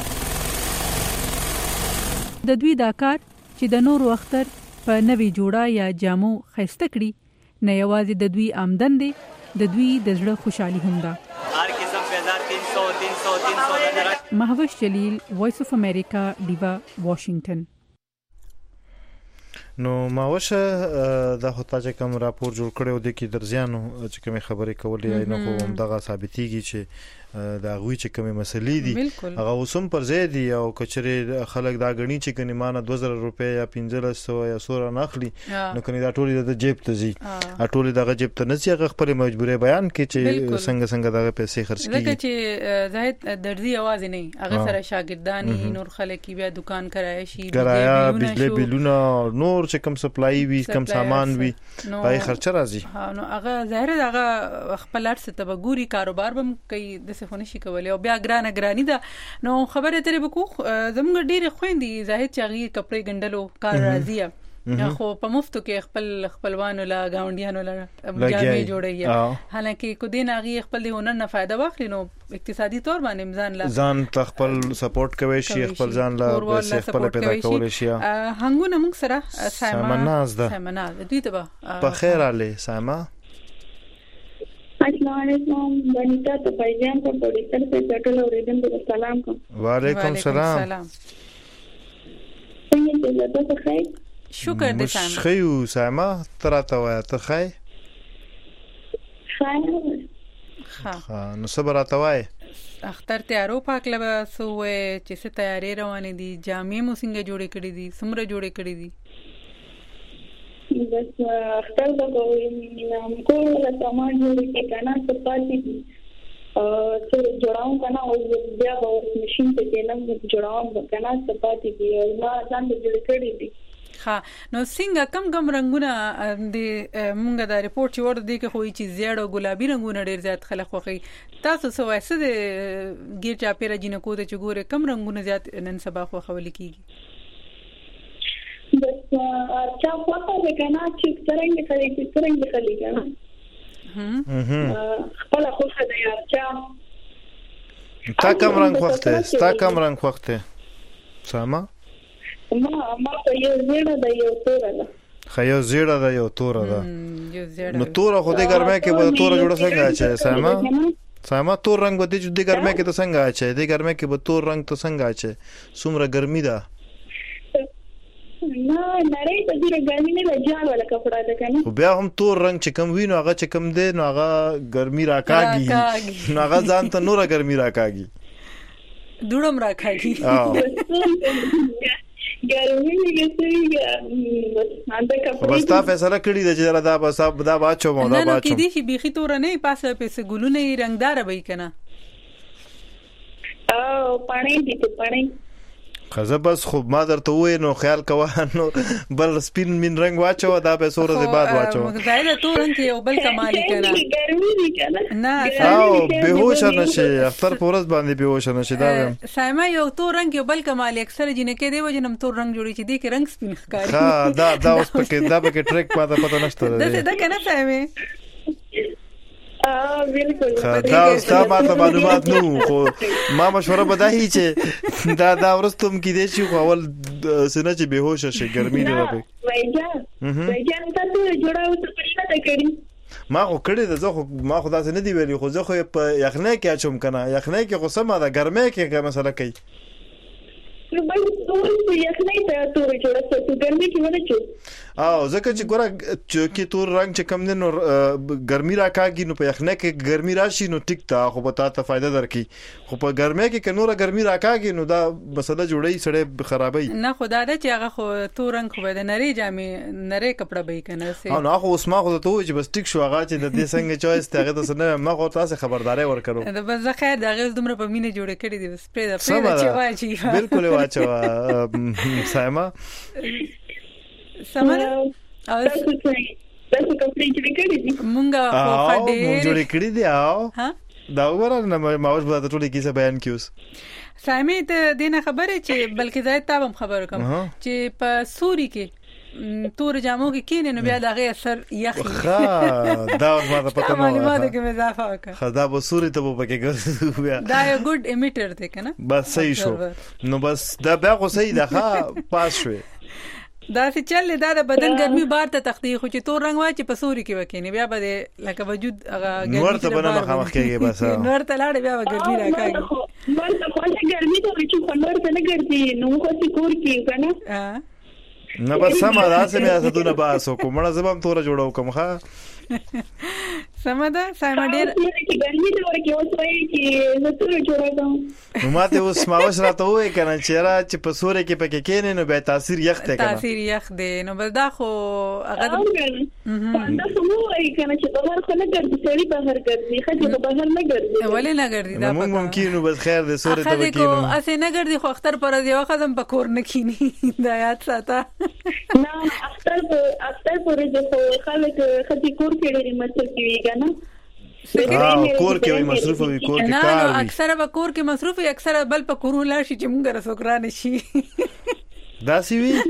د دوی دا کار چې د نورو اختر په نوې جوړه یا جامو خسته کړي نه یوازې د دوی آمدن دی د دوی د زړه خوشحالي هم ده. هر قسم په 300 مهوش جلیل وایس اف امریکا ډیوا واشنگټن. نو ماوشه د هوتا چې کوم راپور جوړ کړو د کی درځانو چې کوم خبرې کولې نه خو هم دغه ثابتېږي چې دا غوي چې کومه مسلې دي هغه وسم پر ځای دي او کچره خلک دا غني چې کني مانه 2000 روپیا یا 1500 یا 100 ناخلي نو کني دا ټولې د جیب ته زی ټولې دغه جیب ته نه زی هغه خپل مجبورې بیان کې چې څنګه دغه پیسې خرج کیږي لکه چې زاهد درځي आवाज نه هغه سره شاګردانی نور خلک بیا دکان کرایه شي بجلی بیلونه نور چې کوم سپلای وي کوم سامان وي پای خرچه راځي نو هغه ظاهر هغه خپل ارڅ ته وګوري کاروبار بم کوي د څه خوني شي کولای او بیا ګرانی ده نو خبره ترې بکو زموږ ډېر خويندې زاهد چاغي کپڑے ګندلو کار راځي خو په مفتو کې خپلوانو لا گاونډیانو لا جامې جوړي حالانکه کو دین هغه خپل هنر نه فائدہ واخلي نو اقتصادي تور باندې ځان خپل سپورټ کوي شي خپل ځان لا پیسې خپل پیدا کول شي. هنګونه موږ سره سایمناز دوی ته په خیر علي سایما. السلام علیکم بنیتا ته پیغام په پولیسر په ټول اوریدونکو سلام کوم. وعلیکم السلام. څنګه تاسو خیر؟ شکر دې سایما. خیو سایما تراته وای ته خای؟ ها نو صبر اتوای. اختر تیارو پاک لبا سوې چې څه تیاری روانې دي جامې مو څنګه جوړې کړې دي سمره جوړې کړې دي؟ بس اختر د کوم له سامان جوړې کې کنه څه پاتې دي چې جوړاو کنه او بیا به ماشين ته کې نه جوړاو کنه څه پاتې دي او ما ځان دې جوړې کړې دي. ها نو څنګه کم رنگونه د مونږه دا ریپورت چې ور دي کې خو چې زیړ او ګلابي رنگونه ډیر زیات خلک خوخي تاسو څه وایسه د ګیر چا پیره جنکو ته چې ګوره کم رنگونه زیات نن سبا خو خول کیږي بس چا پته ده کنه چې څنګه خلک کنه خپل خوخه دی چا تا کم رنگ خوخته ساما ما په یو زیړه د یو تور ده خیا زیړه د یو تور ده نو تور خو د ګرمه کې به تور جوړ څنګه اچي ساما تور رنگ به د ګرمه کې ته څنګه اچي د ګرمه کې به تور رنگ ته څنګه اچي څومره ګرمي ده نه نری ته ډیره ګرمي نه لږه ولا کپڑا ده کنه خو بیا هم تور رنگ چې کم وینو هغه چې کم دی نو هغه ګرمي راکاږي نو هغه ځان ته نور ګرمي راکاږي دوړم راکاږي ګرمي کې بس تا فیصله کړی د چې دا باچو مو دا باچو کې دي چې بيخي تور نه پاسه پیسې ګلونه رنگدار وي کنه او پانی دي ته پانی خزه بس خو ما درته وې نو خیال کوه نو بل سپین من رنگ واچو دا به سور د بعد واچو زایده تور رنگ یو بل کمال کنه ګرمي دي کنه نه او بهوش نشي اختر پورز باندې بهوش نشي دا سایما یو تور رنگ یو بل کمال اکثر جنکه دی وجنم تور رنگ جوړی چې دی کې رنگ سپین ښکاري ها دا اوس پکې ټریک پته نشته دا کنه سایمه بالکل دا ستا ماته معلومات نو خو ما مشوره بدایي چې دا ورستم کې دي چې اول سینه چې بهوش شي ګرمي نه راځي وایجان تاسو جوړاو ته پرې نه کړی ما خو کړی ده زه خو ما خو داسې نه دی ویلي خو زه خو په یخنۍ کې اچوم کنه یخنۍ کې خو سم ده ګرمۍ کې مسله کوي نو بس ټول یې نه ته تورې جوړه څه ګرمي کې ونه چو او ځکه چې ګوره چې تور رنگ چې کم دي نو ګرمي راکاږي نو په یخنه کې ګرمي راشي نو ټیک تا خو به تا ته فائدہ درکې خو په ګرمه کې نور ګرمي راکاږي نو دا مسله جوړي سړې خرابوي نه خدا دې چې هغه خو تور رنگ خو د نری جامې نری کپڑا به کنه سه نو هغه اوس ما خو ته وای چې بس ټیک شو هغه چې د دې څنګه چويس ته هغه څنګه ما خو تاسو خبرداري ورکړو دا بس خیر دا غل دومره په مینه جوړ کړی دی بس پرې چې واچي بالکل واچو سایما سمره او تاسو کپڑے جوړ کړی دي مونږه په خډې جوړ کړی دی او ها دا وګوره نه ما اوس به ټول کیسه بیان کیوس سایمه ته دینه خبره چې بلکې زه تابم خبر کوم چې په سوري کې تور جامو کې کینې نو بیا دغه اثر یخي ښه دا ما ته پته نه معلومات کې اضافه وکړه خدا به سوري ته په کې ګرځو بیا دا یو ګډ ایمیټر دی کنه بس صحیح شو نو بس دا بیا خو صحیح ده ښه پاس شوی دا چې چل دا د بدن ګرمي بار ته تختی خو چې تور رنگ وای چې په سوري کې وکینی بیا به لکه وجود هغه ګرمي نور ته بنه مخامخ کېږي بس نور ته لاړ بیا ګرمي راکاږي نور ته خو ګرمي ته چې نور ته نه ګرځي نو خو چې کور کې کنه نه بس سم راځه مې اسدونه باسو کومه زبم تور جوړو کوم ښه سمدا سایما ډیر چې ګرمي ته ورکه اوس وایي چې نو تور جوړو نو ماته اوس ماوس راته وای کنه چې په سوري کې پکې کېنه نو به تاثیر یخ ته کنه تاثیر یخ دی نو بل دا خو هغه دا خو وایي کنه چې بهر خو نه ګرځي سړي بهر ګرځي خځه په بهر نه ګرځي ولې نه ګرځي دا پکې ممکن بس خیر دې سوري ته وکینو اسه نه ګرځي خو اختر پر دی وخت په کور نه کینی دا یاد ساته نه اختر پر دې خو خلک خدي کور کې لري مصرف کیږي کنه کور کې وي مصروف وي کور کې کار وي اکثره به کور کې مصروف وي اکثره بل په کورو لا شي چې موږ رسوکران شي دا سی وی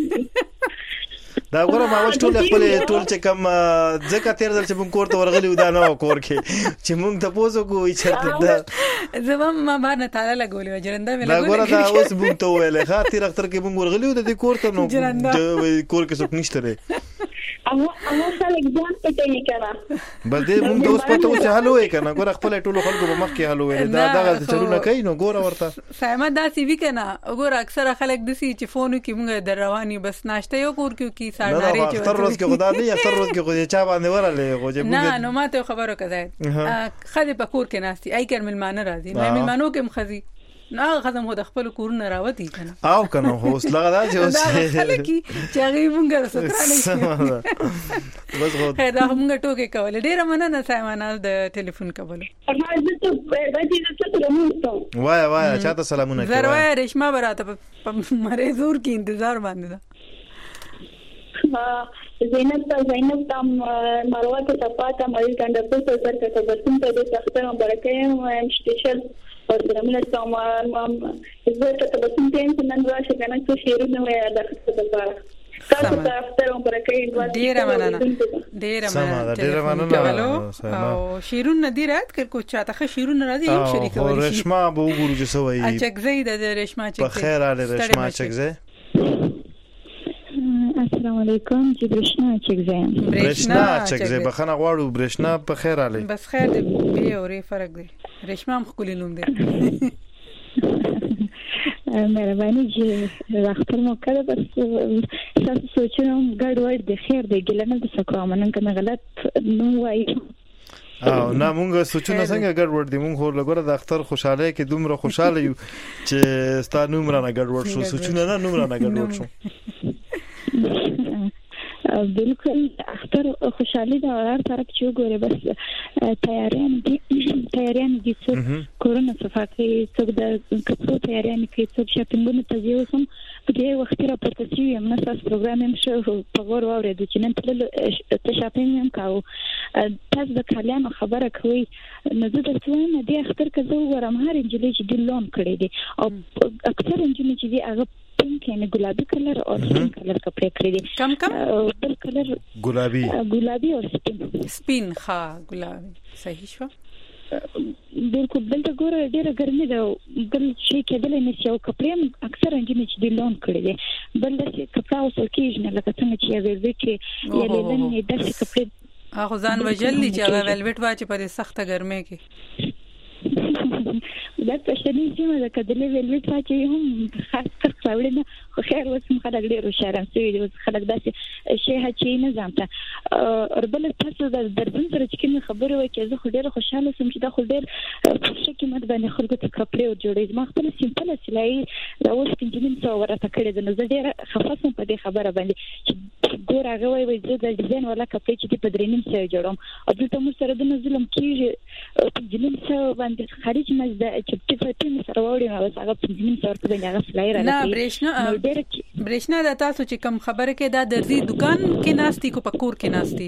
دا غره ما واش ټول خپل ټول چې کم ځکه تیر ځل چې موږ کور ته ورغلی و دا نو کور کې چې موږ ته پوسو کوی چې دا زمم ما باندې تعالی لګولې وجرنده مې لګولې دا غره دا اوس موږ ته ویلې خاطر اختر کې موږ ورغلی و د دې کور ته نو کور کې څوک نشته لري اما خلک ځان پټه یې کړه بل دې موږ اوس پته و چې حل وې کنه ګور خپل ټول خلکو په مخ کې حل وې دا دغه چلونه کوي نو ګور ورته سایما دا سی وی کنه ګور اکثره خلک دسی چې فون کې موږ در رواني بس ناشته یو کور کې ساړه نه اختر روز کې خدا نه اختر روز کې خو چا باندې ورالې خو چې نه نو ماته خبرو کړه خدي په کور کې ناشتي اي کر ملمانه راځي مې ملمانو کې مخزي نه خدام هو د خپل کورونه راوتی کنه او کنه هو اوس لغه دا چې اوس خلکی چې هغه مونږ سره نه بس غو دا مونږ ټوکې کول ډیر مننه سایمانال د ټلیفون کولو وای چاته سلامونه کوي زروای رشما براته په مریضور کې انتظار باندې زینب تام مروه ته صفاته مریض کنده په سر کې تبسم ته د تختم برکه مشتشل اور درمل سامان مام عزت تبسم ته نن راشه کنه څه شیرونه وای د خپل لپاره تاسو ته افتر برکه ډیر مننه او شیرونه دی رات کې کوم چاته خ شیرونه راځي یو شریک وای رشما به وګورو چې سوې اچک زید د رشما چک په خیر اله رشما چک زید السلام علیکم چې برشنا چکزه برشنا چکزه بخنه غواړو برشنا په خیر علي بس خیر دې به اوري فرق دی رشما هم خولي نوم دی مهرباني چې راختر مو کړه بس تاسو سوچنه ګډ وډ د خیر دی ګلنه د سکو منن کنه غلط نو وای او نه مونږ سوچونه څنګه ګډ وډ دي مونږ خو لګره د اختر خوشاله کې دومره خوشاله یو چې ستا نوم را نه ګډ وډ شو سوچونه نه نوم را نه ګډ وډ شو بالکل اختر خوشحالي دا هر طرف چې وګوره بس تیاریان دي څو کورونه صفه کوي څو د کڅو تیاریان کوي څو شاپینګونه ته ځوسم په دې وخت را پورته شي موږ تاسو پروګرام هم شو په غور واورېدو چې نن ته شاپینګ هم کاو تاسو د کالیانو خبره کوي نو زه د څومره د اختر کې زه وګورم هر انجلۍ چې د لون کړی دي او اکثر انجلۍ چې دی هغه پینک یعنی گلابی کلر اور سپین کلر کپڑے کړی دي کم بل کلر گلابی اور سپین ها گلابی صحیح شو بالکل بل ته ګوره ډیره ګرمي ده بل شي کېدل نه شي او کپړې اکثر انجنې چې د لون کړی دي بل د کپړه او سکیج نه لکه څنګه چې ویل کې یا لیدل نه د کپړې هغه ځان وجلی چې هغه ویلویټ واچي په سخته ګرمۍ کې دا پښتني سیمه د کډلې ویلوټ پاتې هم خاص کر څاوړنه خو خیر اوس خلک ډېر شرم سوي دي خلک داسې شي هچې نه ځامته وربل تاسو د درځن سره چې کوم خبره وای چې زه خو ډېر خوشاله سم چې دا خو ډېر څه قیمت باندې خلکو ته کپړې جوړې ما خپل سیمپل سلای دا اوس پنځمین څو ورته کړې د نظر ډېر خفاسم په دې خبره باندې ګور هغه وای زه د ډیزاین ولا کپړې چې په درېنیم څه جوړم او دلته مو سره د ظلم کیږي پنځمین څو باندې خارج مزه چې په تیم سره وړي نو هغه پنځمین څو ورته باندې هغه سلای را نه برېښنا د تاسو چې کوم خبره کې دا درځي دکان کې ناشتي کو پکور کې ناشتي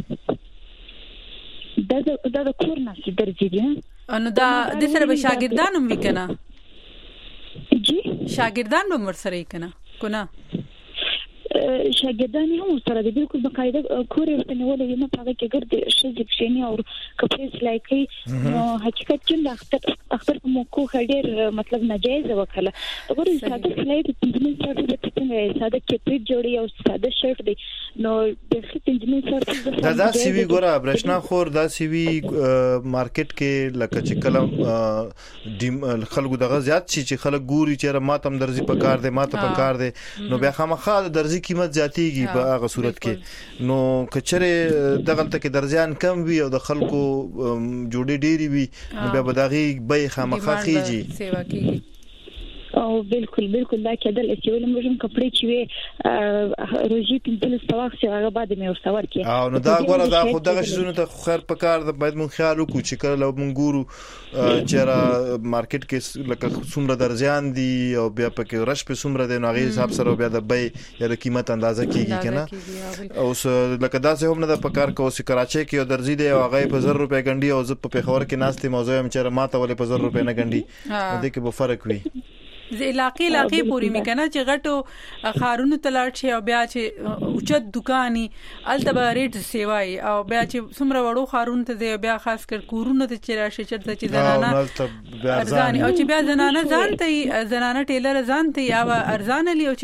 دا د کور ناشتي درځي دي نو دا د سره به شاګردان هم وکنه جی شاګردان به مر سره کنه کنه شاګردان هم سره د بالکل بقاعده کور ورته نیولې نه پاره کې ګرځي شې پښینی او کپړې سلایکي نو حقیقت کې اختر په موکو خډیر مطلب ناجایز وکړه وګورئ ساده سلایډ پنځمین سره د پټنګ ساده کپړې جوړي او ساده شرټ دی نو د پنځمین سره دا سی وی ګوره برښنا خور دا سی وی مارکیټ کې لکه چې کلم خلکو دغه زیات شي چې خلک ګوري چې ماتم درځي په کار دی ماته په کار دی نو بیا خامخا درځي قیمت زیاتیږي په هغه صورت کې نو کچره دغلت کې درځان کم وي او د خلکو جوړې ډېری وي نو بیا بداغي به خامخا خيږي سیوا کیږي او بالکل دا کېدل چې ولې موږ کپړې چې روزي پنځل سواخ چې هغه بعد مې ورسور کې او نو دا غوړه دا خو دغه شونه ته خیر په کار د باید مون خیال وکړو چې کله مونږ ګورو چې را مارکیټ کې لکه څومره درځان دي او بیا پکې رش په څومره دی نو هغه حساب سره بیا د بې یا د قیمت اندازه کیږي کنه او لکه دا څه هم نه د پکار کو چې کراچي کې درځي دی او هغه په 1000 روپے غنډي او زه په پیښور کې ناشته موضوع هم چې ماته ولې په 1000 روپے نه غنډي دې کې به فرق وي ز علاقې پوری میکنه چې غټو خارونو تلاړ شي او بیا چې اوچت دکاني التبه ریټ سیوای او بیا چې څومره وړو خارونو ته بیا خاص کر کورونه ته چې راشي چې زنانه ارزان او چې بیا زنانه ځانته زنانه ټیلر ځانته یا ارزان لې او چې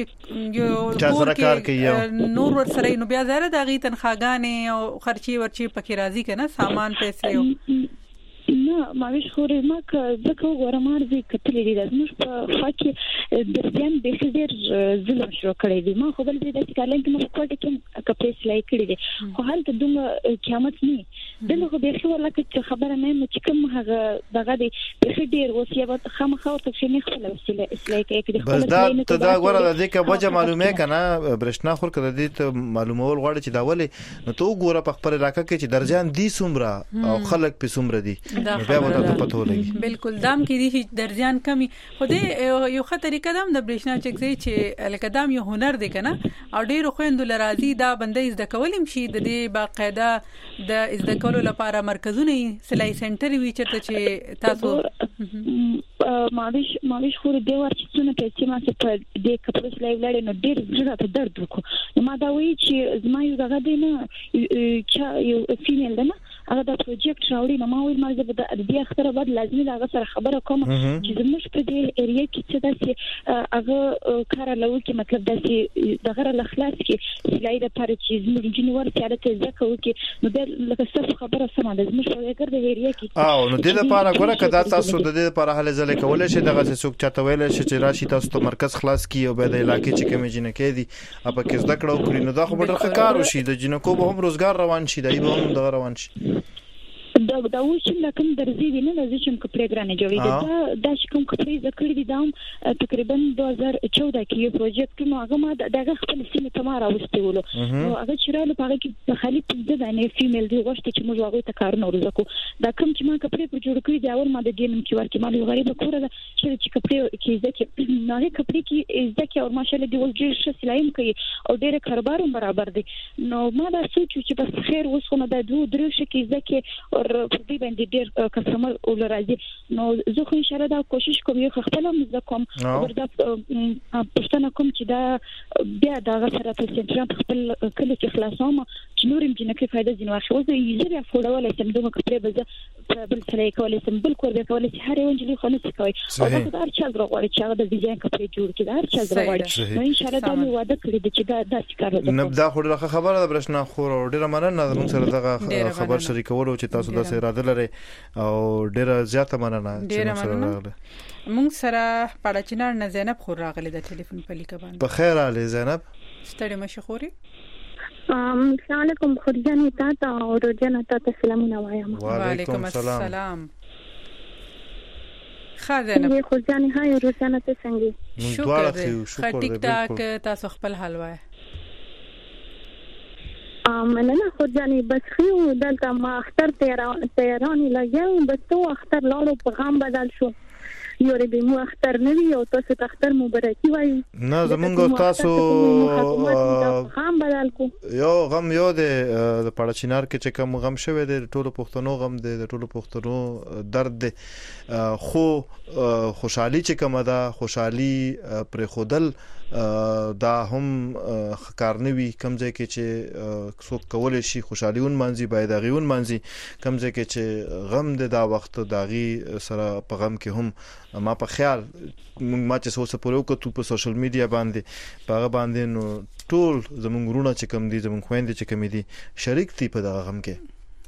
یو نور ور سره نو بیا زره دغه تنخواګانې او خرچي ورچی پکې راځي کنه سامان پیسې نه ماویش خوري ما که ځکه ورمار دي کتلې دي زموږ په فاکي د ځان به ډېر ظلم شو کړی دي ما خو بل دې د کالن کې مو کوټه کې کپړې سلای کړی دي خو هلته دومره قیامت نه دغه به خو لکه خبره نه مې چې کوم هغه دغه دي به ډېر وسیه به خامخا ته چې نه خپل سلای کې دي بس دا ته دا غوړه د دې کې وجه معلومه کنه برښنا خور کړه دې ته معلومول غواړي چې دا ولې نو ته وګوره په خپل علاقې کې چې درجان دي سومره او خلک په سومره دي بیا وته پته ولګي بالکل دام کې دي درجان کمی خو دې یو ښه طریقه دم د برښنا چکسي چې لکه دام یو هنر دی کنه او ډیرو خويندو لراضي دا بندې زده کولم شي د دې باقاعده د زده کولو لپاره مرکزونه سلای سنټر وی چرته چې تاسو ماویش خور دی ورچې څونه پیسې ما څه په دې کپړې سلای ولاړ نو ډیر زړه ته درد وکړ ما دا وی چې زما یو دغه دی نه چې یو فیمیل ده نه هغه د پروجیکټ راوړي نو ما ویل ما زه د دې اختر بعد لازمي دا سره خبره کوم چې زموږ په دې ایریا کې څه داسې هغه کار لوي کې مطلب داسې دغه اخلاص کې سلای د پاره چې زموږ جنور سره ته ځکه وکي نو د لکه څه خبره سم ده زموږ په ګر د ایریا کې او نو د لپاره ګوره کدا تاسو د دې لپاره حل ځل کولای شي دغه څوک چاته ویل شي چې راشي تاسو ته مرکز خلاص کی او به د علاقې چې کوم جنکې دي اپا کې زده کړو کړی نو دا خو به ډېر کار وشي د جنکو به هم روزګار روان شي دای به هم دغه روان شي دا اوس چې لکه درځي دي نه د چې کپړې ګرانه جوړې دي دا چې کوم کپړې ذکر دي دا تقریبا 2014 کې یو پروجیکټ نو هغه ما دغه خپل سیمه تمار اوستولو نو هغه چې رااله هغه کې د خالي پنځه دانې فیمیل دی غوښتي چې موږ هغه ته کار نه ورزکو دا کوم چې ما کپړې په جوړ کړی دا اول ما د دینم کې ورکې ما یو غریب کور ده چې کپړې کې ځکه نه کپړې کې ځکه او ماشاءالله دی ول ډیر ښه سلایم کوي او ډیر کاروبارم برابر دي نو ما دا سوچ چې بس خیر وس خو نه د دوه درې شکې ځکه په دې باندې ډېر کسټمر ولرازي نو زه خو ان شاء الله دا کوشش کوم یو خپل مزه کوم ورته پښتنه کوم چې دا بیا دا غسر په سنټر خپل کلی کې خلاصوم چې چې نور جنکه فائدہ ځین واخلو زه یې زه افورډول سم دوه کپړې به بل سره کولای سم بل کور به کولای شي هر یو انجلي خو نه کوي او دا هر چا غواړي چې هغه د ډیزاین کپړې جوړ کړي هر چا غواړي نو ان شاء الله دا مو واده کړی چې دا کار وکړو نو دا خو ډیره خبره ده برښنا خور او ډیره مننه موږ سره دغه خبر شریکولو چې تاسو د اراده لري او ډیره زیاته مننه چې سره راغله موږ سره پړچنار نه زینب خور راغله د ټلیفون په لیکه باندې په خیر علي زینب ستړي مشخوري السلام علیکم خورجان تا او روزانه تا سلامونه وایم وعلیکم السلام خازنه خورجان هاي روزانه ته څنګه شکر ټیک ټاک تاسو خپل حال وای مننه خورجان بس خو دلته ما اختر تهران لګم بس تو اختر لاړو پیغام بدل شو یو ری به مو اختر نه وی او تاسو اختر مبارکي وایي نه زمونږ تاسو غم بدل کو غم یو د پړچینار کې چې کوم غم شوه د ټولو پښتنو غم د ټولو پښتنو درد د خو خوشحالي چې کومه ده خوشحالي پر خودل دا هم کارنوي کمزې کې چې څوک کول شي خوشحاليون مانځي باید غيون مانځي کمزې کې چې غم د دا وخت داغي سره په غم کې هم ما په خیال ما چې سوسه پورو کو په سوشل میډیا باندې په باندې نو ټول زمونږ ورونه چې کم دي زمونږ خويندې چې کم دي شریک دي په دا غم کې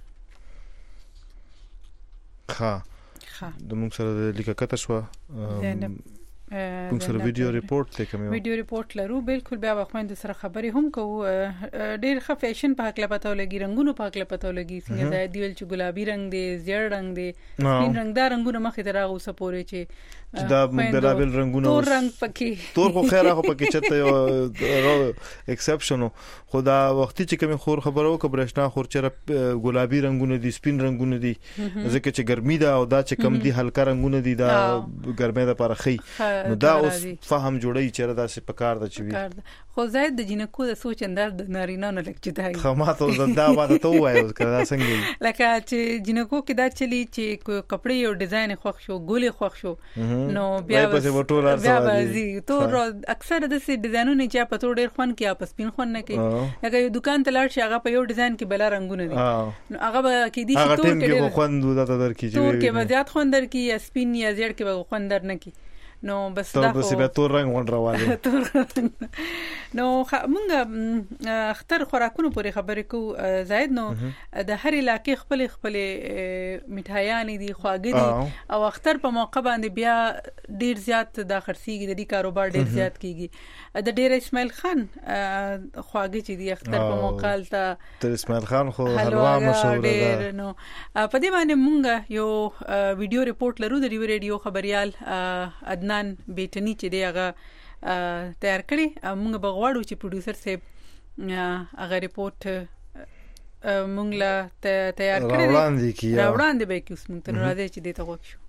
د موږ سره لیکه کته شو موږ سره ویډیو ریپورت ته کوم ویډیو ریپورت لرو بالکل بیا خويند سره خبري هم کو ډېر ښه فیشن په حق لپاره لګي رنگونو په حق لپاره لګي څنګه دا دیول چې ګلابي رنگ دی زیړ رنگ دی سپین رنگ دا رنگونه مخې ته راغو سپوري چې دا مبلابل رنگونه تور رنگ پکې تور خو خیره خو پکې چته یو ایکسپشن خدا وختي چې کوم خور خبرو کبرشنا خور چر ګلابي رنگونه دي سپین رنگونه دي ځکه چې ګرمي ده او دا چې کم دي هلکا رنگونه دي دا ګرمه ده لپاره خي نو دا اوس فهم جوړی چې دا څه پکار ده چې وي خو زید د جنکو د سوچ انداز د نارینه نه لګ چتای خماته دا واده ته وایو کړه څنګه لکه چې جنکو کې دا چلی چې کپڑے یو ډیزاین خوښ شو ګولې خوښ شو نو بیا بازي تور اکثر د سې ډیزاینونه چې په تور ډیر خون کې اپ سپین خون نه کې هغه یو دکان ته لاړ شي هغه په یو ډیزاین کې بل رنگونه دي نو هغه کې دي چې تور کې خوند د در کې تور کې وزيات خوندر کې یا سپین یا زیړ کې خوندر نه کې نو بس دا خو به تور رنگ وندرواله نو مونږ اختر خوراکونو پورې خبرې کو زائد نو د هر علاقې خپل مټایان دي خواږه دي او اختر په موقع باندې بیا ډیر زیات د خرڅيږي د دې کاروبار ډیر زیات کیږي د ډیر اسماعیل خان خواږه چې دي اختر په موقع ته اسماعیل خان خو حلوا مشهور ده نو په دې باندې مونږ یو ویډیو ریپورت لرو د ریډیو خبريال عدنان بیٹنی چې دی هغه تیار کړی موږ بغواړو چې پروډوسر صاحب هغه ریپورت موږ لا تیار کړی راوړاندې به کې اوس موږ ته راځي چې دې ته وښو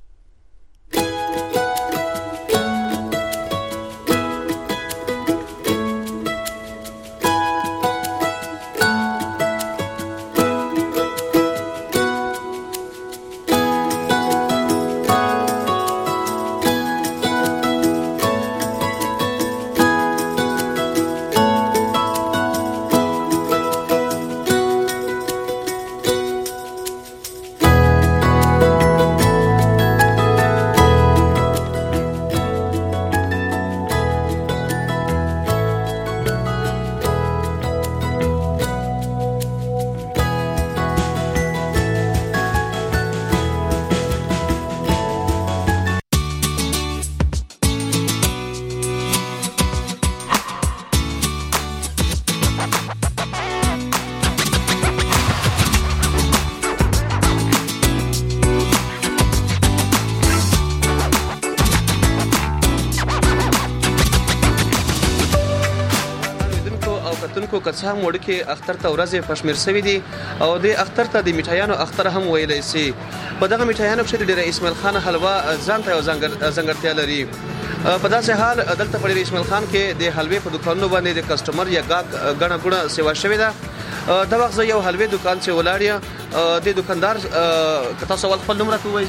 کڅه موړ کې اختر ته ورځې پښمیر سوي دي او د اختر ته د میټایانو اختر هم ویلای شي په دغه میټایانو کې د اسماعیل خان حلوا ځان ته ځانګړتیا لري په داسې حال دلته په اسماعیل خان کې د حلوې په دکانونو باندې د کسٹمر یا غاڼه ګڼه سیوا شوې ده د وخت یو حلوې دکان چې ولاړ د دکاندار کته سوال خپل نوم راکوي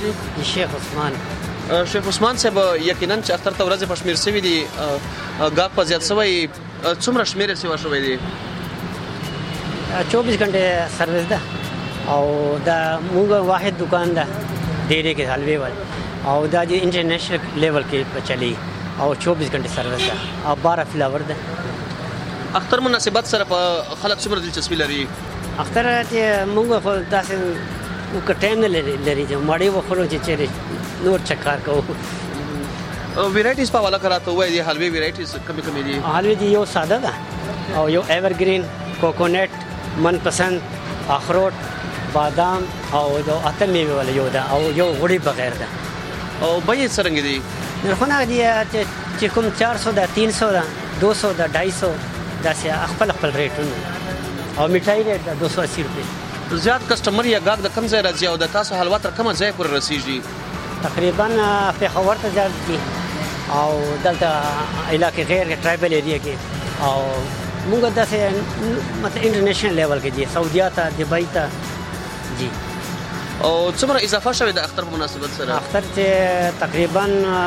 شیخ عثمان صاحب یقینا چې اختر ته ورځې پښمیر سوي دي غاښ په زیات سوي څومره شمیره سیوا شوې دي 24 غنټه سرویس ده او دا موږ واحد دکان ده ډېرې کې حلوي ول او دا د انټرنیشنل لیول کې چلی او 24 غنټه سرویس ده او 12 فلاور ده. اختر مناسبت سره په خلک څومره دلچسپي لري؟ اختر ته موږ خو داسې وکټایم نه لري چې ماړې وخورو چې نور چکار کوو. ویرایټیز په والا کراته وای دي حلوي ویرایټیز کمی دي. حلوي دي یو ساده ده او یو ایورګرین کوکونټ من پسند اخروٹ بادام او د اتم میوه ولا یو ده او یو غوړي بغیر ده. او به یې څنګه دي؟ نرخونه دي چې کوم 400 ده 300 ده 200 ده 250 دا سه خپل ریټونه او میټای ریټ ده 280 روپے. زیات کسٹمر یا گاګ د کم ځای راځي او د تاسو حلوا تر کومه ځای پورې رسیږي؟ تقریبا پیښور ته ځي او دلته علاقې غیر ټرایبل ایریا کې او موږ داسې مطلب انټرنیشنل لیول کې دي سعودیا ته دبي ته جی. او څومره اضافه شوه د اختر په مناسبت سره؟ اختر ته تقریبا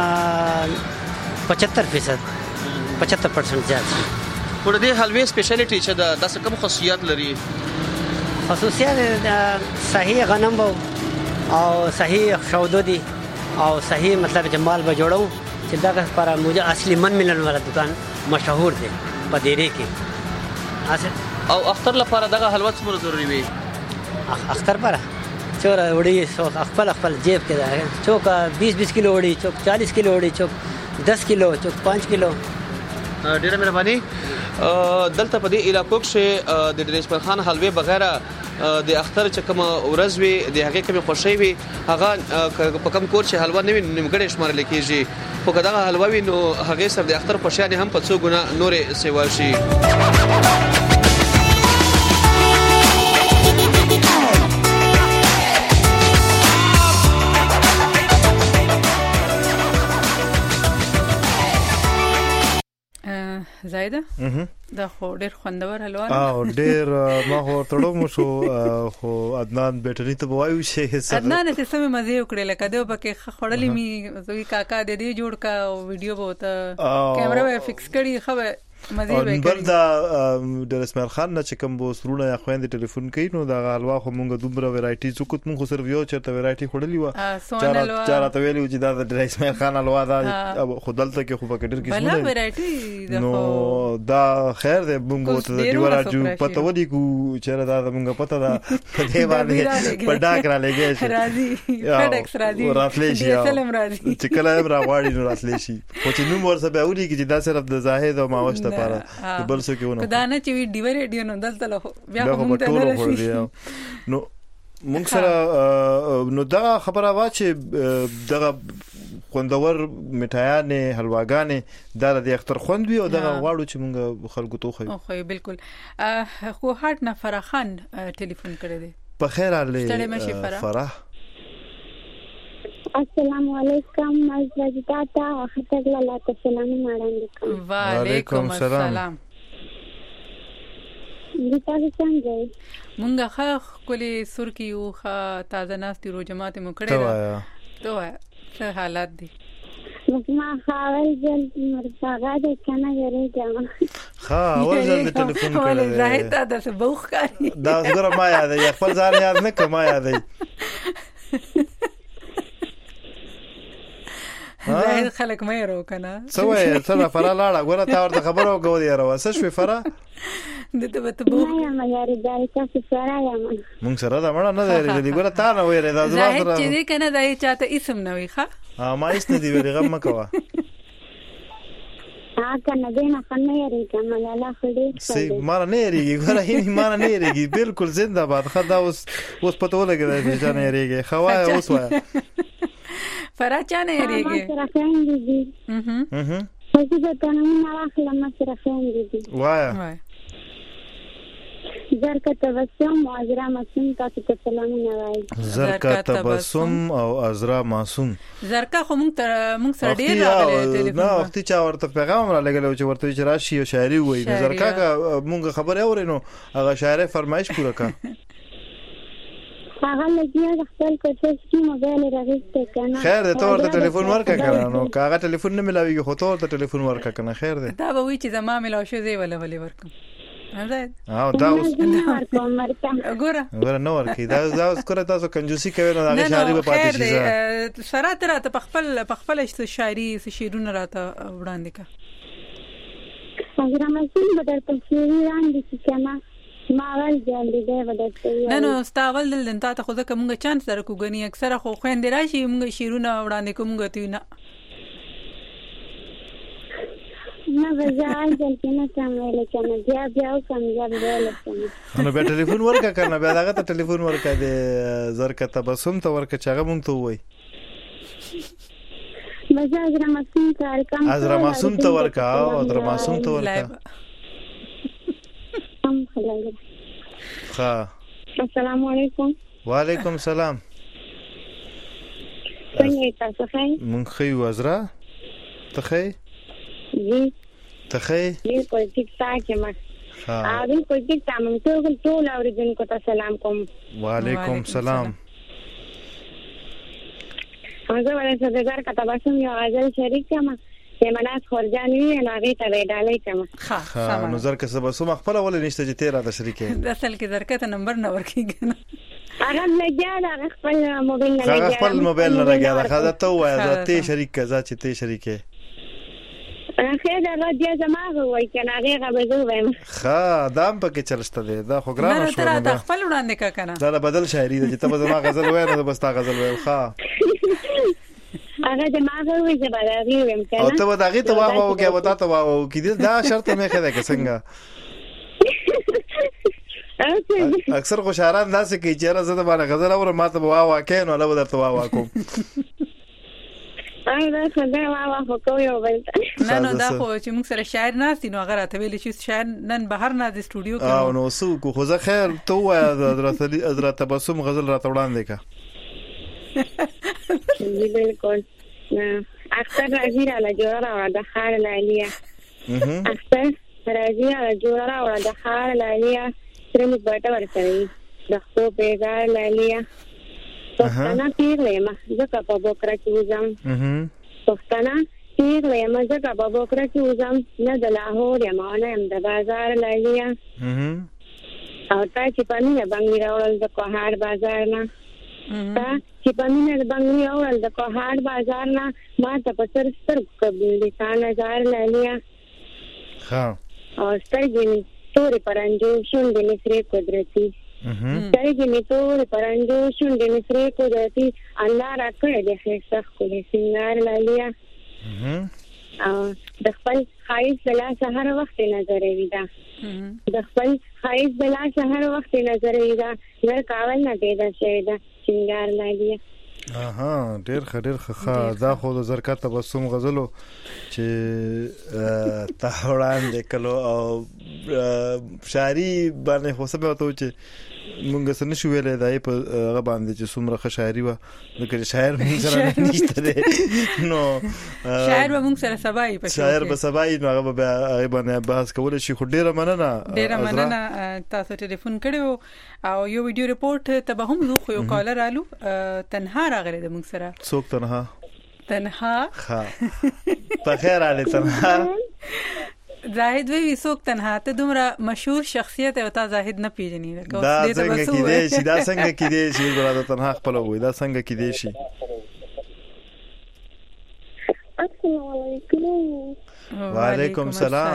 75% زیات شي. ور دې حلوې سپیشلیټی چې د داسې کوم خاصیت لري؟ خصوصیات صحیح غنم او صحیح شودو دي او صحیح مطلب چې مال به جوړو چې دا لپاره موږ اصلي من ملن والا دکان مشهور دی په ډیری کې. او اختر لپاره دغه حلوا څومره ضروری وي؟ اختر لپاره چور وړي څوک خپل جیب کې ده څوک 20 کیلو وړي څوک 40 کیلو وړي څوک 10 کیلو څوک 5 کیلو. ډیره مهرباني. دلته په دې علاقو کې د ډریسمل خان حلوې بغیر د اختر چې کوم ورځ وي د هغه کوم خوشي وي هغه په کوم کور چې حلوا نه وي نیمګړې شمارل کېږي خو کله حلوا وي نو هغه سره د اختر په شان هم په څو ګونه نورې سیوا شي. زایده دا خو ډېر خوندور حلوا او ډېر ما هو تړم شو خو عدنان بیٹری ته وایو شي عدنان ته سمې مزه وکړه لکه دا پکې خړلې می زوی کاکا د دې جوړ کا او ویډیو بوته کیمرا به فکس کړي خو مزه وکړي. بل دا د رسمال خان نه چې کوم بو سرونه یا خويند ټلیفون کوي نو دا حلوا خو مونږ دومره ویرایټي زکوت مونږ سره یو چرته ویرایټي خړلې و چاره ته ویلو چې دا د رسمال خان حلوا دا خودلته کې خو پکډر کې بل ویرایټي نو دا خیر دې مونږ ته د دیوراجو پته ودی کو چیرې دا مونږ پته دا په دې باندې په ډاک را لګي راځي فډکس راځي راتلې شي چې کله هم راغواړي نو راتلې شي خو چې نو ورسره به اوري چې دا صرف د زاهد او ماوشته لپاره بل څه کېونه دا نه چې وی ډیو ریډیو نو دلته بیا کوم ته نه رسي نو موږ سره نو دا خبره وا چې دغه خوندور میټایانې حلواګانې دا د اختر خوند وي او دا غواړو چې موږ خلکو ته خو خو بالکل خو هټ نه فرحان ټلیفون کړی دی. په خیر علي فرح السلام علیکم مزاجتا تا خطر لاله السلام علیکم. وعلیکم السلام. تاسو څنګه یې؟ مونږه ښه کولې سر کیو ښه تازه ناستي رو جماعت مو کړې دا څه حالات دي؟ ما خاور جل مرتاغه د کنه غریږم ها اول ځل ټلیفون کړل زاهد دا څه بوخ کاری دا زګره ما یاد یې خپل ځان یاد نه کما یاد یې زاهد خلک مې رو کنه سوې سره فرا لاړه ګوره تا ورته خبرو کو دی راو څه شوي فرا دته به بوخ ما یاري دای تاسو سره یم مونږ سره دا مړه نه دی ګوره تا نه وېره دا زما سره چې دې کنه دای چاته اسم نه وي ښه ما هیڅ نه دی ویل غم مکوا کنه دینه خنه یری کما لاله خړې سي مار نه یریږي ګوره هی مار نه یریږي بالکل زنده باد خدا اوس پته ولګی چې نه یریږي خوای اوس وای فرا چانه یریږي سره څنګه دي خو دې ته نه راخله ما سره څنګه دي وای زرکه تبسم او عذرا معصوم تاسو ته سلامونه وايي. زرکه تبسم او عذرا معصوم زرکه خو مونږ سره ډیر راغلی ټلیفون نه وخت چې ورته پیغام را لګلو چې ورته چې راشي او شاعري وایي زرکه مونږ خبره اورینو هغه شاعر فرمایش پوره کا هغه لګیا خپل کوشش کی موبایل راغسته کنه خیر ته ورته ټلیفون ورکا کړه نو هغه ټلیفون نه ملاويږي خو ته ورته ټلیفون ورکا کنه خیر ده دا به وی چې زما ملاو شو زی ولا ولې ورکم او دا اوس ګوره نو ورکی دا اوس کړه تاسو کنجوسی کوي نو هغه شاعري په پاتې شي سره تر ته پخپل شاعري شعرونه راته وړاندې کا اگر مسئول بدل پسیری وړاندې کنا ماول جلدی دی بدل نو استاول دل ته خو ځکه مونږ چانس درکو غني اکثره خو خويندې راشي مونږ شعرونه وړاندې کوم غوتی نه نه وځای چې نه سمول کنه بیا کوم نو به ټلیفون ورکا کنه بیا داغه ته ټلیفون ورکا دې زرکه تبسم ته ورکا چاغه مونږ ته وای مزه ازرماسون کارکم ازرماسون ته ورکا او ازرماسون ته ورکا ها السلام علیکم وعلیکم السلام څنګه تاسو ښه مونږ خو وزرا ته ښه جی تخی بالکل ٹھیک ٹھاک ہے میں بالکل ٹھیک ٹھاک ہم ټول اوریدونکو ته سلام کوم وعلیکم السلام هغه ولې صدر کا تبسم یو غزل شریک کما چې مناس خورجانوی نه غي ته ډالۍ کما ها نظر کا تبسم خپل ول نشته چې 13 د شریکه اصل کې درکته نمبر نه ورکیږي هغه لګیا دا خپل موبایل نه لګیا خپل موبایل نه لګیا دا خاطر ته وای ذاته شریک کزا چې ته شریکه خیر دا راځي زماغه وای کنه هغه غوځو وایم ها دام پکې چلشته دی دا خو ګرام شو نه تر خپل وړاندې کا کنه دا بدل شاعري ده چې ته زما غزل وای نه بس تا غزل وای ها هغه زماغه وای چې بلغي وایم کنه او ته وداغي ته واه کې وتا ته واه کې دا شرط مې خده کې څنګه اکثر خو شاعران داسې کوي چې راځه د باندې غزل اور ماته واه کې نو له درته واه کوم دا څنګه واه خو کوي وبل نه دا خو چې موږ سره شاعر ناس نو هغه راته ویل چې شاعر نن بهر نه د استودیو کې او نو سو کو خو زه خیر ته وای حضرت تبسم غزل راته وړاندې کا بالکل اختر راځي را جوړه د خار لالیا اختر راځي را جوړه د خار لالیا ترمه بټه ورسره د خو پیغار لالیا پښتنه پیغله ما ځکه په بوکره کې وځم پښتنه پیغله ما ځکه په بوکره کې وځم نه د لاهور یم نه هم د بازار لالیا او تا چې په مینه باندې راوړل د کوهار بازار نه تا چې په مینه باندې راوړل د کوهار بازار نه ما ته په سر قبول لسان نظر لالیا ها او سترګې تورې پرنجو شونډې نسرې قدرتي سترګې مې تورې پرنجو شونډې نسرې قدرتي الله راکړی دی ښایسته ښکلی سینګار لالیا او د خپل ښایست د لاسه هر وخت نظروي ده د خپل ښایست د لاسه هر وخت نظروي ده زر کاول نه پیدا شوی ده سینګار لالیا ډېر ښه دا خو د زرکه تبسم غزلو چې ته وړاندې کلو او شاعري باندې خو څه به وته چې مونږ سره شو ویلې دای په هغه باندې چې څومره ښه شاعري و نو شاعر مونږ سره نشته دی نو شاعر به مونږ سره سبای په شاعر به سبای نو هغه به باندې بحث کول شي خو ډیره مننه تاسو ټلیفون کړو او یو ویډیو ریپورت ته به هم زه خو یو کالر الو تنها راغله د مونږ سره څوک تنها ها په خیر علي تنها زاهد وی څوک تنها ته دومره مشهور شخصیت او تا زاهد نه پیژنې دا څنګه کې دی چې ګوره تنها خپل وای دا څنګه کې دی شي السلام علیکم وعلیکم السلام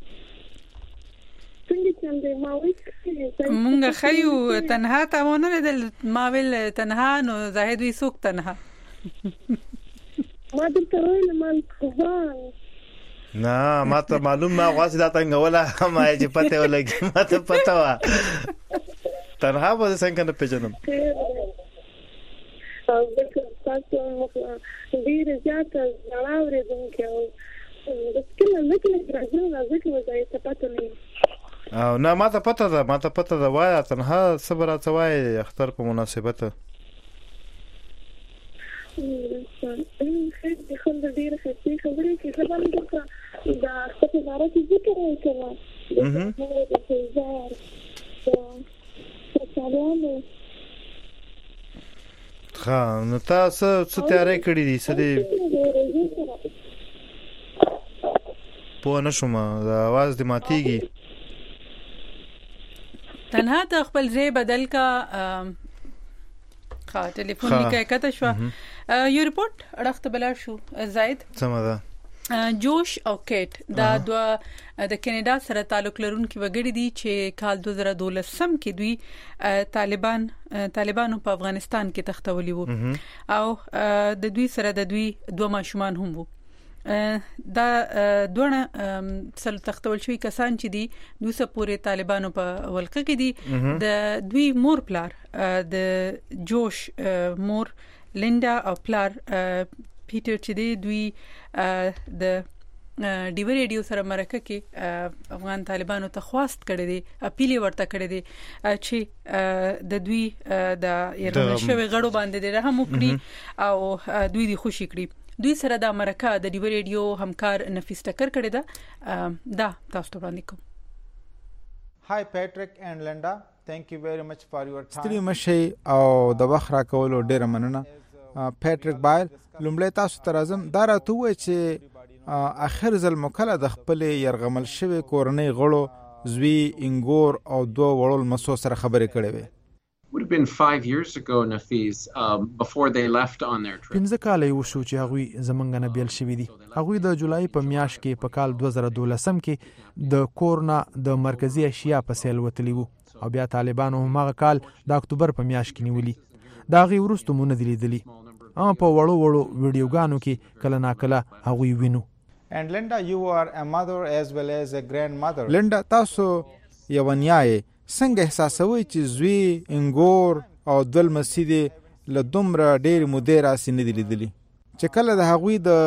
مونږ خیو تنها ته ونه دل ماویل تنها نو زاهد وی څوک تنها ما دې ته ویل مان خوان نه ما ته معلوم ما غواړم دا څنګه ولا ما چې پته ولګي ما ته پته وا تنها به څنګه نه پیژنم او دغه تاسو ډیر زیات راوړې دونکو د کله لکه راځي وځي ته پته نه او نه ما ته پته ده وایا تنها صبر اتوای اختر په مناسبت خلک ډیر خبرې کوي دا څه زاره چې ذکر وکړه ها نو تاسو څه تیارې کړې دي څه دي په نشم د आवाज د ماتيږي تنها ته خپل ځای بدل کا ټلیفون لیکه کته شو یو ریپورت اړخت بلار شو زائد سمه جوش او کیټ دا دوا د کینیډا سره تعلق لرونکي وګړي دي چې کال 2012 کې دوی طالبانو په افغانستان کې تختولي وو او د دوی سره د دوی دوه ماشومان هم وو دا دونه سل تختول شوی کسان چې دي دوی سپورې طالبانو په ولقه کې دي د دوی مور پلار د جوش مور لیندا او پلار پیټر چې دی دوی د ډیو ریډیو سره مرکه کې افغان طالبانو ته خواست کړی دی اپیل ورته کړی دی چې د دوی د ایران شوی غړو باندې رحم وکړي او دوی دی خوشی کړي دوی سره د امریکا د ډیو ریډیو همکار نفیس ټکر کړی دا تاسو ته وړاندې کوم. Hi Patrick and Linda, thank you very much for your time. ستړي مشي او د وخت راکولو ډیره مننه. پیټریک بایل لومړی تاسو ته راځم دا راته وایي چې اخر ځل مکله د خپل يرغمل شوی کورنۍ غړو زوی انګور او دوه وړل مسو سره خبرې کړې وي. Would have been 5 years ago, Nafiz, before they left on their trip. 15 کال یې وشو چې هغوی زمونږ نه بیل شوي دي. هغوی د جولای په میاشت کې په کال 2012 کې د کورنا د مرکزی اشیا په سیل وتلی وو او بیا طالبانو هم هغه کال د اکتوبر په میاشت کې نیولي. دا غي ورستو مونږ نه لیدلی په وړو ویډیوګانو کې کله ناکله هغوی وینو. And Linda, you are a mother as well as a grandmother. Linda, تاسو یو نیای څنګه احساسوي چې زوی انګور او دل مسجد له دومره ډېر مودې راسي نه لیدلی چې کله د هغوی د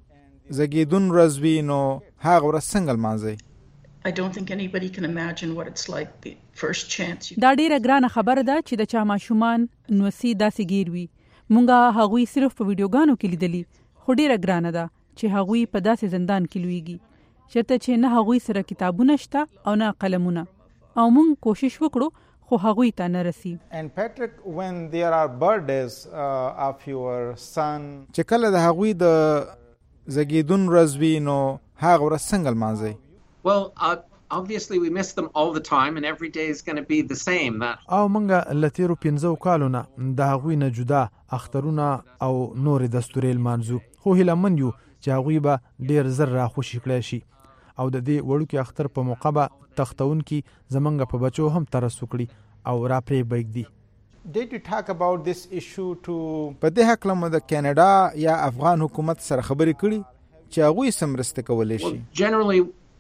زګیدون ورځ وي نو هغه ورځ څنګه لمانځي؟ I don't think anybody can imagine what it's like the first chance. دا ډیره ګرانه خبره ده چې د چا ماشومان نوسی داسې گیر وي. مونږه هغوی صرف په ویډیوګانو کې لیدلی خو ډیره ګرانه ده چې هغوی په داسې زندان کې لویږي چېرته چې نه هغوی سره کتابونه شته او نه قلمونه او مونږ کوشش وکړو خو هغوی ته نه رسی. And Patrick, when there are birthdays of your son چې کله د هغوی د زګیدون ورځ وي نو هغه ورځ څنګه لمانځي؟ Well, obviously we miss them all the time and every day is going to be the same. او مونږه لتیرو 15 کالونه د هغوی نه جدا اخترونه او نور دستوري لمانځو خو هیله من یو چې هغوی به ډیر زر را خوشی کړی شي او د دې وړوکی اختر په موقع به تختون کې زمونږ په بچو هم ترس وکړي او را پرې بېږدي. Did you talk about this issue to په دې حق لمو د کینیډا یا افغان حکومت سره خبرې کړي چې هغوی سمرسته کولی شي؟ Generally,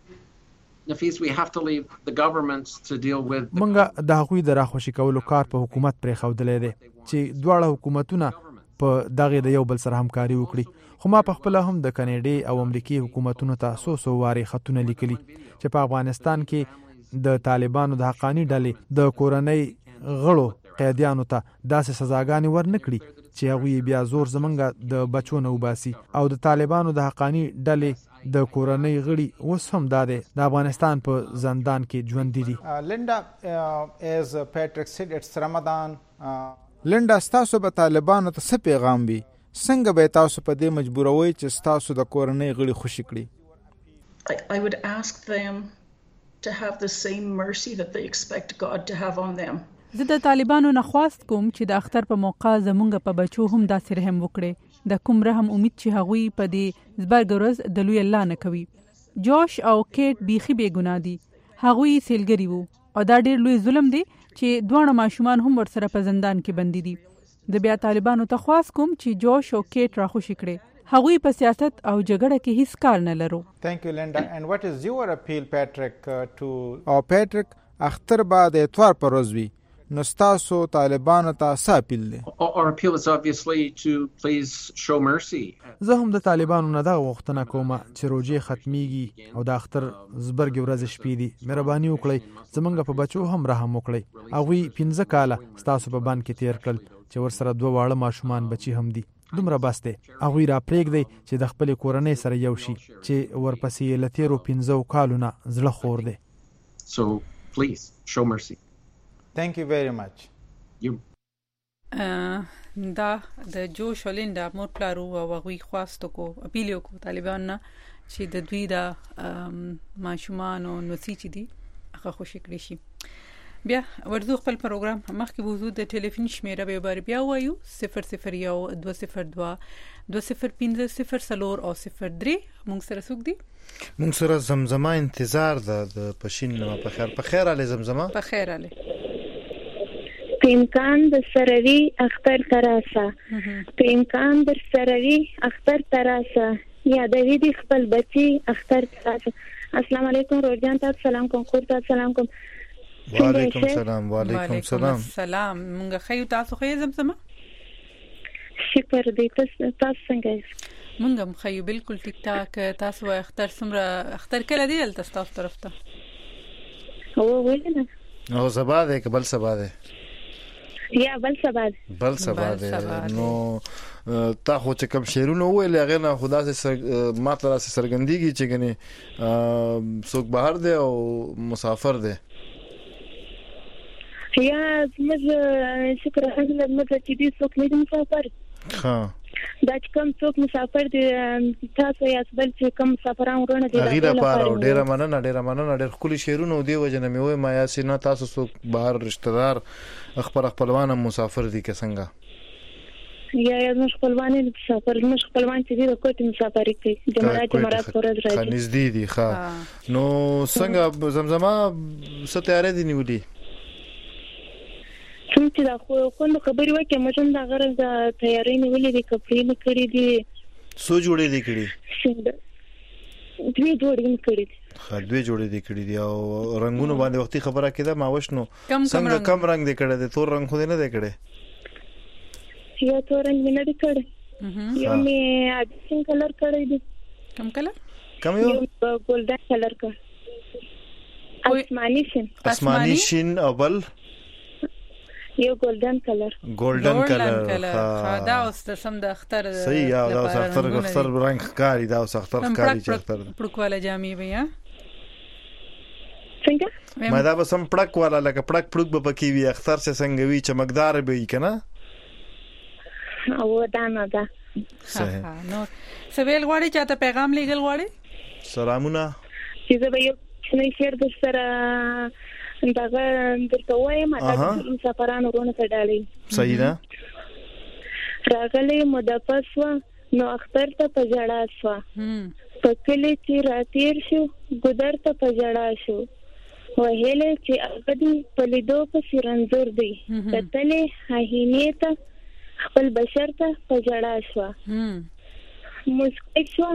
Nafiz, we have to leave the governments to deal with. مونږه د هغوی د راخوشي کولو کار په حکومت پرې ښودلی دی چې دواړه حکومتونه په دغه د یو بل سره همکاري وکړي. خو ما په خپل هم د کینیډا او امریکای حکومتونو ته سو واري خطونه لیکلي چې په افغانستان کې د طالبانو د حقانی ډلې د کورنۍ غړو قیدیانو ته داسې سزاګانې ورنکړي چې هغوی بیا زور زمونږ د بچو نه وباسي او د طالبانو د حقانی ډلې د کورنۍ غړي اوس هم د افغانستان په زندان کې ژوند دي. لینډا as Patrick said, it's Ramadan. لینډا ستاسو به طالبانو ته څه پیغام وي؟ څنګه به تاسو په دې مجبوروي چې تاسو د کورنۍ غړي خوشی کړي؟ I would ask them to have the same mercy that they expect God to have on them. زه د طالبانو نه خواست کوم چې د اختر په موقع زمونږ په بچو هم داسې رحم وکړي. د کوم رحم امید چې هغوی په دې زبرګ ورځ د لوی الله نه کوي. جوش او کیټ بیخي بې ګناه دي. هغوی سیلګري وو او دا ډېر لوی ظلم دی چې دوه ماشومان هم ورسره په زندان کې بندي دي. د بیا طالبانو ته خواست کوم چې جوش او کیټ راخوشي کړي. هغوی په سیاست او جګړه کې هیڅ کار نه لرو. Thank you Linda. And what is your appeal Patrick to Patrick اختر بعد اتوار پر ورځ وي نو ستاسو طالبانو ته څه اپیل دی؟ Our appeal is obviously to please show mercy. زه هم د طالبانو نه دا غوښتنه کوم چې روزي ختميږي او د اختر زبرګ ورځ شپې دي مهرباني وکړئ زمونږ په بچو هم رحم وکړئ. هغوی 15 کاله ستاسو په بند کې تیر کړل چې ورسره دوه واړه ماشومان بچي هم دي. دومره بس دی هغوی را پرېږدئ چې د خپلې کورنۍ سره یو شي چې ورپسې له تیرو 15 کالونه زړه خور دی. So please show mercy. Thank you very much. دا د جوش ولیندا مور پلارو او هغوی خواستو کو اپیل کو طالبان نه چې د دوی د ماشومان او نوسی چې دي هغه خوشی کړی شي. بیا ورزو خپل پروګرام مخکې وجود د ټلیفون شمیره به بار بیا وایو 001 202 205 او 03 مونږ سره څوک دي مونږ سره زمزمه انتظار ده د پښین نو په خیر علي زمزمه په خیر علي امکان د سروي اختر تراسه په امکان در سروي اختر تراسه یادوي د خپل بچي اختر تراسه. السلام علیکم روزان تاسو سلام کوم خور تاسو سلام کوم. وعلیکم السلام. وعلیکم السلام. مونږ خیو تاسو خو زمزمه شکر دې تاسو څنګه یې؟ مونږ هم خیو بالکل ټیک ټاک. تاسو اختر سمره اختر کله دی ال تاسو طرف ته؟ او وینه او سبا ده قبل سبا ده یا بل سبا ده نو تا خو چې کوم شیرونه ویل هغه نه خدا سره ماته سره سرګندګي چې کني څوک بهر دی او مسافر دی یا زموږ شکر الحمدلله موږ چې دې څوک نه مسافر ها دا چې کوم څوک مسافر دي تاسو یا بل چې کوم مسافران ورونه دي غیره پاره ډیره مننه ډیر خولي شیرونه دی وجنه مې وای ما یا سینا تاسو څوک بهر رشتہ دار خپلوان مسافر دي که څنګه یا موږ خپلوان مسافر موږ خپلوان چې دي د کوټ مسافر کوي جمعرات پرد راځي خنيز دي ښا نو څنګه زمزمه ستاره دي نیولې څنګه دا خو نو خبري وکه مجن دا غرض د تیاری نیولې دي کپړې نه کړې دي سو جوړې دي کړې دوی جوړې کړې دوی جوړې دي کړې دي او رنگونو باندې وختي خبره کړه ما وښنو څنګه کم رنگ دي کړه دي تور رنگ خو نه دي کړه یا تور رنگ نه دي کړه یو می اډسن کلر کړی دي کم کلر کم یو ګولډن کلر کړ اسماني شین او بل یو ګولډن کلر دا اوس سم د اختر صحیح یا دا اختر رنگ کاری دا اوس اختر کاری چې اختر پړکواله جامې بیا څنګه ما دا به سم پړک والا لکه پړک به پکې وي اختر څنګه وي چمکدار به وي کنه او دا نه دا صحیح نو سویل غواړي چاته پیغام لګل غواړي سلامونه چې زه به یو څه شیر د سره دغه درته وایم چې مسافرانو ورونه تړالي صحیح ده راغلي مدافع نو اختر ته پجړا شو په کلی چې راتیر شو ګدر ته پجړا شو وهله چې اغدي په لیدو په سرنزور دی کتلې هینې ته خپل بشر ته پجړا شو مسکه شو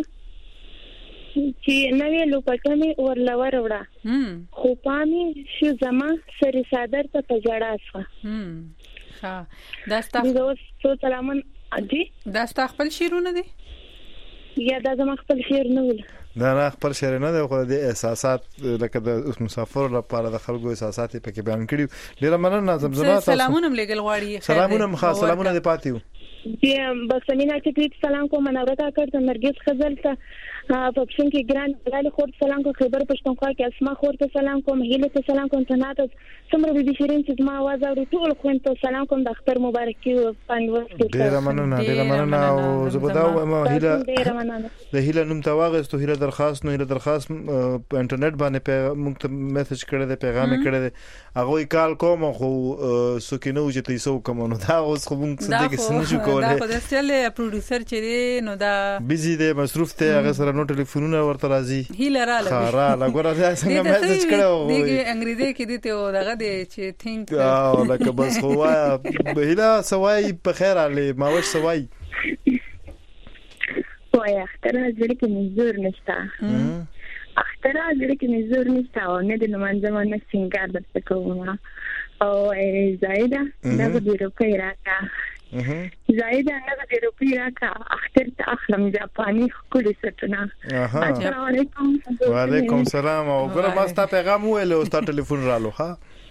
چې نوې لوپټنې ورلور وړه خو پامي شو زما سری صادر ته پجړا شو ها دا تاسو سلامون اجي دا تاسو خپل شیرونه دي یا دا زما خپل شیر نه ول دا نه خپل شیر نه دی خو د احساسات لکه د مسافر لپاره د خلکو احساسات په کې بیان کړي ډیر مننه زمزمه سلامونه لګل غواړي سلامونه خاص سلامونه دی پاتیو بسمینا چې سلام کوم منورتا کړ د نرګس خزل ته په پښین کې ګران بلال خور سلام کوم خبر پښتونخوا کې اسما خور ته سلام کوم هیله ته سلام کوم تنات سمره بي شیرین چې ما आवाज اوري ټول خو ته سلام کوم د اختر مبارکي او پنځه ډیر مننه او زبدا ما هیله د هیله نوم تواغستو هیله درخواست په انټرنیټ باندې موږ میسج کړی دی پیغام کړی دی هغه کال کوم خو سکینو چې تاسو کوم نو دا اوس خو موږ څه دغه سن شو کوله دا خو د چل پروډوسر چې دی نو دا بيزي دی مصروف ته هغه سره نو ټلیفونونه ورته راځي هیله را لګوره دا څنګه میسج کړو دیګه انګریزي کې دي ته دغه دی چې ثینک او لکه بس خو هیله سوای په خیر علي ما وش سوای وای اختر ځل کې منظور نشته اختر ځل کې منظور نشته او نه د منځمه نه سنگار د کومه او زایده دا به روپۍ راکا زایده هغه د روپۍ راکا اختر ته اخلم جاپاني خولي ستونه السلام علیکم وعلیکم السلام او ګره ما ستاسو پیغام ویل او ستاسو ټلیفون رالو ها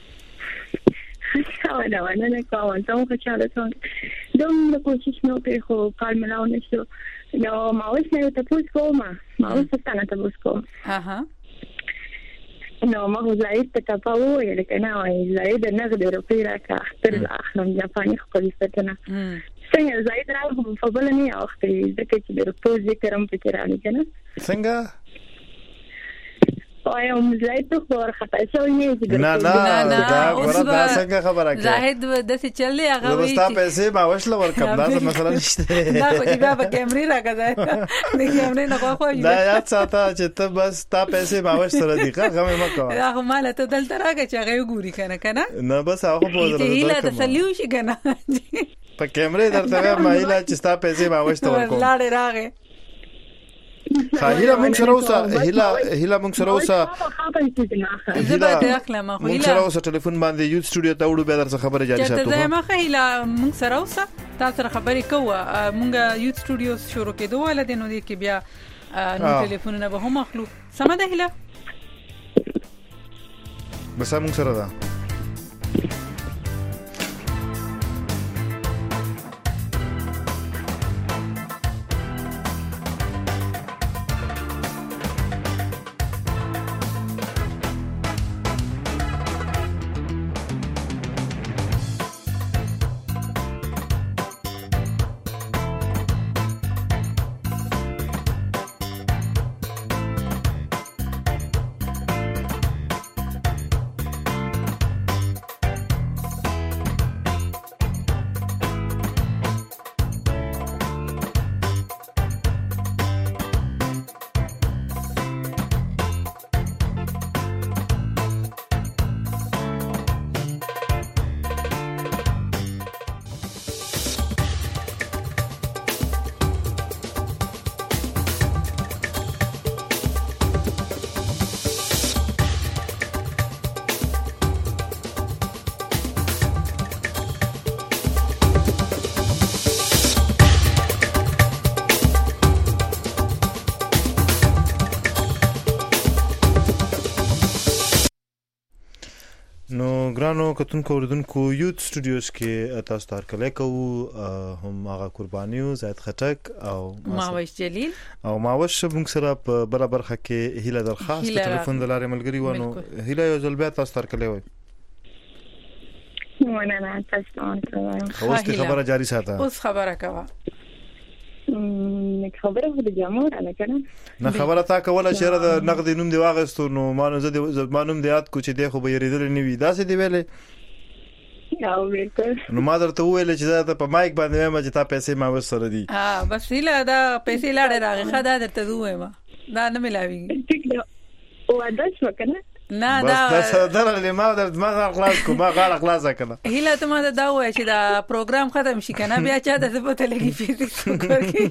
نه نه کوم ته خو چاله څنګه دوم کوشش نو په خو کال ملاو نشو نو ما اوس نه ته پوښتنه ما اوس ستانه ته پوښتنه نو ما هو زاید ته تاسو ویل کنه زاید نه د روپۍ راکا اختر اخلم جاپاني خولي ستونه څنګه زاید راغلم په بل نه اوختي ځکه چې د روپۍ ذکرم پکې راځي کنه څنګه او زاهد ته ورخه شوی نه دا څنګه خبره کوي زاهد د څه چلې هغه وي زه پیسې ما وښله ورکم دا مثلا نشته دا خو چې بیا په کیمرې راګځي د کیمرې نه خو دا یاد ساته چې ته بس تا پیسې ما وښله دي غم ما کوه دا خو مال ته دلته راګه چې هغه ګوري کنه نه بس هغه په درته هیله تسلیو شي کنه په کیمرې درته ما هیله چې تا پیسې ما وښته ورکوم لاړې راغې هیله موږ سره اوسه هیله موږ سره اوسه موږ سره اوسه ټلیفون باندې یوت سټوډیو ته وړو به درڅ خبره جاري ساتو ته ما هیله موږ سره اوسه تاسو سره خبرې کوه موږ یوت سټوډیو شروع کېدو ولې نو دې کې بیا نو ټلیفونونه به هم اخلو سم ده هیله بس موږ سره ده نو ګرانو کتونکو اوردونکو یوت سټوډیوز کې تاسو ته هرکلی کوو هم هغه قربانیو زاهد خټک او ماوش جلیل او ماوش موږ سره په برابر حق کې هیله درخواست ټلیفون د لارې ملګری ونه هیله یو ځل بیا تاسو ته هرکلی وای نه تاسو ته اوس خبره جاری ساته اوس خبره کوه خبره د جامو را لکنه نه خبره تا کوله چې را د نقد نوم دی واغستو نو مانو زه مانوم دی یاد کو چې دی خو به یریدل نه وی داسې دی ویلې او وکړ نو ما درته ویل چې دا په مایک باندې ما چې تا پیسې ما وسره دي بس هیله دا پیسې لاړې راغې خدا درته وایم دا نه ملاوي ټیک دی او انداز وکنه نه دا بس درلې ما درته ما خلاص کو ما غاړه خلاصه کړه هیله ته ما دا وای چې دا پروګرام ختم شي کنه بیا چا د پته لګي فزیکس کوي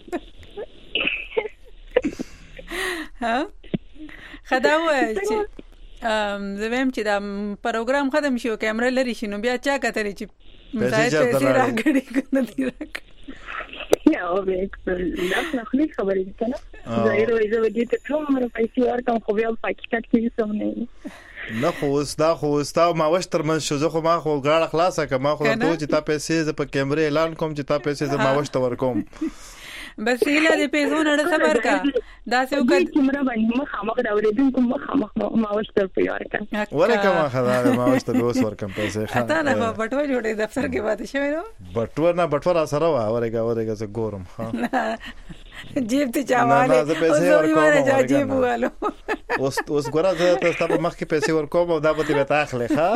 ها خدا وای چې زمیم چې دا پروګرام ختم شي او کیمرا لري شي نو بیا چا کتري چې پیسې راګړي کنه دی راک یا او وکړه دا خپل خبرې کنه زایره وایي زه دې ته ټول پیسې ورکوم خو بیا په حقیقت کې سم نه نه خو ستا ما وشتر من شو زه خو ما خو غاړه خلاصه کما خو ته چې تا پیسې ز په کیمرې اعلان کوم چې تا پیسې ز ما وشت ورکوم بس هیله دې پیسو نه صبر کا دا څه وکړ کیمرا باندې مخامخ دا ورېدونکو مخامخ ما وشتر په یار کا ورکه ما خدای ما وشتر اوس ورکم پیسې اته نه بټوه جوړې دفتر کې پاتې شوی نو بټوه سره ورګه زه ګورم ها جیب ته چاواله زه پیسې ورکوم جیب والو اوس ګوره زه تاسو په مخ کې پیسې ورکوم او دا به ته اخلي ها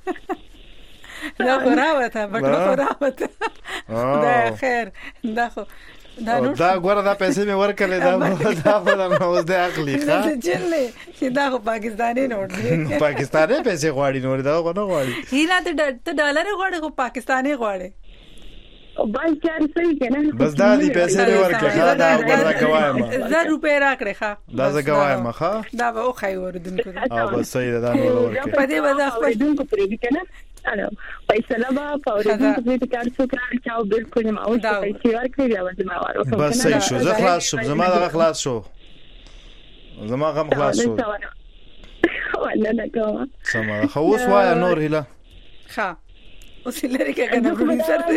دا راوته بټوه راوته دا خیر دا خو دا ګوره دا پیسې مې ورکړلې دا په اوس د اخلي ښه چې دا خو پاکستاني نوټ دی پاکستاني پیسې غواړي نور دا نه غواړي هیله ته ډالر غواړي خو پاکستاني غواړي بس چار صحیح کنه بس دا دی پیسې ورکړه دا ورکړه گوایم 1000 روپے راکړه ښه دا زه گوایم ښه دا به او خای وردونکو بس صحیح ده نو ورکړه په دې وځه خپل دونکو پرې دي کنه الو پیسې لا با پاورې دې کار څو کار چاو بالکل ما او پیسې ورکړي بیا ورته ما ورکړه بس صحیح شو زه خلاص شو زما دا خلاص شو زما غم خلاص شو ولا نه کوم سم خو اوس وای نور هله ښه اوس لري کې کنه پروډوسر ته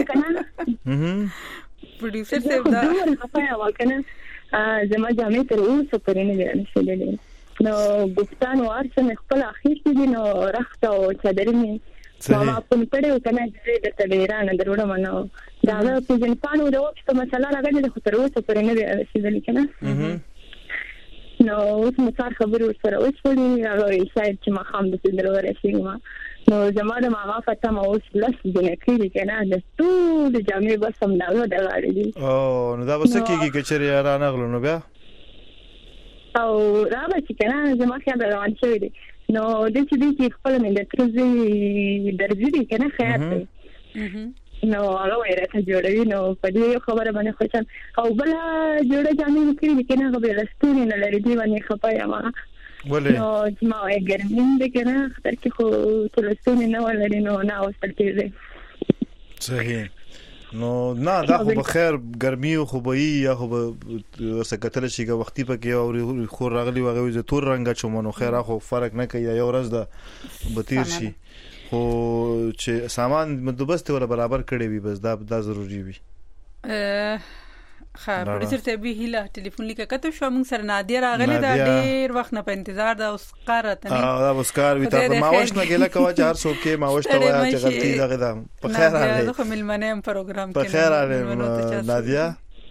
پروډوسر ته دا خپل واکنه زما جامې تر اوسه پرې نه لري نو ګفتان ورسره خپل اخیر دي نو راخته او چادرې ما په پړې کنه چې د تلېران دروړه منو دا په جن پانو د وخت مسله راغلي خو تر اوسه پرې نه رسیدلې کنه نو اوس مسار خبرو سره اوس ولې هغه سایت چې ما خام د سندرو ورسېږم نو زموږ ماما فاطمه اوس لس دنه کړي کنه د ټول جامې بس هم دا غړي دي او نو دا بس کېږي چې چیرې را نغلو نو بیا او را به چې کنه زما خیال روان شوی دی نو د چې خپل من د ترځي درځي دي کنه خیر دی نو هغه ورته جوړوي نو په دې خبره باندې خوشحال او بل جوړه جامې کړي کنه هغه لستونی نه لري دی باندې خپایا ما ولې نو چې ما یې ګرمین دي کنه تر کې خو تلستونی نه ولري نو نه اوسل کېږي صحیح نو نه دا خو بخیر ګرمي خو به یا خو به سکتل شي که وختي پکې او خو راغلی وغه ز تور رنګ چومنو خیر خو فرق نه کوي یو ورځ د بتیر شي خو چې سامان مدوبست ولا برابر کړي وي بس دا ضروری وي خا پروډوسر ته به هیله ټلیفون لیکه کته شو موږ سره نادیا راغله دا ډیر وخت نه په انتظار دا اوس قرته نه دا اوس کار وي ته ماوش نه ګله کوي چې هر څوک کې ماوش ته وایي چې غلطي دغه ده په خیر راغلی زه خو ملمنه پروګرام کې په خیر راغلی نادیا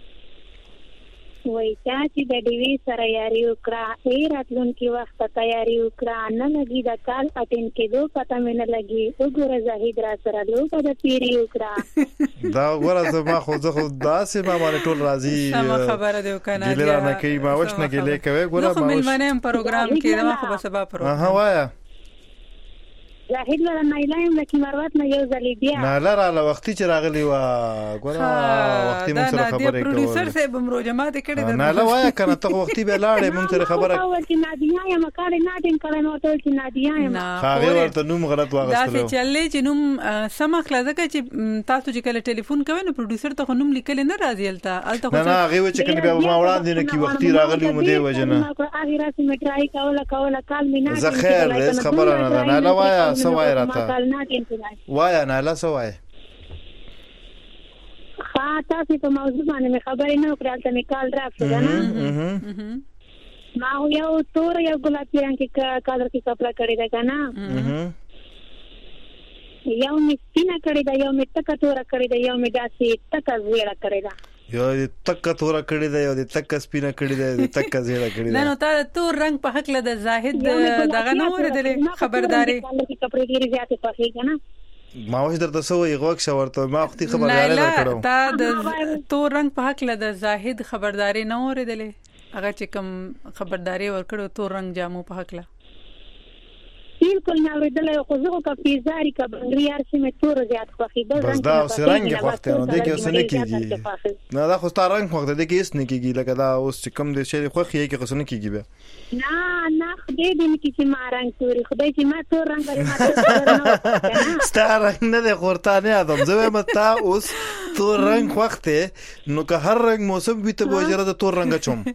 وای چې د ډیوی سره یاري وکړه ای راتلونکي وخت تیاری وکړه نه لګي د کال اټین کېدو پته مې نه لګي وګوره زاهد را سره لوګه د پیری وکړه دا وګوره زما خو داسې ما باندې ټول راضي سم خبره دی وکنه ګیله نه کوي ما وښ نه ګیله کوي ګوره ما ملمنه پروګرام کې دا خو به سبا پروګرام ها وایا زاهد له نایلایم لکه مروت نه یو ځلی بیا نه لاره وختي چې راغلی و ګوره وختي موږ سره خبرې کوي پروډوسر صاحب مروجمات کړي نه لا وایا کنه ته وختي به لاړې موږ سره خبره او چې نادیا یم کاري نادین کله نو ته چې نادیا یم هغه ورته نوم غلط واغستلو دا چې چلې چې نوم سم خلاصه چې تاسو چې کله ټلیفون کوي نو پروډوسر ته نوم لیکل نه راځي الته نه هغه چې کله بیا ما وړاندې نه کی وختي راغلی مو دی وجنه هغه راځي مې ټرای کوله کال مینا زه خیر هیڅ خبره نه لا وایا سوای راته وایا نه لا سوای تاسو په موضوع باندې خبرې نه وکړل ته میکال راځه نه ما یو تور یو ګلابي رنگ کې کالر کې کپڑا کړی دا کنه یو می سپینا کړی دا یو می تک تور کړی دا یو می داسې تک زیړه کړی دا یو تک تور کړی دا یو تک سپینا کړی دا تک زیړه کړی دا نه نو تا تور رنگ په حق له د زاهد دغه نو ورته خبرداري کپڑے ډیر زیات پخې کنه ما وښ درته سوې غوښ شورته ما وختي خبرداري درکړم تا د تور رنگ په حق له د زاهد خبرداري نه ورېدلې هغه چې کوم خبرداري ورکړو تور رنگ جامو په حق له بالکل نه ورېدلې خو زه کو پیزاري کا بنګریار سیمه تور زیات خوخي بس دا اوس رنگ خوخته نو دغه اوس نه کیږي نه دا خو ستاره رنگ خوخته دغه هیڅ نه کیږي لکه دا اوس چې کوم د شی خوخي کې خو نه کیږي به نه خدای دې چې ما رنگ توري خدای چې ما تور رنگ لري ما تور ستاره رنگ نه د خورتانه ادم زه متا اوس تور رنگ خوخته نو که هر رنگ موسم وي ته بوجره د تور رنگ چوم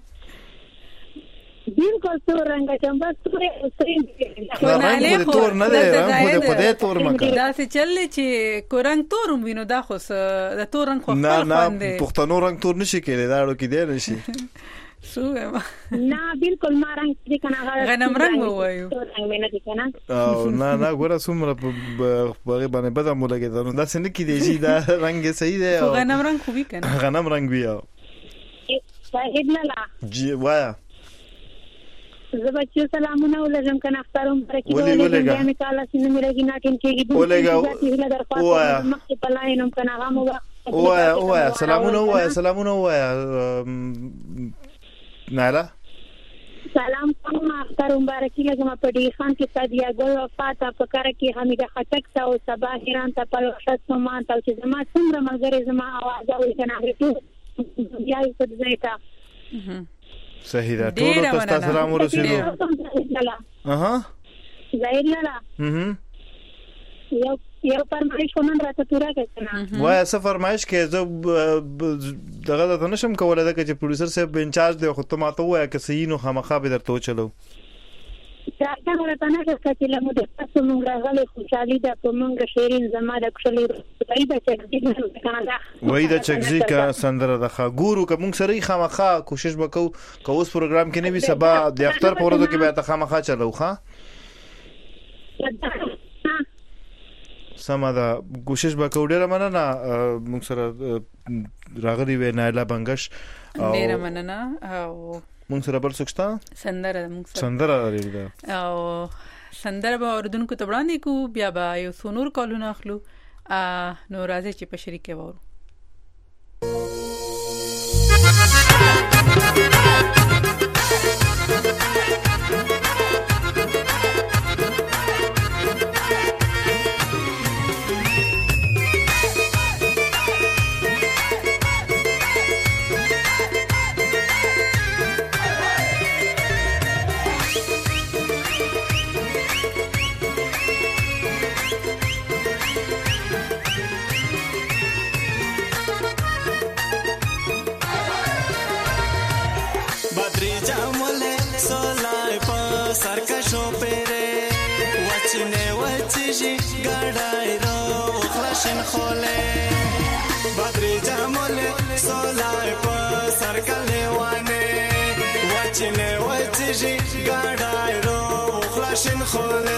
بالکل تور رنگ چوم بس تور رنگ تور نه دی رنگ خو دې تور مکه دا څه چلې چې کو رنگ تور وینو دا خو د تور رنگ خو نه پښتنو رنگ تور نشي کېدای دا ورو کې دی نشي سوما نه بالکل ما رنگ دې کنه غنم رنگ وایو رنگ مې نه دي کنه او نه ګوره سومره په باندې بده مو لګیدا نو دا څنګه کې دی چې دا رنگ صحیح دی غنم رنگ خو وی کنه غنم رنگ وی صاحب لالا جی وایا زبچو سلامونه ولرم کنه اخترم برکی ولګم مې کاله سینې مرګی ناټین کېږي ولګا وایا مخکې پلاینم کنه هغه وایا سلامونه وایا نالا سلام کوم اختر مبارکي لګم په دې خان کې صدیا ګل وفات په کار کې حمیده خټک تا او صباح ایران ته په وخت سمان ته چې زما څومره ملګری زما आवाज اوري کنه هغه بیا یې په ځای تا صحیح ده ټول ته سلام ورسېدو اها زاهد لالا یو فرمایش کوم راته پورا کړه وای څه فرمایش کې زه دغه ته نشم کولای دا چې پروډوسر صاحب انچارج دی خو ته ماته وای چې صحیح نو خامخا به درته چلو دا ورته نه چې له مو د تاسو موږ راغلي خوشالي ده په موږ شیرین زما د کښلي وای دا چې چکزي کا سندره د خاګورو کوم سره خامخا کوشش وکاو که اوس پروګرام کې نه وي سبا د اختر په ورځو کې به ته خامخا چلو ښا سم دا کوشش وکاو ډیره مننه موږ سره راغلي و نایلا بنگش ډیره مننه او مونږ سره بل څوک شته سندره مونږ سندره لري او سندره به اوردونکو ته وړاندې کو بیا به یو څو نور کالونه اخلو نو راځي چې په شریکه وورو بدری جمال سولای په سر کلیوانه وچنه وچجی ګډای رو خلاشن خوله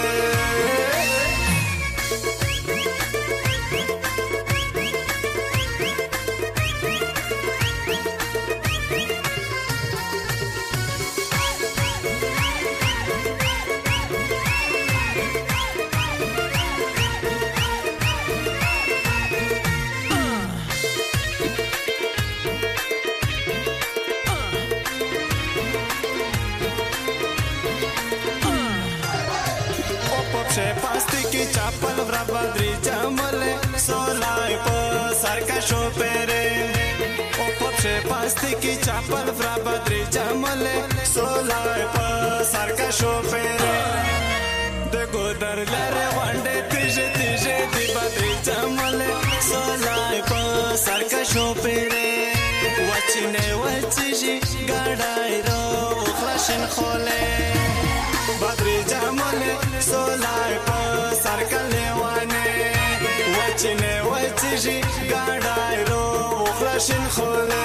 چاپل ورا بدری جمل سولای په سر کا شو پره او پپشه پاستی کی چاپل ورا بدری جمل سولای په سر کا شو پره د ګودر لره وانډه تیجه تیجه دی بدری جمل سولای په سر کا شو پره وچنه وچجی ګډای رو خلاشن خوله بدری جمل سولای په سر کلیوانه وچنه وچجی ګډای رو خلاشن خوله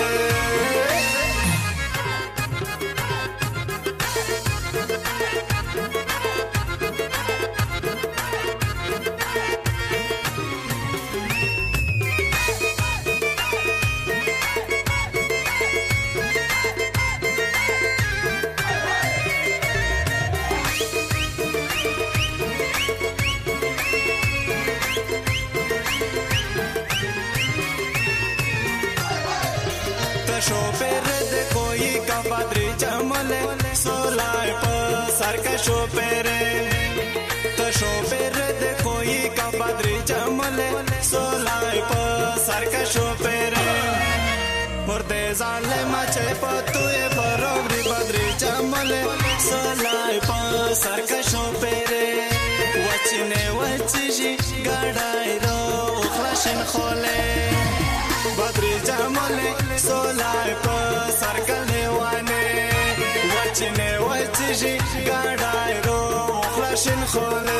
سولای په سر کا شو پره تو شو پره د کوئی کا بدری جمل سولای په سر کا شو پره مرده ظالم چه پتوې بروبري بدری جمل سولای په سر کا شو پره وچنه وچجی ګډای رو خلاشن خوله بدری جمل سولای په سر کلیوانه وچنه وچجی ګډای رو خلاشن خوله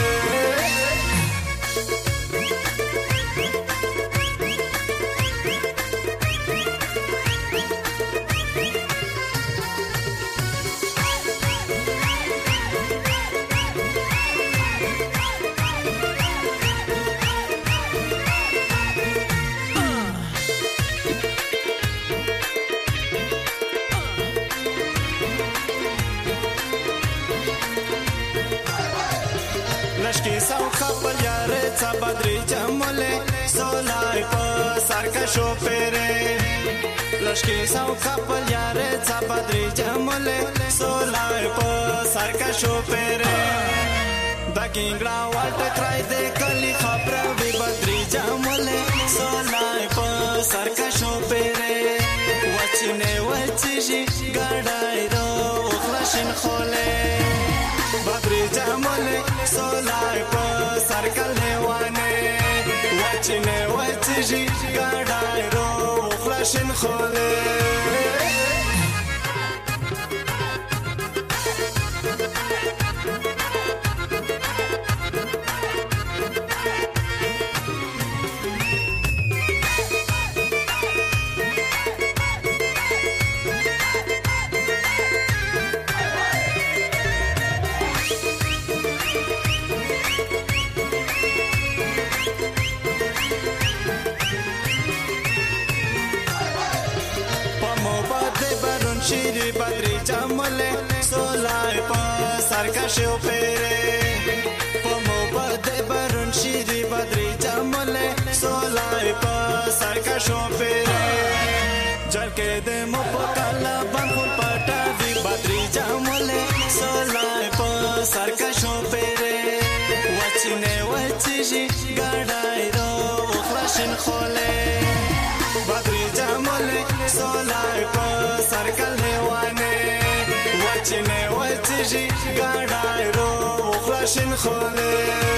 لشکی سو خپل یاره څا بدری جمله سولای په سر کا شو پره لشکی سو خپل یاره څا بدری جمله سولای په سر کا شو پره د کینګړه واټ کرای دې کلی خبره وی بدری جمله سولای په سر کا شو پره وچنه وچجی ګډای رو خلاشن خوله بدری جمل سولای په سر کلیوانه وچنه وچجی ګډای رو خلاشن خوله شیری بدری جمله سولای په سرکشو پیره په مو بده برون شيري بدري جمله سولای په سرکشو پیره جلکه د مو په کلا باندې پټا وی بدري جمله سولای په سرکشو پیره وچنه وچشي ګډای رو خلشن خوله بدري جمله سولای په سرکل هوانه وچنه وچشي ګډای رو خلشن خوله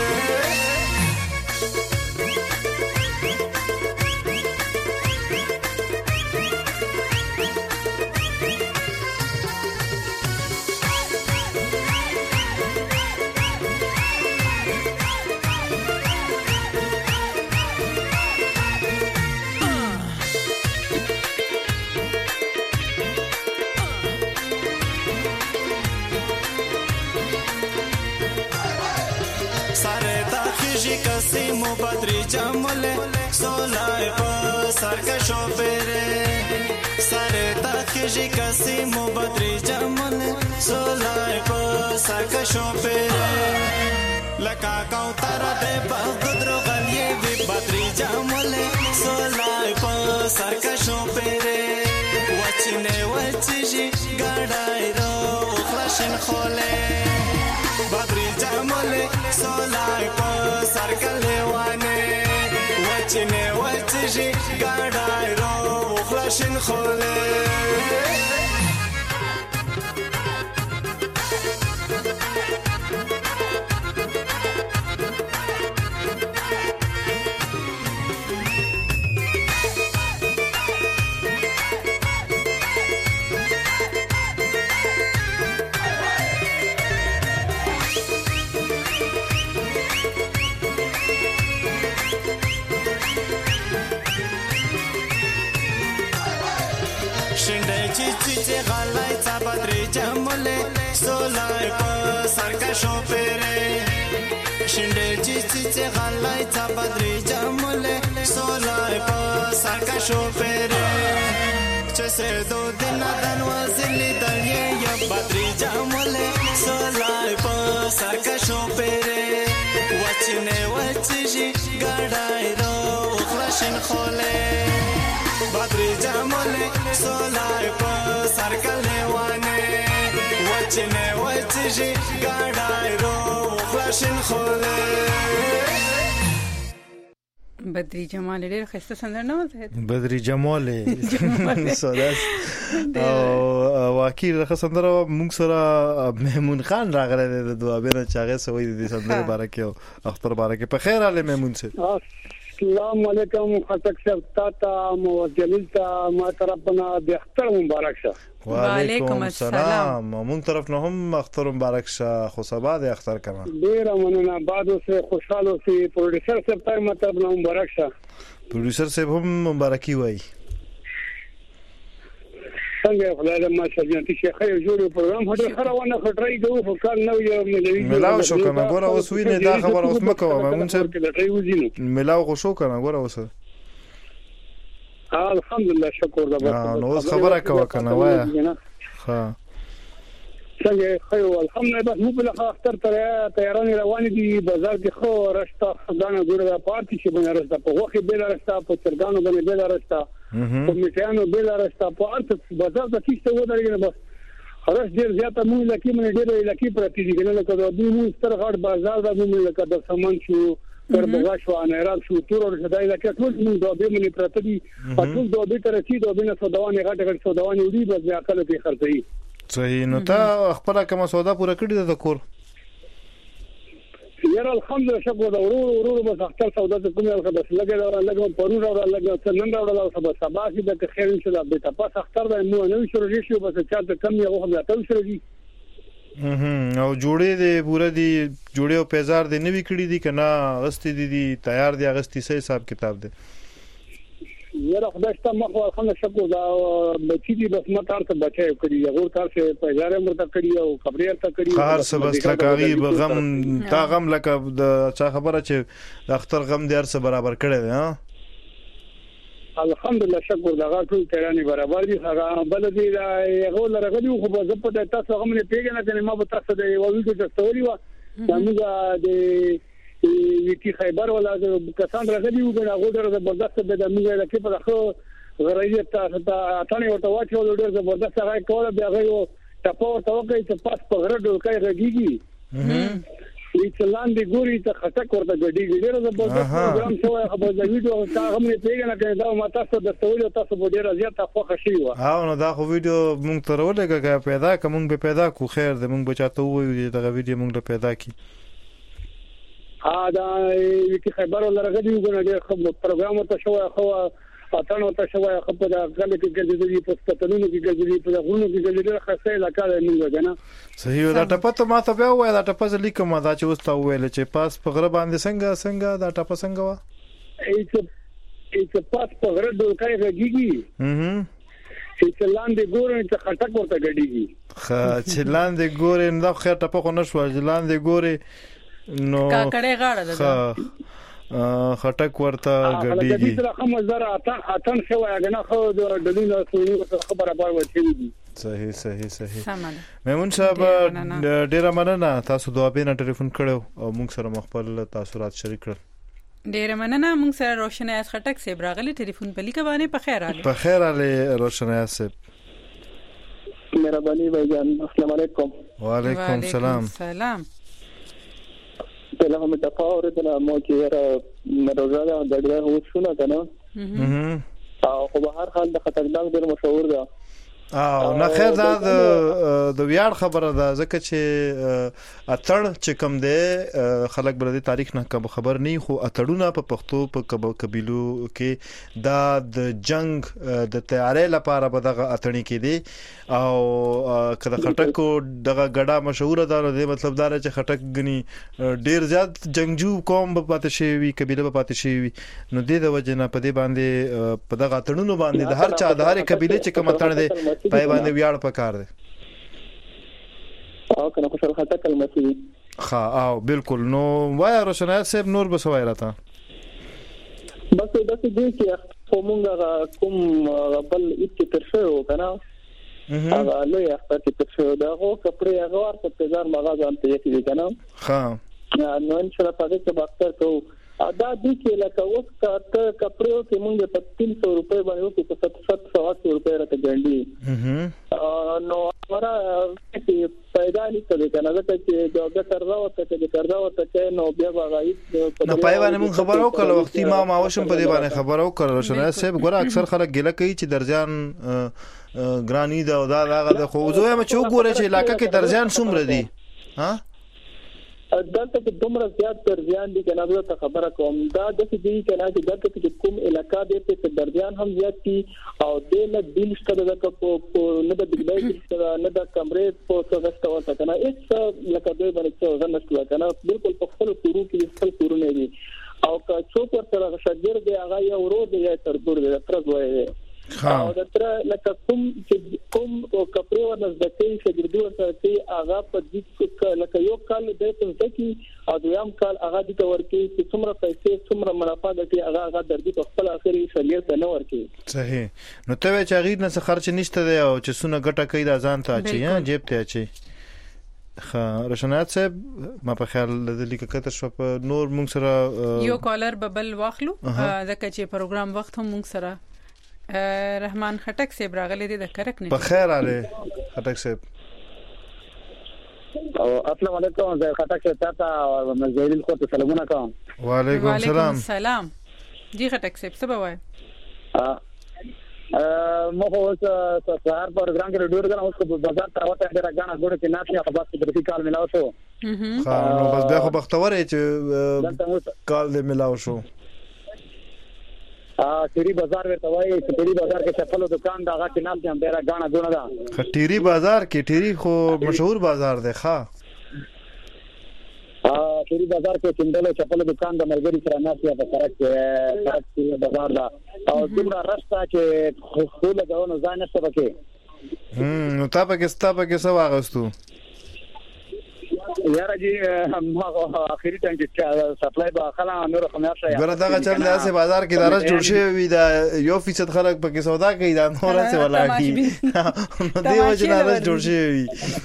کسیمو بدری جمله سولای په سرکشو پیره سره تاکیږي کسیمو بدری جمله سولای په سرکشو پیره لکا کوتر دې په ګدرو غلیه وی بدری جمله سولای په سرکشو پیره وچنه وچشي ګډای رو خلشن خوله بدری جمله سولای په سرکل هوانه وچنه وچشي ګډای رو خلشن خوله چی غلای تا بدری جمله سولای په سرکشو پیره شنده چی غلای تا بدری جمله سولای په سرکشو پیره چسه دو دن دن وزلی دلیه یا بدری جمله سولای په سرکشو پیره وچنه وچشي ګډای رو خلشن خوله بدری جمله سولای په سرکل هوانه وچنه وچشي ګډای رو خلشن خوله بدری جمال ډېر ښایسته سندره نه وه بدری جمال سوداس او واقعي راخه سندره موږ سره مهمون خان راغلی دی د دوابینه چاغه سوي دي سندره بارکه اختر بارکه په خیر علي مهمون سه السلام علیکم خطک صاحب تا موجلیل تا ما طرفنا د اختر مبارک شه وعلیکم السلام مون طرف نه هم اختر مبارک شه خو سبا د اختر کما ډیر مننه بعد اوسه خوشاله اوسه پروډوسر صاحب ته مطلب نه مبارک شه پروډوسر صاحب هم مبارکي وای څنګه خدای دې ماشاءالله چې شیخ یو جوړ پروګرام هډه خروانه خټرای دوه فکر نو یو ملاو شو کنه ګوره اوس وینې دا خبر اوس مکو مون صاحب ملاو خو شو کنه ګوره اوس الحمدلله شکر ده نو اوس خبره کوه کنه وای ها څنګه خو الحمدلله بس مو بل اختر تیاران روان دي بازار کې خو رستا غاڼه ګوره پارتي چې بنه رستا په وخت به رستا په چرګانو باندې به رستا په میټانو به رستا په ارت بازار ته کیسه ودرېږي بس خلاص ډیر زیاته مونږ لکه مونږ ډیر لکه پرتی دي کنه لکه د دې مونږ ستر غړ بازار د مونږ لکه د سامان شو پر بغا شو ان عراق شو تور او شدای لکه ټول مونږ د دې مونږ پرتی دي ټول د دې تر چې د بنه سوداوانه غټ سوداوانه وړي بس عقل به خرڅي صحیح نو تا خپل کومه سودا پوره کړی د کور یاره الحمدلله شکر دا ورو بس اختر سودا ته کومه بس لګا پرون راو لګا څنګه راو سبا سبا چې د خیر ان شاء الله به تاسو اختر د نو شروع شي بس چا ته کم یو خبره تاسو شروع دي او جوړې دي پوره دي جوړې او پیزار دي نوې کړې دي کنه غستې دي تیار دي غستې سه حساب کتاب دي یاره خدای ته مخه الحمدلله شکر دا بچی دي بس متار ته بچي کړی یو کار څه پیزار مرته کړی او خبرې ته کړی هر څه بس لکاغي غم تا غم لکه د چا خبره چې د اختر غم دې هر څه برابر کړی دی ها الحمدلله شکر دغه ټول تیرانی برابر دي هغه بل دي هغه لرغلی خو په زپټه تاسو هغه مې پیګنه کنه ما به تاسو د یو ویډیو تستوري و موږ د ویکی خیبر ولا کسان راغلي وو کنه هغه ډېر زبردست به د موږ د کې په خو غریت تاسو ته اتنه ورته واچو ډېر زبردست هغه کوله بیا غو ټاپو توګه چې پاس په غره ډوکای راګيږي چې لاندې ګوري ته خټک ورته غډي ډېر زبردست پروګرام شوی خبر د ویډیو هغه مې پیګنه کړه دا ما تاسو د تاسو تاسو په ډېر زیات خوښ شي و ها نو دا خو ویډیو مونږ ته ورولګه پیدا کوم به پیدا کو خیر د مونږ بچاته وایو دا ویډیو مونږ له پیدا کی دا ویکی خبر ولرغلی وګڼه ډېر خو پروګرام ته شوی خو اتنه ته شوی خو په غل کې ګرځېدلی په ستنونو کې ګرځېدلی په غونو کې ګرځېدلی خاصه علاقه ده موږ کنه صحیح دا ټپه ته ما ته بیا وای دا ټپه لیکم دا چې وستا ویل چې پاس په غره باندې څنګه دا ټپه څنګه وا ایڅ پاس په غره ډوکای راګيږي چې لاندې ګورې چې خټک ورته ګډيږي چې لاندې ګورې نو خیر ټپه خو نشو لاندې ګورې نو کاکړې غاړه ده خټک ورته ګډيږي دا کوم زره اتن شوی غنه خو د دلیل خبره بار وچی صحیح میمون صاحب ډیره مننه تاسو دوه بینه ټلیفون کړو او موږ سره خپل تاثرات شریک کړل ډیره مننه موږ سره روشنایت خټک صاحب راغلی ټلیفون په لیکه باندې په خیر علي روشنایت صاحب مهرباني بھائی السلام علیکم وعلیکم السلام پہلا ہمیں تفاور اتنا موچی ہے مروزہ گڑیا ہو سنا تھا نا خو بهر حال د خطرناک ډیر مشهور ده نه خیر دا د ویاړ خبره ده ځکه چې اتړ چې کم دی خلک بل د تاریخ نه خبر نه خو اتړونه په پښتو په قبیلو کې دا د جنگ د تیارې لپاره به دغه اتړنی کې دي او کله خټکو دغه غډا مشهور ده نو د مطلب دا چې خټک غني ډیر زیات جنگجو قوم په پاتې شي وي قبیله په پاتې شي وي نو د وجه نه په دې باندې په دغه اتړونو باندې د هر چا د هر قبیله چې کوم اتړ دي پای باندې ویاړ پکار دی او کنه خوشال خطا کلمه دي ها او بالکل نو وای روشنایت صاحب نور بسوای راته بس دا چې دې کې کومه کوم بل اټ ترشو کنه هغه له یو اختر ترشو دا هو کپړې هغه ورته تجار مغازه ته یې دي کنه ها نو ان شاء الله پدې چې باکتر کو ادا دي کې لکه اوس کارته کپړو کې مونږ په 300 روپے باندې په 700 روپے راته ګڼلي نو هغه چې پیدا نه کوي کنه دا چې دا کاردا وته چې نو بیا غواړي نو پای باندې مونږ خبرو کړو وختي ما وشم په دې باندې خبرو کړو شنه صاحب ګوره اکثر خلک ګله کوي چې درځان ګرانی دا د خو زه هم چې وګوره چې علاقې کې درځان څومره دي ها دلته چې دومره زیات درځان دي کنه دا خبره کوم دا د دې کنه چې دلته چې کوم علاقې دې ته درځان هم زیات دي او د نه دل ستاسو د په نه د بګلای نه د کمرې په څه څه کنه هیڅ لکه دوی باندې څه ځنه کنه بالکل په خپل کورو کې خپل کورونه دي او که څوک ورته شاګر دی هغه یو ورو دی تر دور دی تر دوی او دتر لکه کوم کپړې ورنځدکې شګردي ورته چې هغه په دې لکه یو کال د تنځکی او دویم کال هغه د ورکی چې څومره پیسې څومره منافع دي هغه درځي په خپل اخري شریعت نه ورکی صحیح نو ته چې غیر نه خرچ نشته دی او چې سونه ګټه کوي د ځان ته اچي جیب ته اچي روشنایت صاحب ما په خیال د لیکه کتر شو په نور مونږ سره یو کالر ببل واخلو ځکه چې پروګرام وخت هم مونږ سره رحمان خټک صاحب راغلی دی د کرک نه په خیر علي خټک صاحب او السلام علیکم زه خټک صاحب ته مزیدل کو ته سلامونه کوم وعلیکم السلام جی خټک صاحب څه بوای مو هو سهار پروګرام کې ډېر غواړم اوس په بازار ته راوته ډېر غاڼه ګوره چې ناشې خبر څه درې کال ملاو شو نو بس بیا خو بختور چې کال دې ملاو شو ټيري بازار ورته وایي چې ټيري بازار کې چپلو دکان دا هغه کنال کې هم ډېر غاڼه ګونه ده ټيري بازار کې ټيري خو مشهور بازار دی ښا ټيري بازار کې چندلو چپلو دکان د مرګري سره ناسیا په سره کې بازار دا او دومره راستا چې خو له غوونه ځان څه وکي نو تاسو کې څه واغستو یاره جی ما اخیری ټایم کې سپلای به خلا نور خمار شي ګره دا چل داسې بازار کې دارس جوړ شي وي دا 1% خلک پکې سودا کوي دا نور څه ولاږي دی وجه دارس جوړ شي وي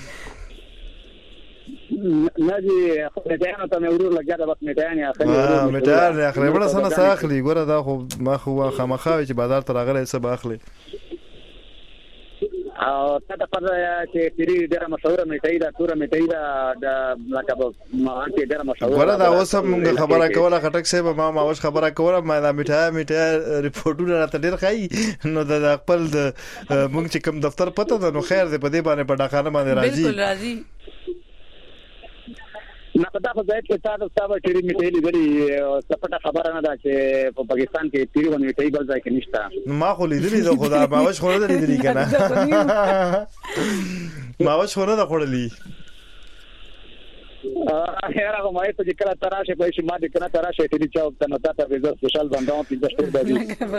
نه جی میټیانو ته ورور لګیا دا بس میټیانې اخلي میټیانې اخلي بل څه نه اخلي ګره دا خو ما خو خامخاوي چې بازار ته راغلی څه باخلي او تا په چې پیری ډیره مشهوره میټای دا تور میټای دا لکه ما انټي ډیره مشهوره ګره دا اوس موږ خبره کوله خټک صاحب ما اوس خبره کوله ما دا میټای ریپورټونه راته ډیر خای نو دا خپل موږ چې کوم دفتر پته ده نو خیر دې په دې باندې په ډاکانه باندې راځي بالکل راځي نه پتا خو ځای کې تاسو ټری میټای لري سپټه خبره نه ده چې په پاکستان کې پیری ونه میټای بل ځای کې نشته ما خو لیدلی دا خدا ما واش خو نه لیدلی کنه ما واش خو نه خورلی هر هغه مې ته کله تراشه په شي ما دې کنه تراشه ټلی چاو ته نو تاسو به زړه سوشل باندې په دشت باندې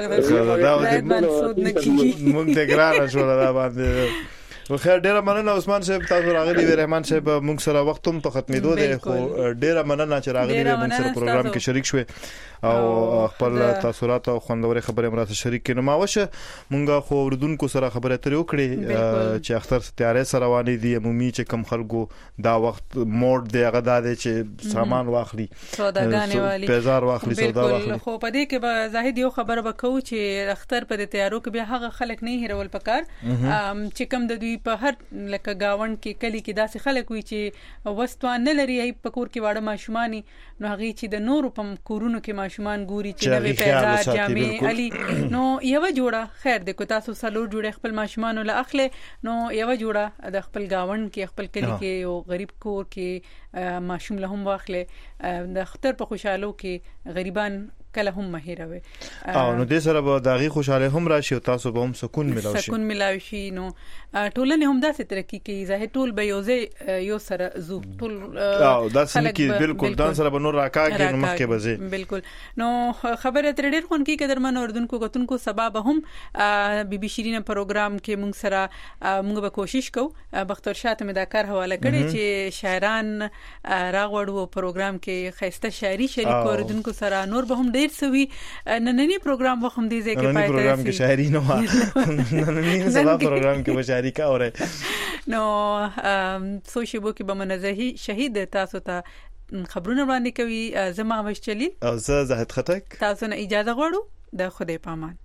موږ ته ګرانه شو دا باندې خو ډیره مننه عثمان صاحب تاسو راغلی وی رحمان صاحب موږ سره وخت هم په ختمېدو دی خو ډیره مننه چې راغلی موږ سره پروګرام کې شریک شوي او خپل تاثیرات او خوندوري خبرې مرسته شریک کړي نو ماوشه موږ خو وردونکو سره خبرې اترې وکړې چې اختر تیارې سره روانې دي عمومي چې کم خلکو دا وخت موډ دی هغه دا دی چې سامان واخلي سوداګانې والی بازار واخلي سودا واخلي خو په دې کې به زاهد یو خبره وکړو چې اختر په تیارو کې به هغه خلک نه هیرول پکار چې کم د دوی په هر لکه گاوند کې کلی کې داسې خلک وي چې وستوان نه لري په کور کې واړه ماشومانی نو هغه چې د نورو په کورونو کې ماشومان ګوري چې نوې پیدا جامې علي نو یو جوړه خیر د کو تاسو سلو جوړه خپل ماشومان له اخله نو یو جوړه د خپل گاوند کې خپل کلی کې یو غریب کور کې ماشوم له هم واخله د اختر په خوشاله کې غریبان کله هم مهیروي او نو د سره به داغي خوشاله هم راشي او تاسو به هم سکون ملاوي شي نو ټولنه هم داسې ترقی کوي زه ټول به یو سره زو ټول او داسې کې بالکل دان سره به نور راکاږي نو مخکې بځي بالکل نو خبره تر ډیر خون کې قدر من اردوونکو غتونکو سبب هم بي بي شيرين پروګرام کې موږ سره موږ به کوشش کوو بختور شاته مې دا کار حواله کړی چې شاعران راغوړو پروګرام کې خسته شاعري شریک اردوونکو سره نور به هم ډیر سوي نننی پروګرام وخم دي ځکه پاتې پروګرام کې شاعري نه و نننی سبا پروګرام کې شاعري کا اوره نو سوشيبو کې به منزهي شهید تاسو ته خبرونه وړاندې کوي زما مشچلین او زه زاهد خټک تاسو نه اجازه غواړو د خدای پامان